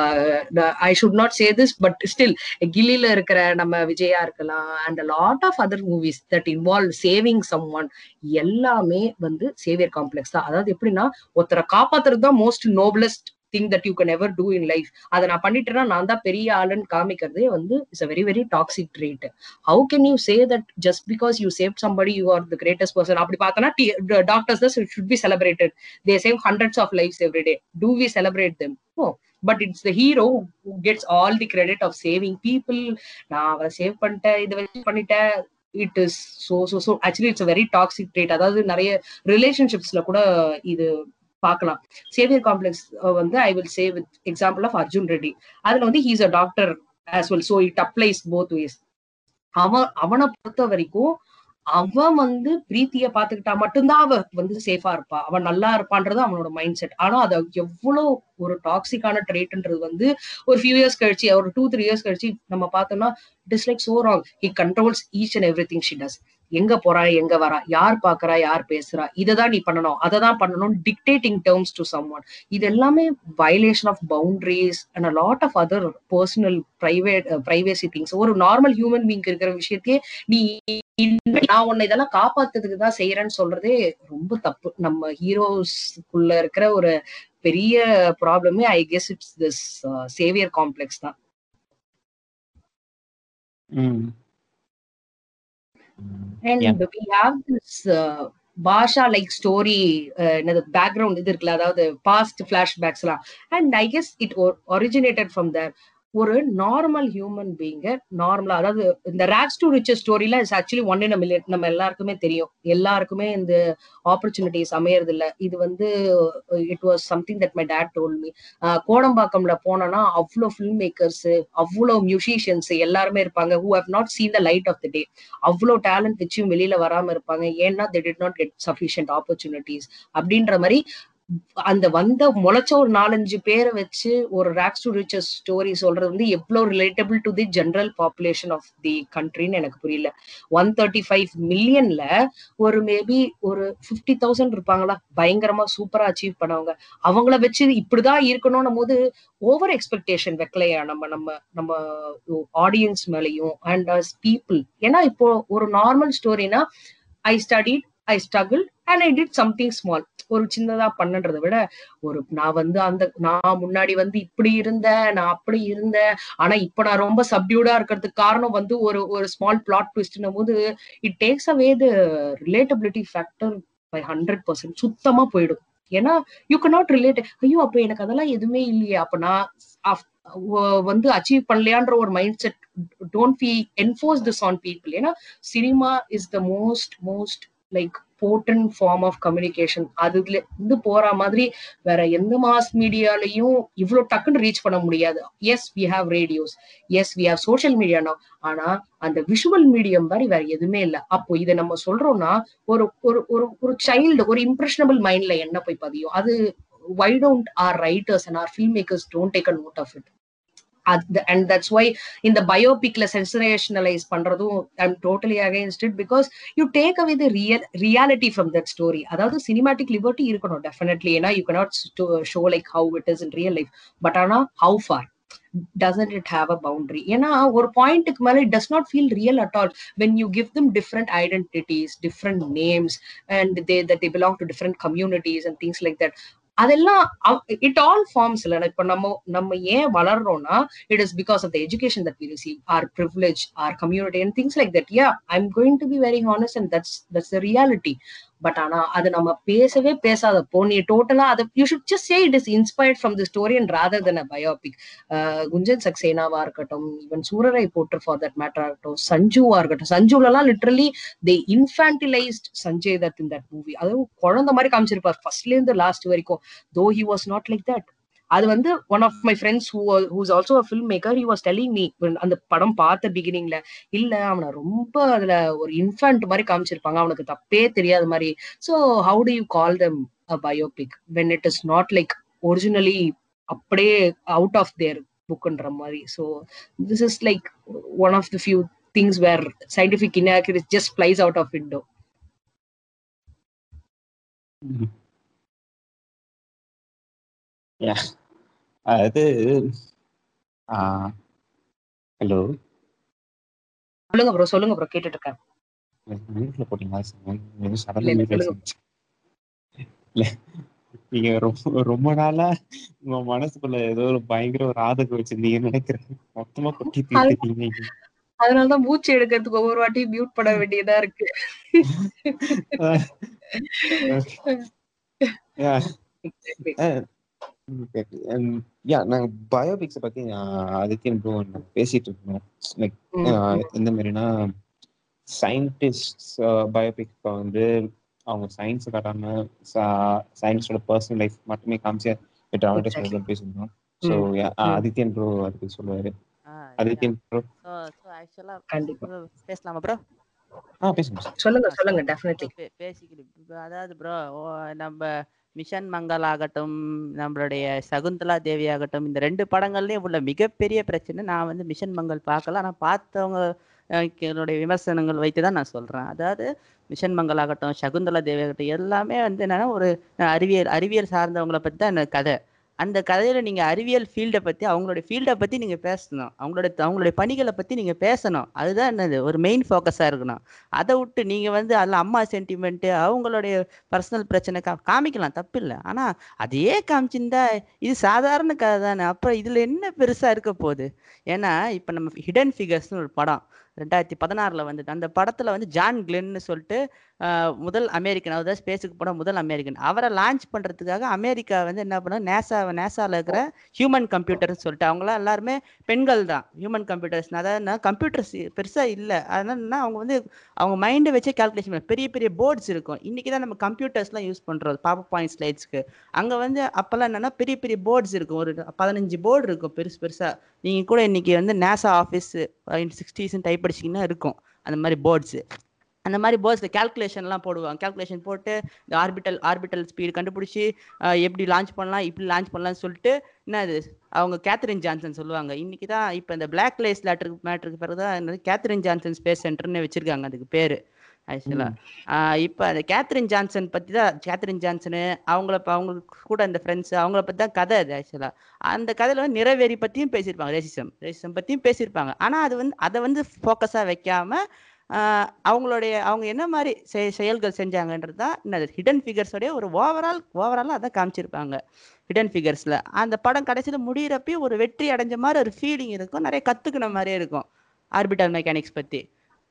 I should not say this, but still கில்லில இருக்கிற நம்ம விஜயா இருக்கலாம் and lot of other movies that involve saving someone, எல்லாமே வந்து சேவியர் காம்ப்ளெக்ஸ் தான். அதாவது எப்படின்னா ஒருத்தரை காப்பாத்துறது தான் most noblest thing that you can ever do in life. அதை நான் பண்ணிட்டேன்னா நான் தான் பெரிய ஆளுன்னு காமிக்கிறதே வந்து இட்ஸ் a very very toxic trait. How can you say that just because you saved somebody you are the greatest person? அப்படி பார்த்தோன்னா doctors should be celebrated. They save hundreds of lives every day. Do we celebrate them? No. But it's the hero who gets all the credit of saving people. நான் அவரை சேவ் பண்ணிட்டேன், இதை வச்சு பண்ணிட்டேன். It is so so so actually it's a very toxic trait. அதாவது நிறைய ரிலேஷன்ஷிப்ஸ்ல கூட இது பார்க்கலாம். சேவியர் காம்ப்ளெக்ஸ் வந்து I will say with example of Arjun Reddy. அதுல வந்து he's a doctor as well, so it applies both ways. அவன் அவனை பொறுத்த வரைக்கும் அவன் வந்து பிரீத்திய பாத்துக்கிட்டா மட்டும்தான் அவன் வந்து சேஃபா இருப்பா, அவன் நல்லா இருப்பான்றது அவனோட மைண்ட் செட். ஆனா அது எவ்வளவு ஒரு டாக்ஸிக்கான ட்ரேட்ன்றது வந்து ஒரு ஃபியூ இயர்ஸ் கழிச்சு, ஒரு டூ த்ரீ இயர்ஸ் கழிச்சு நம்ம பார்த்தோம்னா it is like so wrong. He controls each and every thing she does. எங்க போறா, எங்க வரா, யார் பாக்குறா, யார் பேசுறா, இததான் நீ பண்ணணும், அதை தான் பண்ணணும், dictating terms to someone. இது எல்லாமே violation of boundaries and a lot of other personal private privacy things. ஒரு நார்மல் ஹியூமன் பீங் இருக்கிற விஷயத்தையே நீ நான் உன்னை இதெல்லாம் காப்பாத்துறதுக்கு தான் செய்யறேன்னு சொல்றதே ரொம்ப தப்பு. நம்ம ஹீரோஸ்க்குள்ள இருக்கிற ஒரு பெரிய ப்ராப்ளமே I guess it's this saviour complex தான். And yeah. we have this uh, Basha like story, uh, background இது இருக்குல்ல, அதாவது பாஸ்ட் ஃபிளாஷ்பேக்ஸ் எல்லாம், and I guess it originated from there. ஒரு நார்மல் ஹியூமன் பீங்க நார்மலா, அதாவது இந்த ரேக்ஸ் டு ரிச்சஸ் ஸ்டோரியில is actually one in a million. நம்ம எல்லாருக்குமே தெரியும், எல்லாருக்குமே இந்த ஆப்பர்ச்சுனிட்டிஸ் அமையறது இல்ல. இது வந்து it was something that my dad told me. கோடம்பாக்கம்ல போனோம்னா அவ்வளோ ஃபில்ம் மேக்கர்ஸ், அவ்வளோ மியூசிஷியன்ஸ் எல்லாருமே இருப்பாங்க who have not seen the light of the day. அவ்வளோ டேலண்ட் வச்சும் வெளியில வராம இருப்பாங்க, ஏன்னா they did not get sufficient opportunities. அப்படின்ற மாதிரி அந்த வந்த முளைச்ச ஒரு நாலஞ்சு பேரை வச்சு ஒரு ரேக்ஸ் டு ரிச்சஸ் ஸ்டோரி சொல்றது வந்து எவ்வளவு relatable to the general population of the கண்ட்ரின்னு எனக்கு புரியல. ஒன் தேர்ட்டி ஃபைவ் மில்லியன்ல ஒரு மேபி ஒரு பிப்டி தௌசண்ட் இருப்பாங்களா பயங்கரமா சூப்பரா அச்சீவ் பண்ணவங்க. அவங்கள வச்சு இப்படிதான் இருக்கணும் போது ஓவர் எக்ஸ்பெக்டேஷன் வைக்கலையா நம்ம நம்ம நம்ம ஆடியன்ஸ் மேலையும் அண்ட் அஸ் பீப்புள். ஏன்னா இப்போ ஒரு நார்மல் ஸ்டோரினா I studied, I struggle and I did something small, ஒரு சின்னதா பண்ணன்றதை விட ஒரு நான் வந்து அந்த நான் முன்னாடி வந்து இப்படி இருந்தேன், நான் அப்படி இருந்தேன், ஆனா இப்ப நான் ரொம்ப சப்டியூடா இருக்கிறதுக்கு காரணம் வந்து ஒரு ஒரு ஸ்மால் பிளாட் ட்விஸ்ட்னும் போது it takes away the relatability factor by hundred percent. சுத்தமா போயிடும். ஏன்னா யூ கேன் நாட் ரிலேட். ஐயோ அப்ப எனக்கு அதெல்லாம் எதுவுமே இல்லையே, அப்ப நான் வந்து அச்சீவ் பண்ணலையான்ற ஒரு mindset. Don't be enforce this on people. ஏன்னா cinema is the most most like potent form of communication. அதுல இருந்து போற மாதிரி வேற எந்த மாஸ் மீடியாலையும் இவ்வளவு டக்குன்னு ரீச் பண்ண முடியாது. Yes we have radios, yes we have social media now. ஆனா அந்த விஷுவல் மீடியம் மாதிரி வேற எதுவுமே இல்லை. அப்போ இதை நம்ம சொல்றோம்னா ஒரு ஒரு ஒரு சைல்டு ஒரு இம்ப்ரெஷனபிள் மைண்ட்ல என்ன போய் பதியும்? அது why don't our writers and our filmmakers don't take a note of it? And that's why in the biopic la sensationalize பண்றதும் I'm totally against it, because you take away the real reality from that story. அதாவது cinematic liberty இருக்கணும் definitely, ஏன்னா you cannot show like how it is in real life, but ஆனா how far doesn't it have a boundary? ஏன்னா ஒரு பாயிண்ட்டுக்கு மேல it does not feel real at all when you give them different identities, different names, and they that they belong to different communities and things like that. அதெல்லாம் இட் ஆல் ஃபார்ம்ஸ் இல்ல. இப்ப நம்ம நம்ம ஏன் வளர்றோம்னா it is because of the education that we receive, our privilege, our community and things like that. Yeah I am going to be very honest and that's that's the reality. But ஆனா அது நம்ம பேசவே பேசாதப்போ நீ டோட்டலா அதை you should just say it is inspired from the story and rather than a biopic. Gunjan சக்சேனாவா இருக்கட்டும், even Soorarai Pottru for that matter ஆகட்டும், சஞ்சுவா இருக்கட்டும், சஞ்சுலாம் literally they இன்ஃபான்டிலைஸ்ட் Sanjay Dutt in that movie. அதுவும் குழந்தை மாதிரி காமிச்சிருப்பார் ஃபர்ஸ்ட்ல இருந்து லாஸ்ட் வரைக்கும். Though he was not like that. அது வந்து one of my friends who whose also a film maker, he was telling me அந்த படம் பார்த்த பிகினிங்ல இல்ல அவனை ரொம்ப அதுல ஒரு இன்ஃபேண்ட் மாதிரி காமிச்சிருப்பாங்க, அவனுக்கு தப்பே தெரியாத மாதிரி. So how do you call them a biopic when it is not like originally அப்படியே அவுட் ஆஃப் தேர் புக்ன்ற மாதிரி? So this is like one of the few things where scientific inaccuracy just flies out of window. அது ஹலோ சொல்லுங்க ப்ரோ, சொல்லுங்க ப்ரோ, கேட்டுட்டு இருக்கேன். மியூட்ல போட்டீங்களா? இல்ல இல்ல சொல்லுங்க. இல்ல நீங்க ரொம்ப ரொம்ப நாளா உங்க மனசுக்குள்ள ஏதோ ஒரு பயங்கர ஒரு ஆதகம் வச்சிருந்தீங்கன்னு நினைக்கிறேன். மொத்தமா கொட்டி தீர்த்துட்டீங்க. அதனாலதான் மூச்சு எடுக்கிறதுக்கு ஒவ்வொரு வாட்டி மியூட் பண்ண வேண்டியதா இருக்கு. நாங்க பயோபிக்ஸ பத்தி அதுக்கு பேசிட்டு இருக்கோம். லைக் எந்த மாதிரினா சயின்டிஸ்ட் பயோபிக் வந்து அவங்க சயின்ஸ் காட்டாம சயின்ஸோட பர்சனல் லைஃப் மட்டுமே காமிச்சு டிராமடைஸ் பேசிருந்தோம். ஸோ ஆதித்யன் ப்ரோ அதுக்கு சொல்லுவாரு. ஆதித்யன் ப்ரோ பேசலாமா ப்ரோ? ஆ பேசுங்க. சொல்லுங்க சொல்லுங்க. டெஃபினெட்லி பேசிக்கலி அதாவது ப்ரோ நம்ம மிஷன் மங்கள் ஆகட்டும், நம்மளுடைய சகுந்தலா தேவி ஆகட்டும், இந்த ரெண்டு படங்கள்லயும் உள்ள மிகப்பெரிய பிரச்சனை, நான் வந்து மிஷன் மங்கள் பார்க்கல, ஆனால் பார்த்தவங்க என்னுடைய விமர்சனங்கள் வைத்து தான் நான் சொல்கிறேன். அதாவது மிஷன் மங்கள் ஆகட்டும், சகுந்தலா தேவி ஆகட்டும், எல்லாமே வந்து என்னன்னா ஒரு அறிவியல் அறிவியல் சார்ந்தவங்களை பற்றி தான் எனக்கு கதை. அந்த கதையில் நீங்கள் அறிவியல் ஃபீல்டை பற்றி, அவங்களுடைய ஃபீல்டை பற்றி நீங்கள் பேசணும், அவங்களோட அவங்களுடைய பணிகளை பற்றி நீங்கள் பேசணும். அதுதான் என்னது ஒரு மெயின் ஃபோக்கஸாக இருக்கணும். அதை விட்டு நீங்கள் வந்து அதில் அம்மா சென்டிமெண்ட்டு, அவங்களுடைய பர்சனல் பிரச்சனை கா காமிக்கலாம் தப்பு இல்லை, ஆனால் அதையே காமிச்சிருந்தா இது சாதாரண கதை தானே. அப்புறம் இதில் என்ன பெருசாக இருக்க போகுது? ஏன்னா இப்போ நம்ம ஹிடன் ஃபிகர்ஸ்னு ஒரு படம் ரெண்டாயிரத்தி பதினாறுல வந்துட்டு, அந்த படத்துல வந்து ஜான் கிளென்னு சொல்லிட்டு முதல் அமெரிக்கன், அதாவது ஸ்பேஸுக்கு போன முதல் அமெரிக்கன், அவரை லான்ச் பண்றதுக்காக அமெரிக்கா வந்து என்ன பண்ண, நேசா நேசால இருக்கிற ஹியூமன் கம்ப்யூட்டர்னு சொல்லிட்டு, அவங்களாம் எல்லாருமே பெண்கள் தான் ஹியூமன் கம்ப்யூட்டர்ஸ். அதாவது கம்ப்யூட்டர்ஸ் பெருசா இல்லை, அதனால அவங்க வந்து அவங்க மைண்டை வச்சே கால்குலேஷன் பண்ண பெரிய பெரிய போர்ட்ஸ் இருக்கும். இன்னைக்கு தான் நம்ம கம்ப்யூட்டர்ஸ்லாம் யூஸ் பண்றோம் பவர் பாயிண்ட் ஸ்லைட்ஸ்க்கு. அங்க வந்து அப்பெல்லாம் என்னன்னா பெரிய பெரிய போர்ட்ஸ் இருக்கும், ஒரு பதினஞ்சு போர்டு இருக்கும் பெருசு பெருசா. நீங்க கூட இன்னைக்கு வந்து நேசா ஆஃபீஸ் சிக்ஸ்டீஸ்ன்னு டைப் படிச்சிங்கன்னா இருக்கும் அந்த மாதிரி போர்ட்ஸு. அந்த மாதிரி போர்ட்ஸில் கேல்குலேஷன்லாம் போடுவாங்க. கேல்குலேஷன் போட்டு இந்த ஆர்பிட்டல் ஆர்பிட்டல் ஸ்பீடு கண்டுபிடிச்சி எப்படி லான்ச் பண்ணலாம், இப்படி லான்ச் பண்ணலாம்னு சொல்லிட்டு என்ன அது அவங்க கேத்ரின் ஜான்சன் சொல்லுவாங்க. இன்னைக்கு தான் இப்போ இந்த பிளாக் லைஃப் மேட்டருக்கு மேட்டருக்கு பிறகு தான் என்னது கேத்ரின் ஜான்சன் ஸ்பேஸ் சென்டர்னு வச்சிருக்காங்க அதுக்கு பேர் ஆக்சுவலாக. இப்போ அந்த கேத்ரின் ஜான்சன் பற்றி தான், கேத்ரின் ஜான்சனு அவங்கள அவங்களுக்கு கூட அந்த ஃப்ரெண்ட்ஸு அவங்கள பற்றி தான் கதை அது ஆக்சுவலாக. அந்த கதையில் வந்து நிறவேறி பற்றியும் பேசியிருப்பாங்க, ரேசிசம் ரேசிசம் பற்றியும் பேசியிருப்பாங்க. ஆனால் அது வந்து அதை வந்து ஃபோக்கஸாக வைக்காமல் அவங்களுடைய அவங்க என்ன மாதிரி செயல்கள் செஞ்சாங்கன்றது தான் என்னது ஹிடன் ஃபிகர்ஸோடைய ஒரு ஓவரால் ஓவராலாக அதான் காமிச்சிருப்பாங்க ஹிடன் ஃபிகர்ஸில். அந்த படம் கடைசியில் முடிகிறப்பே ஒரு வெற்றி அடைஞ்ச மாதிரி ஒரு ஃபீலிங் இருக்கும், நிறைய கற்றுக்கின மாதிரியே இருக்கும் ஆர்பிட்டல் மெக்கானிக்ஸ் பற்றி.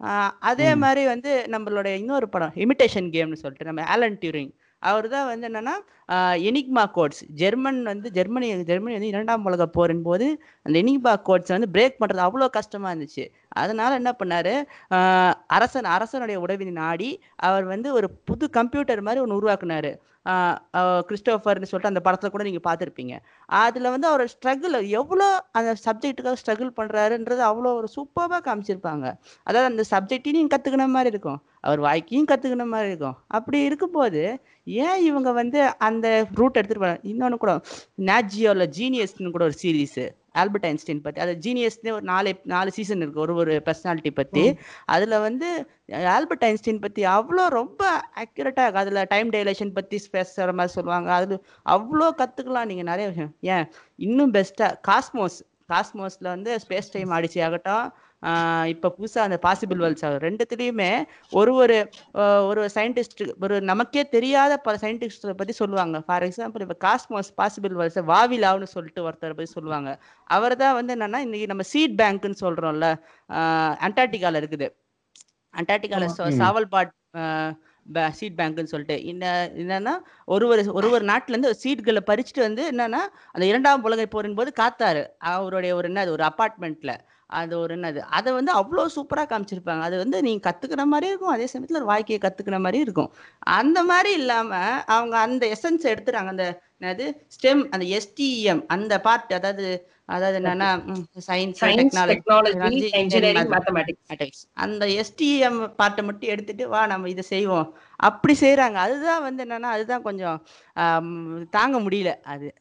அதே மாதிரி வந்து நம்மளுடைய இன்னொரு படம் இமிட்டேஷன் கேம்னு சொல்லிட்டு, நம்ம ஆலன் டியூரிங் அவர் தான் வந்து என்னன்னா எனிக்மா கோட்ஸ், ஜெர்மன் வந்து ஜெர்மனி ஜெர்மனி வந்து இரண்டாம் உலக போரின் போது அந்த எனிக்மா கோட்ஸை வந்து பிரேக் பண்ணுறது அவ்வளோ கஷ்டமாக இருந்துச்சு. அதனால என்ன பண்ணாரு, ஆஹ் அரசன் அரசனுடைய உதவி நாடி அவர் வந்து ஒரு புது கம்ப்யூட்டர் மாதிரி ஒன்று உருவாக்குனாரு. ஆஹ் ஆஹ் கிறிஸ்டோபர்னு சொல்லிட்டு அந்த படத்துல கூட நீங்க பார்த்திருப்பீங்க. அதுல வந்து அவர் ஸ்ட்ரகிள் எவ்வளோ அந்த சப்ஜெக்ட்டுக்காக ஸ்ட்ரகிள் பண்றாருன்றது அவ்வளோ ஒரு சூப்பராக காமிச்சிருப்பாங்க. அதாவது அந்த சப்ஜெக்டையும் கத்துக்கின மாதிரி இருக்கும், அவர் வாழ்க்கையும் கத்துக்கின மாதிரி இருக்கும். அப்படி இருக்கும்போது ஏன் இவங்க வந்து அந்த ரூட் எடுத்துட்டு போறாங்க? இன்னொன்று கூட நாஜியோல ஜீனியஸ்னு கூட ஒரு சீரீஸ் ஆல்பர்ட் ஐன்ஸ்டைன் பத்தி, அது ஜீனியஸ்னு ஒரு நாலு நாலு சீசன் இருக்கு ஒரு ஒரு பர்சனாலிட்டி பத்தி. அதுல வந்து ஆல்பர்ட் ஐன்ஸ்டைன் பத்தி அவ்வளோ ரொம்ப அக்யூரேட்டா இருக்கு. அதுல டைம் டைலேஷன் பத்தி பேசுற மாதிரி சொல்லுவாங்க. அது அவ்வளோ கத்துக்கலாம் நீங்க நிறைய விஷயம். ஏன் இன்னும் பெஸ்டா காஸ்மோஸ் காஸ்மோஸ்ல வந்து ஸ்பேஸ் டைம் ஆடிச்சு ஆகட்டும், ஆஹ் இப்ப புதுசா அந்த பாசிபிள் வேர்ல்ட்ஸ் ஆகும், ரெண்டுத்துலயுமே ஒரு ஒரு ஆஹ் ஒரு சயின்டிஸ்ட், ஒரு நமக்கே தெரியாத பல சயின்டிஸ்ட பத்தி சொல்லுவாங்க. ஃபார் எக்ஸாம்பிள் இப்ப காஸ்மோஸ் பாசிபிள் வேர்ல்ட்ஸ் வாவிலாவ்னு சொல்லிட்டு ஒருத்தரை பத்தி சொல்லுவாங்க. அவர் தான் வந்து என்னன்னா இன்னைக்கு நம்ம சீட் பேங்க்னு சொல்றோம்ல, ஆஹ் அண்டார்டிகால இருக்குது. அண்டார்டிகால சாவல்பாட் சீட் பேங்க்னு சொல்லிட்டு இந்த என்னன்னா ஒரு ஒரு ஒரு ஒரு நாட்டுல இருந்து சீட்களை பறிச்சுட்டு வந்து என்னன்னா அந்த இரண்டாம் உலகை போரின் போது காத்தாரு அவருடைய ஒரு என்னது ஒரு அபார்ட்மெண்ட்ல. அது ஒரு என்னது அதை வந்து அவ்வளோ சூப்பரா காமிச்சிருப்பாங்க. அது வந்து நீங்க கத்துக்கிற மாதிரி இருக்கும், அதே சமயத்துல ஒரு வாழ்க்கையை கத்துக்கிற மாதிரி இருக்கும். அந்த மாதிரி இல்லாம அவங்க அந்த எசன்ஸ் எடுத்துறாங்க. அந்த என்னது ஸ்டெம் அந்த எஸ்டிஎம் அந்த பார்ட், அதாவது அதாவது என்னன்னா சயின்ஸ் டெக்னாலஜி இன்ஜினியரிங் மேத்தமேட்டிக்ஸ் அந்த எஸ்டிஎம் பார்ட்டை மட்டும் எடுத்துட்டு வா நம்ம இதை செய்வோம் அப்படி செய்யறாங்க. அதுதான் வந்து என்னன்னா அதுதான் கொஞ்சம் தாங்க முடியல அது.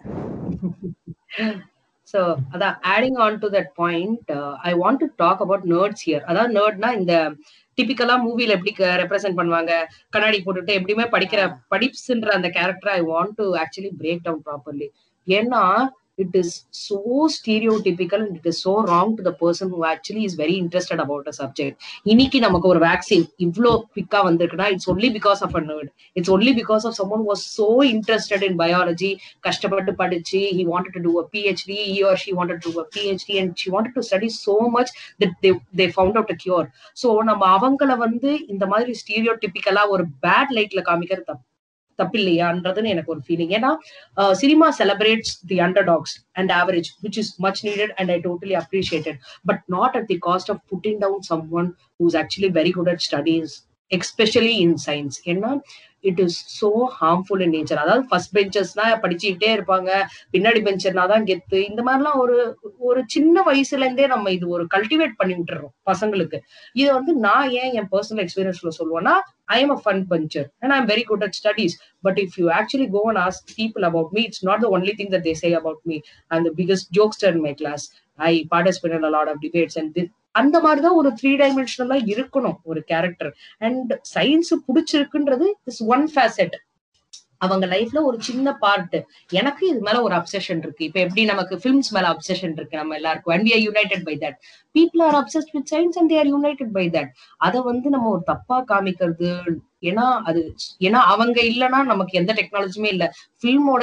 So அதான் adding on to that point, uh, I want to talk about nerds here. அதாவது நர்ட்னா இந்த டிபிக்கலா மூவில எப்படி ரெப்ரசென்ட் பண்ணுவாங்க, கண்ணாடி போட்டுட்டு எப்படியுமே படிக்கிற படிப்ஸ்ன்ற அந்த character I want to actually break down properly. ஏன்னா it is so stereotypical and it is so wrong to the person who actually is very interested about a subject. இன்னைக்கு நமக்கு ஒரு வேக்சின் இவ்ளோ குவிக்கா வந்திருக்குன்னா it's only because of a nerd. It's only because of someone who was so interested in biology, கஷ்டப்பட்டு படிச்சு he wanted to do a PhD, he or she wanted to do a PhD and she wanted to study so much that they they found out a cure. So நம்ம அவங்கள வந்து இந்த மாதிரி ஸ்டீரியோடிபிக்கலா ஒரு பேட் லைட்ல காமிக்கிறது தப்பு தப்பில்லையான்றதுன்னு எனக்கு ஒரு ஃபீலிங். ஏன்னா cinema celebrates the underdogs and average which is much needed and I totally appreciated, but not at the cost of putting down someone who is actually very good at studies, especially in science. ஏன்னா it is so harmful in nature. அதாவது ஃபர்ஸ்ட் பெஞ்சர்ஸ்னா படிச்சுக்கிட்டே இருப்பாங்க, பின்னாடி பெஞ்சர்னா தான் கெத்து, இந்த மாதிரிலாம் ஒரு ஒரு சின்ன வயசுல இருந்தே நம்ம இது ஒரு கல்டிவேட் பண்ணி விட்டுறோம் பசங்களுக்கு. இது வந்து நான் ஏன் என் பர்சனல் எக்ஸ்பீரியன்ஸ்ல சொல்லுவேன்னா, I am a fun puncher and I'm very good at studies. But if you actually go and ask people about me, it's not the only thing that they say about me. I'm the biggest jokester in my class. I participate in a lot of debates and this. அந்த மாதிரிதான் ஒரு த்ரீ டைமென்ஷனலா இருக்கணும் ஒரு கேரக்டர். அண்ட் சயின்ஸ் பிடிச்சிருக்குன்றது இஸ் ஒன் ஃபேசெட், அவங்க லைஃப்ல ஒரு சின்ன பார்ட். எனக்கு இது மேல ஒரு அப்சஷன் இருக்கு. இப்ப எப்படி நமக்கு பிலிம்ஸ் மேல அப்சஷன் இருக்கு நம்ம எல்லாருக்கும், and we are united by that. People are obsessed with science and they are united by that. அத வந்து நம்ம ஒரு தப்பா காமிக்கிறது. ஏன்னா அது ஏன்னா அவங்க இல்லைன்னா நமக்கு எந்த டெக்னாலஜியுமே இல்லை. பிலிமோட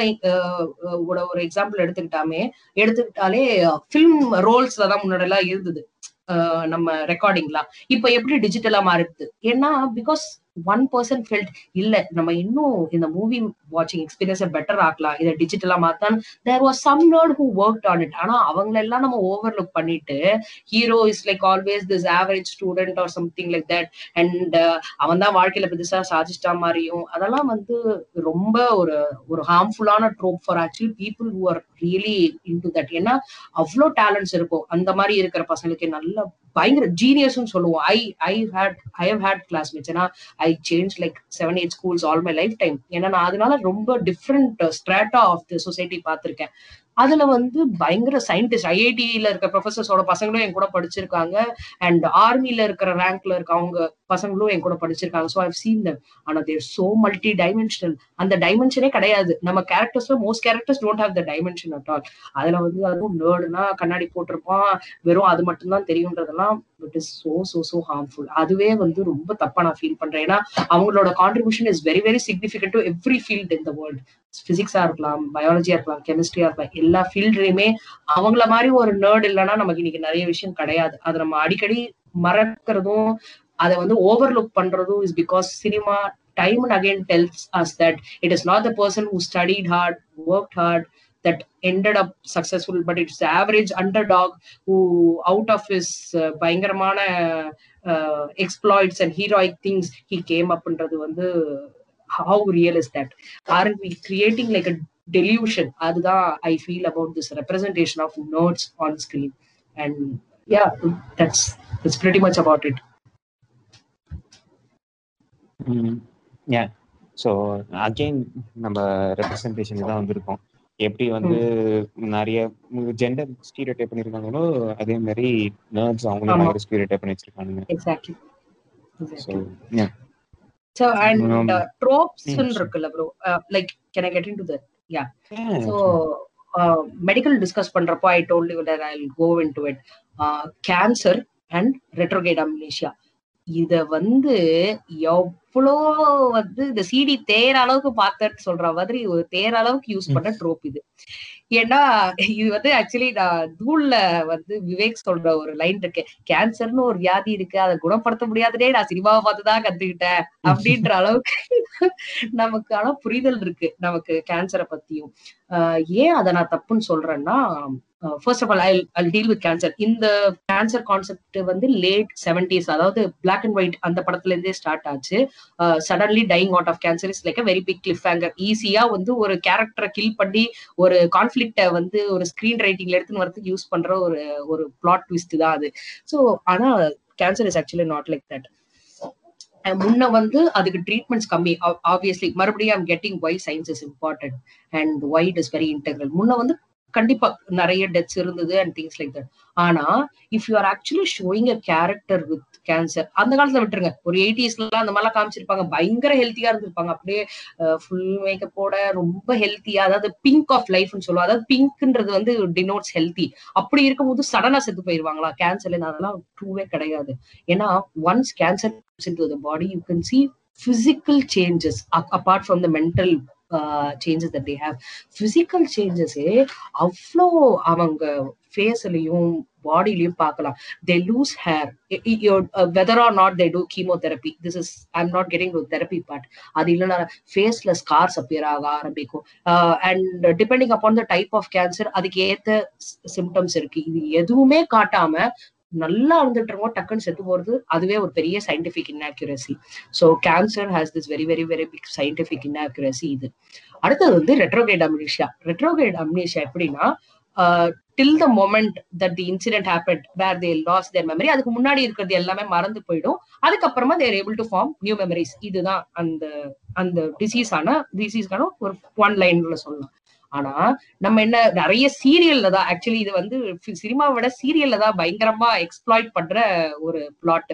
ஒரு எக்ஸாம்பிள் எடுத்துக்கிட்டாமே எடுத்துக்கிட்டாலே பிலிம் ரோல்ஸ்ல தான் முன்னாடி எல்லாம் இருந்தது நம்ம ரெக்கார்டிங்லாம். இப்ப எப்படி டிஜிட்டலா மாறுது? ஏன்னா பிகாஸ் ஒன் பர்சன் ஃபெல்ட் இல்ல நம்ம இன்னும் இந்த மூவி வாட்சிங் எக்ஸ்பீரியன்ஸை பெட்டர் ஆக்கலாம், இதை டிஜிட்டலா மாத்தான். There was some nerd who worked on it. ஆனா அவங்கள எல்லாம் நம்ம ஓவர் லுக் பண்ணிட்டு hero is like always this average student or something like that, and அவன் தான் வாழ்க்கையில பெருசா சாதிச்சிட்டா மாதிரியும் அதெல்லாம் வந்து ரொம்ப ஒரு ஒரு ஹார்ம்ஃபுல்லான trope for actually people who are really into that. ஏன்னா அவ்வளோ டேலண்ட்ஸ் இருக்கும் அந்த மாதிரி இருக்கிற பசங்களுக்கு, நல்ல பயங்கர ஜீனியஸ்ன்னு சொல்லுவோம். I I hate I have hate classmates. ஏன்னா I changed like seven eight schools all my lifetime. ஏன்னா நான் அதனால ரொம்ப different strata of the society பார்த்திருக்கேன். அதுல வந்து பயங்கர சயின்டிஸ்ட் ஐஐடியில இருக்க ப்ரொஃபசர்ஸோட பசங்களும் என் கூட படிச்சிருக்காங்க, அண்ட் ஆர்மில இருக்கிற ரேங்க்ல இருக்க அவங்க பசங்களும் என் கூட படிச்சிருக்காங்க. So I've seen them. ஆனா தேர் சோ மல்டி டைமென்ஷனல். அந்த டைமென்ஷனே கிடையாது நம்ம கேரக்டர்ஸ்ல. Most characters don't have the dimension at all. அதுல வந்து அதுவும் நர்டுனா கண்ணாடி போட்டிருப்பான், வெறும் அது மட்டும் தான் தெரியும்ன்றதெல்லாம் it is so so so harmful. அதுவே வந்து ரொம்ப தப்பா நான் ஃபீல் பண்றேன். ஏன்னா அவங்களோட contribution is very very significant to every field in the world. பிசிக்ஸா இருக்கலாம், பயாலஜியா இருக்கலாம், கெமிஸ்ட்ரியா இருக்கலாம், எல்லா ஃபீல்ட்லயுமே அவங்கள மாதிரி ஒரு நர்ட் இல்லைன்னா நமக்கு இன்னைக்கு நிறைய விஷயம் கிடையாது. அதை நம்ம அடிக்கடி மறக்கிறதும் அதை வந்து ஓவர்லுக் பண்றதும் is because cinema time and again tells us that it is not the person who studied hard, worked hard, that ended up successful, but it's the average underdog who out of his uh, பயங்கரமான uh, exploits and heroic things he came up பண்றது வந்து how real is that? Aren't we creating like a delusion? அதுதான் I feel about this representation of nerds on screen. And yeah, that's that's pretty much about it. Mm, yeah. So again நம்ம ரெப்ரஸன்டேஷன் தான் வந்திருக்கோம். எப்படி வந்து நிறைய ஜெண்டர் ஸ்டீரியோடைப் பண்ணியிருக்காங்களோ அதே மாதிரி நர்ட்ஸ் அவங்களும் பயங்கர ஸ்டீரியோடைப் பண்ணி வச்சிருக்கானுங்க. Exactly. So yeah. So and Um, uh, tropes mm, mm, இருக்குல்ல bro, uh, like can I get into that? Yeah. Yeah, So sure. uh, medical discuss பண்றப்போ I told you that I'll go into it. Uh, cancer and retrograde amnesia. இத வந்து எவ்வளோ வந்து இந்த சிடி தேர அளவுக்கு பார்த்தேன்னு சொல்ற மாதிரி ஒரு தேர அளவுக்கு யூஸ் பண்ண ட்ரோப் இது. ஏன்னா இது வந்து ஆக்சுவலி நான் தூள்ல வந்து விவேக் சொல்ற ஒரு லைன் இருக்கு, கேன்சர்னு ஒரு வியாதி இருக்கு அதை குணப்படுத்த முடியாதுனே நான் சினிமாவை பார்த்துதான் கத்துக்கிட்டேன் அப்படின்ற அளவுக்கு நமக்கு ஆனா புரிதல் இருக்கு நமக்கு கேன்சரை பத்தியும். ஆஹ் ஏன் அதை நான் தப்புன்னு சொல்றேன்னா, first of all I I'll deal with cancer. இந்த கேன்சர் கான்செப்ட் வந்து லேட் செவன்டிஸ், அதாவது பிளாக் அண்ட் ஒயிட் அந்த படத்துல இருந்தே ஸ்டார்ட் ஆச்சு. Suddenly dying out of cancer is like a very big cliffhanger. ஈஸியா வந்து ஒரு கேரக்டரை கில் பண்ணி ஒரு கான்ஃபிளிக்ட வந்து ஒரு ஸ்கிரீன் ரைட்டிங்ல எடுத்துன்னு வரதுக்கு யூஸ் பண்ற ஒரு ஒரு பிளாட் ட்விஸ்ட் தான் அது. ஸோ ஆனா cancer is actually not like that. முன்ன வந்து அதுக்கு ட்ரீட்மெண்ட்ஸ் கம்மி. ஆப்வியஸ்லி மறுபடியும் I'm getting why science is important and why it is very integral. முன்ன வந்து கண்டிப்பா நிறைய டெத்ஸ் இருந்தது அண்ட் திங்ஸ் லைக் தட். ஆனா if you are actually showing a character with cancer, அந்த காலத்துல விட்டுருங்க, ஒரு எயிட்டிஸ்லாம் அந்த மாதிரிலாம் காமிச்சிருப்பாங்க, பயங்கர ஹெல்த்தியா இருந்திருப்பாங்க, அப்படியே ஃபுல் மேக்கப்போட ரொம்ப ஹெல்த்தியா, அதாவது பிங்க் ஆஃப் லைஃப்னு சொல்லுவோம். அதாவது பிங்க்ன்றது வந்து டினோட்ஸ் ஹெல்த்தி. அப்படி இருக்கும்போது சடனா செத்து போயிருவாங்களா கேன்சர்ல? அதெல்லாம் ட்ரூவே கிடையாது. ஏன்னா once cancer into the body you can see physical changes apart from the mental uh, changes that they have. Physical changes avlo avanga facelayum bodylayum paakalam. They lose hair, uh, whether or not they do chemotherapy. This is I'm not getting to therapy part. adu illana face la scars appear aga arambikum, uh, and depending upon the type of cancer adukku etha symptoms irukku. Idu eduvume kaatama நல்லா இருந்துட்டு இருக்கோம் டக்குன்னு செத்து போறது, அதுவே ஒரு பெரிய scientific inaccuracy. So cancer has this very very very big scientific inaccuracy. இது அடுத்தது வந்து ரெட்ரோகிரேட் அம்னீஷியா. ரெட்ரோகிரேட் அம்னீஷியா எப்படின்னா, till the moment that the incident happened where they lose their memory, அதுக்கு முன்னாடி இருக்கிறது எல்லாமே மறந்து போயிடும், அதுக்கப்புறமா they're able to form new memories. இதுதான் அந்த அந்த டிசீஸான டிசீஸ்க்கான ஒரு ஒன் லைன்ல சொல்லலாம். ஆனா நம்ம என்ன நிறைய சீரியல்ல தான் ஆக்சுவலி இது வந்து சினிமாவை விட சீரியல்ல தான் பயங்கரமா எக்ஸ்ப்ளாய்ட் பண்ற ஒரு பிளாட்.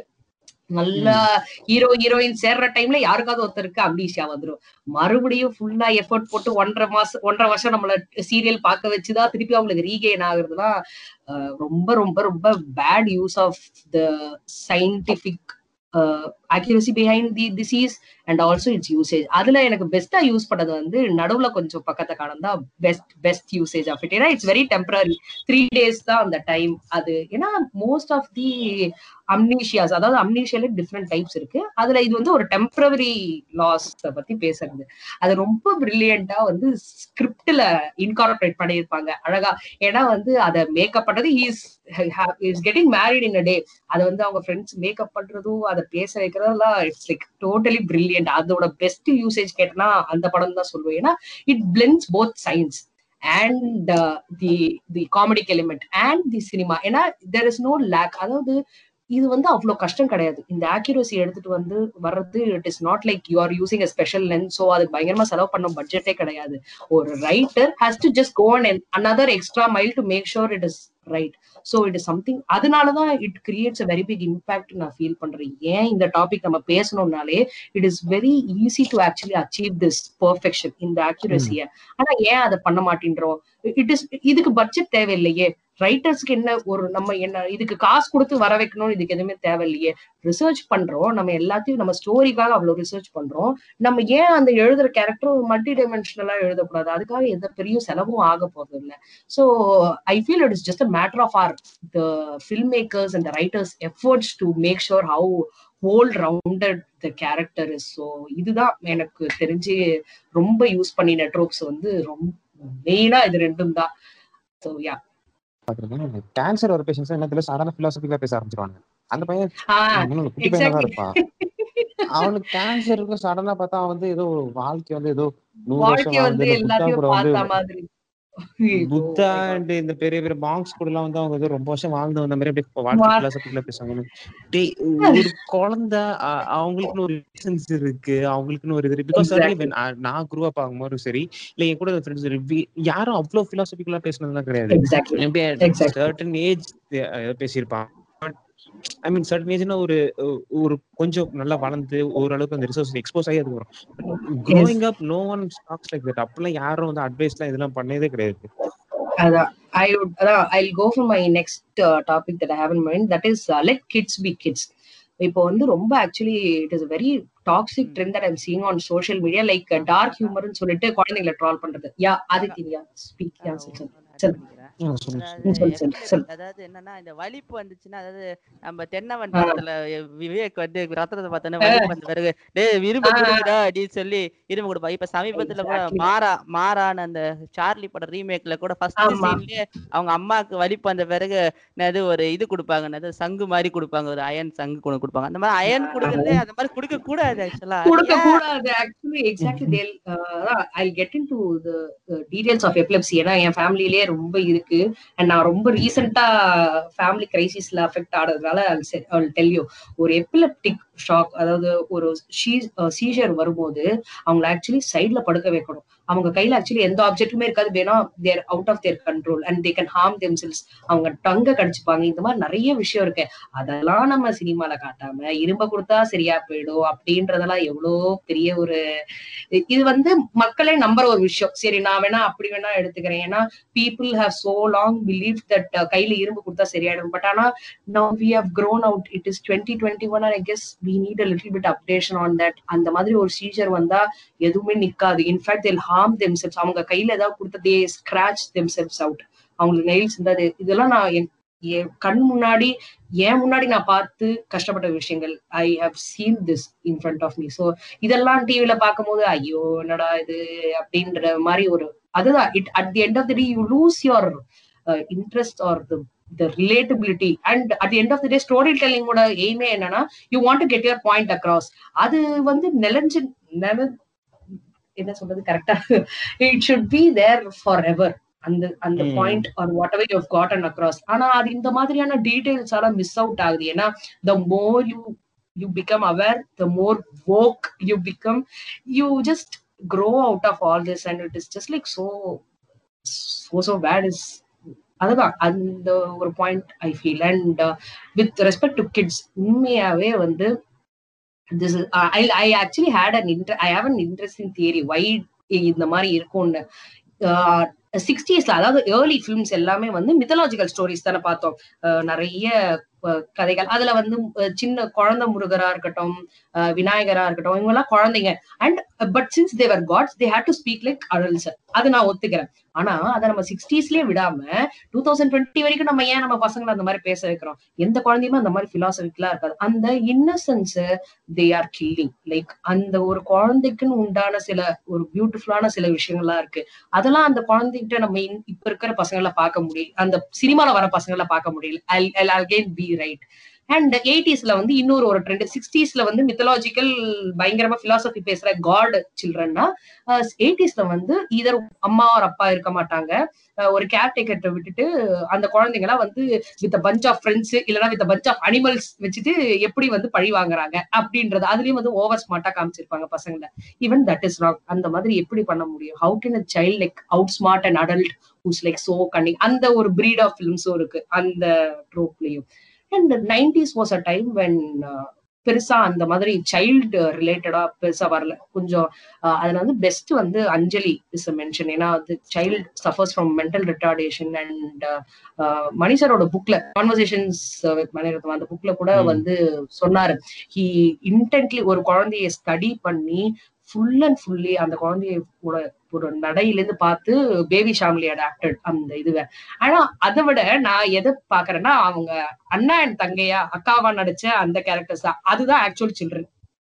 நல்லா ஹீரோ ஹீரோயின் சேர்ற டைம்ல யாருக்காவது ஒருத்தருக்கு அம்னீஷியா வந்துடும். மறுபடியும் ஃபுல்லா எஃபர்ட் போட்டு ஒன்றரை மாசம் ஒன்றரை வருஷம் நம்மள சீரியல் பார்க்க வச்சுதான் திருப்பி அவங்களுக்கு ரீகெயின் ஆகுறதுனா ரொம்ப ரொம்ப ரொம்ப bad use of the scientific accuracy behind the disease and also its usage. அதுல எனக்கு பெஸ்டா யூஸ் பண்ணது வந்து நடுவுல கொஞ்சம் பக்கத்தை காணும் தான் best best usage of it. ஏன்னா it's very temporary, three days தான் அந்த டைம் அது. ஏன்னா மோஸ்ட் ஆஃப் தி அம்னீஷியாஸ், அதாவது அம்னீஷியால டிஃப்ரெண்ட் டைப்ஸ் இருக்கு, அதுல இது வந்து ஒரு டெம்பரரி லாஸ் பத்தி பேசுறது. அது ரொம்ப பிரில்லியண்டா வந்து ஸ்கிரிப்ட்ல இன்கார்பரேட் பண்ணியிருப்பாங்க அழகா. ஏன்னா வந்து அதை மேக்கப் பண்றது is is getting married in a day, அதை வந்து அவங்க ஃப்ரெண்ட்ஸ் மேக்கப் பண்றதும் அதை பேச வைக்கிறதெல்லாம் இட்ஸ் லைக் டோட்டலி பிரில்லியன்ட். அதோட பெஸ்ட் யூசேஜ் கேட்டனா அந்த படம் தான் சொல்லுவேன். ஏன்னா it blends both science and uh, the the comedic element and the cinema. ஏன்னா there is no lack. அதாவது இது வந்து அவ்வளவு கஷ்டம் கிடையாது. இந்த ஆக்யூரசி எடுத்துட்டு வந்து வர்றது, it is not like you are using a special lens. So அதுக்கு பயங்கரமா செலவு பண்ண பட்ஜெட்டே கிடையாது. ஒரு writer has to just go and another extra mile to make sure it is right. So it is something, அதனாலதான் it creates a very big impact நான் ஃபீல் பண்றேன். ஏன் இந்த டாபிக் நம்ம பேசணும்னாலே it is very easy to actually achieve this perfection, இந்த ஆக்யூரசிய. ஆனா ஏன் அதை பண்ண மாட்டேன்றோம்? இட் இஸ் இதுக்கு பட்ஜெட் தேவையில்லையே. ரைட்டர்ஸ்க்கு என்ன ஒரு நம்ம என்ன இதுக்கு காசு கொடுத்து வர வைக்கணும், இதுக்கு எதுவுமே தேவையில்லையே. ரிசர்ச் பண்றோம், நம்ம எல்லாத்தையும் நம்ம ஸ்டோரிக்காக அவ்வளவு ரிசர்ச் பண்றோம். நம்ம ஏன் அந்த எழுதுற கேரக்டர் மல்டி டைமென்ஷனலா எழுதக்கூடாது? அதுக்காக எந்த பெரிய செலவும் ஆக போறது இல்லை. So I feel it is just a matter of our the film makers and the writers efforts to make sure how whole rounded the character is. So இதுதான் எனக்கு தெரிஞ்சு ரொம்ப யூஸ் பண்ணின ட்ரோப்ஸ் வந்து ரொம்ப மெயினா இது ரெண்டும் தான். சோ யா கேன்சர் ஒரு பேஷன்ஸ் என்ன தெரியல சடனா பிலாசபிக்கலா பேச ஆரம்பிச்சிருவாங்க. அந்த பையன் ஆஹ் குட்டி பையனா தான் இருப்பான். அவனுக்கு கேன்சர் இருக்கும் சடனா பார்த்தா அவன் வந்து ஏதோ வாழ்க்கை வந்து ஏதோ நூறு வருஷம் வாழ்க்கை வாழ்ந்து வந்து இந்த புத்தா கூட எல்லாத்தையும் வந்து பார்த்த மாதிரி. புத்தா அண்ட் இந்த பெரிய பெரிய மாங்க்ஸ் கூட எல்லாம் வந்து அவங்க ஏதோ ரொம்ப வருஷம் வாழ்ந்து வந்த மாதிரி அப்படியே வாழ்க்கை பிலாசபிக்கலா பேசுவாங்க. ஒரு குழந்தை அவங்களுக்குன்னு ஒரு ரிலேஷன்ஸ் இருக்கு, அவங்களுக்குன்னு ஒரு இது. பிகாஸ் நான் குரூ அப் ஆகும்போது சரி இல்ல என் கூட ஃப்ரெண்ட்ஸ் யாரும் அவ்வளவு பிலாசபிக்கலா பேசினதுலாம் கிடையாது. சர்டன் ஏஜ் பேசியிருப்பான். ஐ மீன் சர்டன் ஏஜ்னா ஒரு ஒரு கொஞ்சம் நல்லா வளர்ந்து ஓரளவுக்கு அந்த ரிசோர்ஸ் எக்ஸ்போஸ் ஆகி அது வரும். Growing up no one talks like that. அப்பெல்லாம் யாரும் வந்து அட்வைஸ்லாம் இதெல்லாம் பண்ணதே கிடையாது. அதான் I would அதான் I'll go for my next uh, topic that I have in mind, that is uh, let kids be kids. இப்போ வந்து ரொம்ப actually it is very toxic trend that I'm seeing on social media, like dark ஹியூமர்னு சொல்லிட்டு குழந்தைங்களை ட்ரால் பண்றது. யா ஆதித்யா ஸ்பீக். யா சரி அதாவது என்னன்னா இந்த வலிப்பு வந்துச்சுன்னா, அதாவது நம்ம தென்னவன் படத்துல விவேக் வந்து ரத்தனத்தை பார்த்தோன்னா வலிப்பு வந்த பிறகு டேய் இரும்பு கொடுக்குடா அப்படின்னு சொல்லி இரும்பு கொடுப்பா. இப்ப சமீபத்துல கூட மாறா மாறான அந்த சார்லி படம் ரீமேக்ல கூட ஃபர்ஸ்ட் சீன்லயே அவங்க அம்மாவுக்கு வலிப்பு வந்த பிறகு அது ஒரு இது கொடுப்பாங்க, சங்கு மாதிரி கொடுப்பாங்க, ஒரு அயன் சங்கு கொடுப்பாங்க. அந்த மாதிரி அயன் கொடுக்கறதே அந்த மாதிரி கொடுக்க கூடாது. ஆக்சுவலா கொடுக்க கூடாது ஆக்சுவலி. எக்ஸாக்ட்லி தேல் I'll get into the details of epilepsy. ஏன்னா என் ஃபேமிலியிலேயே ரொம்ப இருக்கு அண்ட் நான் ரொம்ப ரீசெண்டா ஃபேமிலி கிரைசிஸ்ல அஃபெக்ட் ஆனதுனால I'll tell you. ஒரு எபிலெப்டிக் ஷாக், அதாவது ஒரு சீஷர் வரும்போது அவங்களை ஆக்சுவலி சைட்ல படுக்க வைக்கணும். அவங்க கையில ஆக்சுவலி எந்த ஆப்ஜெக்ட்டுமே இருக்காது, வேணா they're out of their control and they can harm themselves. அவங்க டங்க கடிச்சுப்பாங்க. இந்த மாதிரி நிறைய விஷயம் இருக்கு. அதெல்லாம் நம்ம சினிமால காட்டாம இரும்ப கொடுத்தா சரியா போயிடும் அப்படின்றதெல்லாம் எவ்வளோ பெரிய ஒரு இது வந்து மக்களே நம்புற ஒரு விஷயம். சரி நான் வேணா அப்படி வேணா எடுத்துக்கிறேன். ஏன்னா people have so long believed that uh, கையில இரும்பு கொடுத்தா சரியாயிடும். பட் ஆனா now we have grown out. It is twenty twenty-one and I guess we need a little bit updation on that. அந்த மாதிரி ஒரு சீஜர் வந்தா எதுவுமே நிக்காது. In fact they'll harm themselves. அவங்க கையில ஏதாவது கொடுத்த they scratch themselves out. அவங்களுக்கு நெயில்ஸ் இருந்தாது. இதெல்லாம் நான் என் கண் முன்னாடி ஏன் முன்னாடி நான் பார்த்து கஷ்டப்பட்ட விஷயங்கள். I have seen this in front of me. So இதெல்லாம் டிவில பார்க்கும் போது ஐயோ என்னடா இது அப்படின்ற மாதிரி ஒரு அதுதான். It at the end of the day you lose your interest or the the relatability, and at the end of the day story telling oda aim என்னன்னா you want to get your point across. அது வந்து நெலஞ்சு என்ன சொல்றது கரெக்டா, it should be there forever அந்த அந்த point or whatever you have gotten across. ஆனா அது இந்த மாதிரியான டீடைல்ஸ் எல்லாம் மிஸ் அவுட் ஆகுது. ஏன்னா the more you you become aware, the more woke you become, you just grow out of all this and it is just like so so so bad is அதுதான் அந்த ஒரு point I feel. And with respect to kids உண்மையாவே வந்து this is uh, I I actually had an inter I have an interesting theory why இந்த மாதிரி இருக்கும்னு. சிக்ஸ்டீஸ்ல அதாவது ஏர்லி ஃபிலிம்ஸ் எல்லாமே வந்து மித்தலாஜிக்கல் ஸ்டோரிஸ் தானே பார்த்தோம். நிறைய கதைகள் அதுல வந்து சின்ன குழந்தை முருகரா இருக்கட்டும், விநாயகரா இருக்கட்டும், இவங்க எல்லாம் குழந்தைங்க. And but since they were cuts they had to speak like adults. அது நான் ஒத்துக்கிறேன். ஆனா அதை நம்ம சிக்ஸ்டீஸ்லயே விடாம டூ தௌசண்ட் டுவெண்ட்டி வரைக்கும் நம்ம ஏன் நம்ம பசங்களை அந்த மாதிரி பேச வைக்கிறோம்? எந்த குழந்தையுமே அந்த மாதிரி பிலாசபிக்கலா இருக்காது. அந்த innocence they are killing. Like அந்த ஒரு குழந்தைக்குன்னு உண்டான சில ஒரு பியூட்டிஃபுல்லான சில விஷயங்கள்லாம் இருக்கு. அதெல்லாம் அந்த குழந்தைகிட்ட நம்ம இப்ப இருக்கிற பசங்களை பார்க்க முடியும், அந்த சினிமால வர பசங்களை பார்க்க முடியல. I'll again be right. And எயிட்டிஸ்ல வந்து இன்னொரு ஒரு ட்ரெண்ட். சிக்ஸ்டீஸ்ல வந்து மித்தலாஜிக்கல் பயங்கரமா பிலாசபி பேசுற காட் சில்ட்ரன்னா, எயிட்டிஸ்ல வந்து இதர் அம்மா ஒரு அப்பா இருக்க மாட்டாங்க, ஒரு கேர் டேக்கர்ட்ட விட்டுட்டு அந்த குழந்தைங்களா வந்து வித் பஞ்ச் ஆஃப் ஃப்ரெண்ட்ஸ் இல்லைன்னா வித் பஞ்ச் ஆஃப் அனிமல்ஸ் வச்சுட்டு எப்படி வந்து பழி வாங்குறாங்க அப்படின்றது. அதுலயும் வந்து ஓவர் ஸ்மார்ட்டா காமிச்சிருப்பாங்க பசங்களை. Even that is wrong. அந்த மாதிரி எப்படி பண்ண முடியும்? How can a child like outsmart and adult who's like so cunning? அந்த ஒரு பிரீட் ஆஃப் ஃபிலிம்ஸும் இருக்கு அந்த ட்ரோப்லயும். And nineties was a time when பெருசா அந்த மாதிரி சைல்டு ரிலேட்டடா பெருசா வரல. கொஞ்சம் அதுல வந்து பெஸ்ட் வந்து அஞ்சலி இஸ் அ மென்ஷன். ஏன்னா அது child suffers from mental retardation. And மணிசரோட புக்ல கான்வர்சேஷன்ஸ் வித் மணிரத்னம் அந்த புக்ல கூட வந்து சொன்னாரு, ஹி இன்டென்ட்லி ஒரு குழந்தைய ஸ்டடி பண்ணி ஃபுல் அண்ட் ஃபுல்லி அந்த குழந்தையோட ஒரு நடையிலிருந்து பார்த்து பேபி ஷாம்லி அடாப்டட் அந்த இதுவை. ஆனா அதை விட நான் எதை பாக்குறேன்னா அவங்க அண்ணா அண்ட் தங்கையா அக்காவா நடிச்ச அந்த கேரக்டர்ஸ் தான். அதுதான் ஆக்சுவல் சில்ட்ரன்.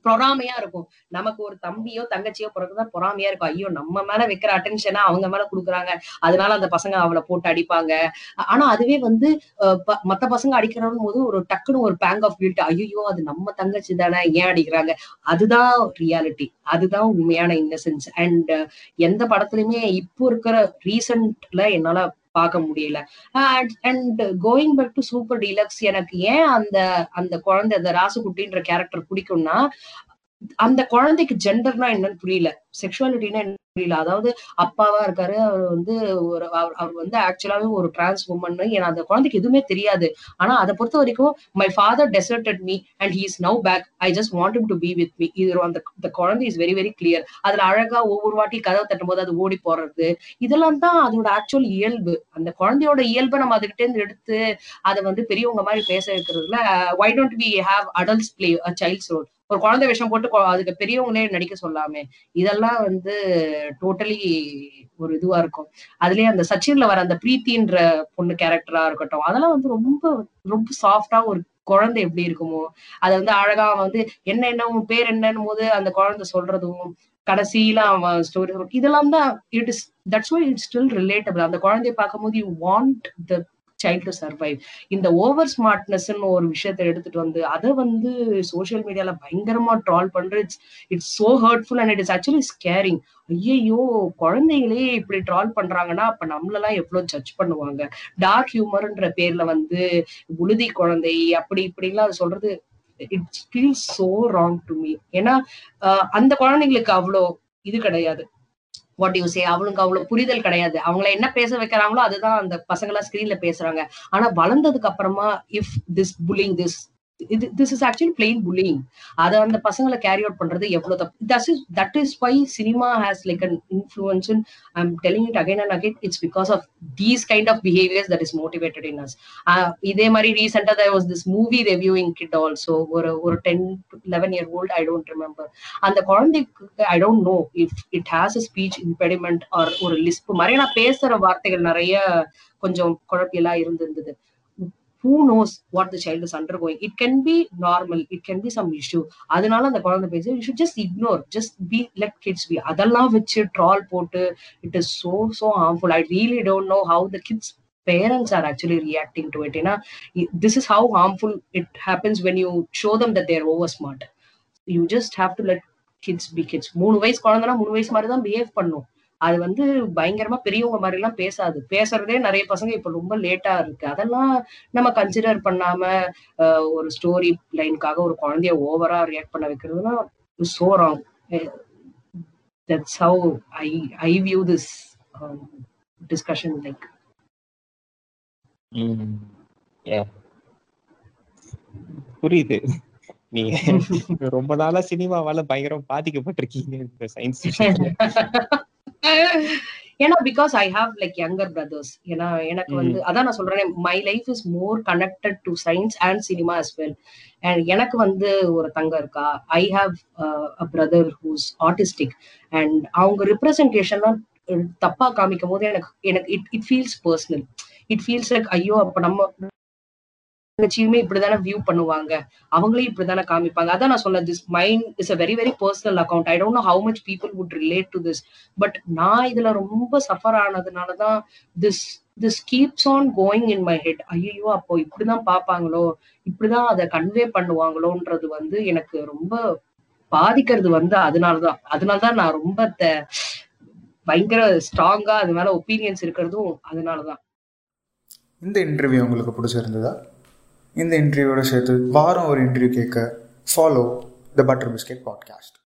பொறாமையா இருக்கும். நமக்கு ஒரு தம்பியோ தங்கச்சியோ பிறகுதான் பொறாமையா இருக்கும். ஐயோ நம்ம மேல வைக்கிற அட்டென்ஷனா அவங்க மேல குடுக்குறாங்க, அதனால அந்த பசங்க அவளை போட்டு அடிப்பாங்க. ஆனா அதுவே வந்து மத்த பசங்க அடிக்கிறவங்க போது ஒரு டக்குன்னு ஒரு பேங்க் ஆஃப் கில்ட், ஐயோ அது நம்ம தங்கச்சி தானே ஏன் அடிக்கிறாங்க. அதுதான் ரியாலிட்டி, அதுதான் உண்மையான இன்னசென்ஸ். அண்ட் எந்த படத்துலயுமே இப்போ இருக்கிற ரீசன்ட்ல என்னால பார்க்க முடியல. And going back to Super Deluxe, எனக்கு ஏன் அந்த அந்த குழந்தை அந்த ராசுகுட்டின்ற கேரக்டர் பிடிக்கும்னா, அந்த குழந்தைக்கு ஜெண்டர்னா என்னன்னு புரியல, செக்ஷுவாலிட்டினா என்ன புரியல. அதாவது அப்பாவா இருக்காரு, அவர் வந்து ஒரு அவர் வந்து ஆக்சுவலாவே ஒரு டிரான்ஸ் உமன், அந்த குழந்தைக்கு எதுவுமே தெரியாது. ஆனா அதை பொறுத்த வரைக்கும் my father deserted me and he is now back, I just want him to be with me. இது அந்த குழந்தை இஸ் வெரி வெரி கிளியர். அதுல அழகா ஒவ்வொரு வாட்டி கதவை தட்டும் போது அது ஓடி போறது, இதெல்லாம் தான் அதோட ஆக்சுவல் இயல்பு. அந்த குழந்தையோட இயல்பை நம்ம அதுகிட்ட இருந்து எடுத்து அதை வந்து பெரியவங்க மாதிரி பேச வைக்கிறதுல, why don't we have adults play a child's role? ஒரு குழந்தை விஷயம் போட்டு அதுக்கு பெரியவங்களே நடிக்க சொல்லாமே. இதெல்லாம் வந்து டோட்டலி ஒரு இதுவா இருக்கும். அதுலயே அந்த சச்சின்ல வர அந்த பிரீத்தின்ற பொண்ணு கேரக்டரா இருக்கட்டும், அதெல்லாம் வந்து ரொம்ப ரொம்ப சாஃப்டா ஒரு குழந்தை எப்படி இருக்குமோ அதை வந்து அழகா வந்து என்ன என்ன உன் பேர் என்னன்னு போது அந்த குழந்தை சொல்றதும், கடைசியில அவன் ஸ்டோரி, இதெல்லாம் தான் it is that's why it's still relatable. அந்த குழந்தைய பார்க்கும்போது you want the child to survive. இந்த ஓவர் ஸ்மார்ட்னஸ்ன்னு ஒரு விஷயத்தை எடுத்துட்டு வந்து அதை வந்து சோசியல் மீடியால பயங்கரமா ட்ரால் பண்ற, it's it's so hurtful and it is actually scaring. ஐயோ குழந்தைங்களே இப்படி ட்ரால் பண்றாங்கன்னா அப்ப நம்மளெல்லாம் எவ்வளவு ஜட்ஜ் பண்ணுவாங்க. டார்க் ஹியூமர்ன்ற பேர்ல வந்து உழுதி குழந்தை அப்படி இப்படி எல்லாம் சொல்றது, it feels so wrong to me. ஏன்னா அந்த குழந்தைங்களுக்கு அவ்வளோ இது கிடையாது, வாட் யூ சே, அவங்களுக்கு அவ்வளவு புரிதல் கிடையாது. அவங்கள என்ன பேச வைக்கிறாங்களோ அதுதான் அந்த பசங்களா ஸ்கிரீன்ல பேசுறாங்க. ஆனா வளர்ந்ததுக்கு அப்புறமா இஃப் திஸ் புல்லிங் திஸ் இது this is actually plain bullying, அதை அந்த பசங்களை கேரி அவுட் பண்றது எவ்வளவு தப்பு. That is that is why cinema has like an influence. I am telling it again and again, it's because of these kind of behaviours that is motivated in us. இதே மாதிரி ரீசெண்டா there was this movie reviewing kid also, ஒரு ஒரு ten eleven year old, I don't remember. அந்த குழந்தைக்கு I don't know if it has a speech impediment or ஒரு லிஸ்ப் மாதிரி, நான் பேசுற வார்த்தைகள் நிறைய கொஞ்சம் குழப்பியெல்லாம் இருந்திருந்தது. Who knows what the child is undergoing? It can be normal, it can be some issue. அதனால அந்த குழந்தை பேச, you should just ignore, just be, let kids be. அதெல்லாம் வச்சு ட்ரால் போட்டு it is so so harmful. I really don't know how the kids parents are actually reacting to it. ஏன்னா this is how harmful it happens when you show them that they are over smart. You just have to let kids be kids. மூணு வயசு குழந்தைனா மூணு வயசு மாதிரி தான் பிஹேவ் பண்ணும். அது வந்து பயங்கரமா பெரியவங்க மாதிரி எல்லாம் பேசாது. பேசுறதே நிறைய பசங்க இப்ப ரொம்ப லேட்டா இருக்கு. அதெல்லாம் நம்ம கன்சிடர் பண்ணாம ஒரு ஸ்டோரி லைனுக்காக ஒரு குழந்தைய ஓவரா ரியாக்ட் பண்ண வைக்கிறதுனா so wrong. That's how I I view this um, discussion like. ம் yeah. புரியுது. நீங்க ரொம்ப நாளா சினிமாவால பயங்கரம் பாதிக்கப்பட்டிருக்கீங்க இந்த சயின்ஸ் விஷயத்துல. ஏன்னா because I have like younger brothers. ஏன்னா எனக்கு வந்து அதான் நான் சொல்றேன், my life is more connected to science and cinema as well. And எனக்கு வந்து ஒரு தங்க இருக்கா, I have a brother who's autistic. And அவங்க ரிப்ரசன்டேஷன்லாம் தப்பா காமிக்கும் போது எனக்கு எனக்கு it it feels personal. It feels like ஐயோ அப்ப நம்ம நிச்சயமே இப்படிதானே வியூ பண்ணுவாங்க, அவங்களே இப்படிதானே காமிப்பாங்க. அதான் நான் சொன்னேன், this mind is a very very personal account. I don't know how much people would relate to this. But நான் இதுல ரொம்ப சஃபர் ஆனதுனாலதான் this this keeps on going in my head. ஐயோ அப்போ இப்படிதான் பாப்பாங்களோ, இப்படிதான் அதை கன்வே பண்ணுவாங்களோன்றது வந்து எனக்கு ரொம்ப பாதிக்கிறது வந்து அதனாலதான். அதனாலதான் நான் ரொம்ப பயங்கர ஸ்ட்ராங்கா அது மேல ஒப்பீனியன்ஸ் இருக்கிறதும் அதனாலதான். இந்த இன்டர்வியூ உங்களுக்கு பிடிச்சிருந்ததா? இந்த இன்டர்வியூவோட சேர்த்து வாரம் ஒரு இன்டர்வியூ கேட்க follow the butter biscuit podcast.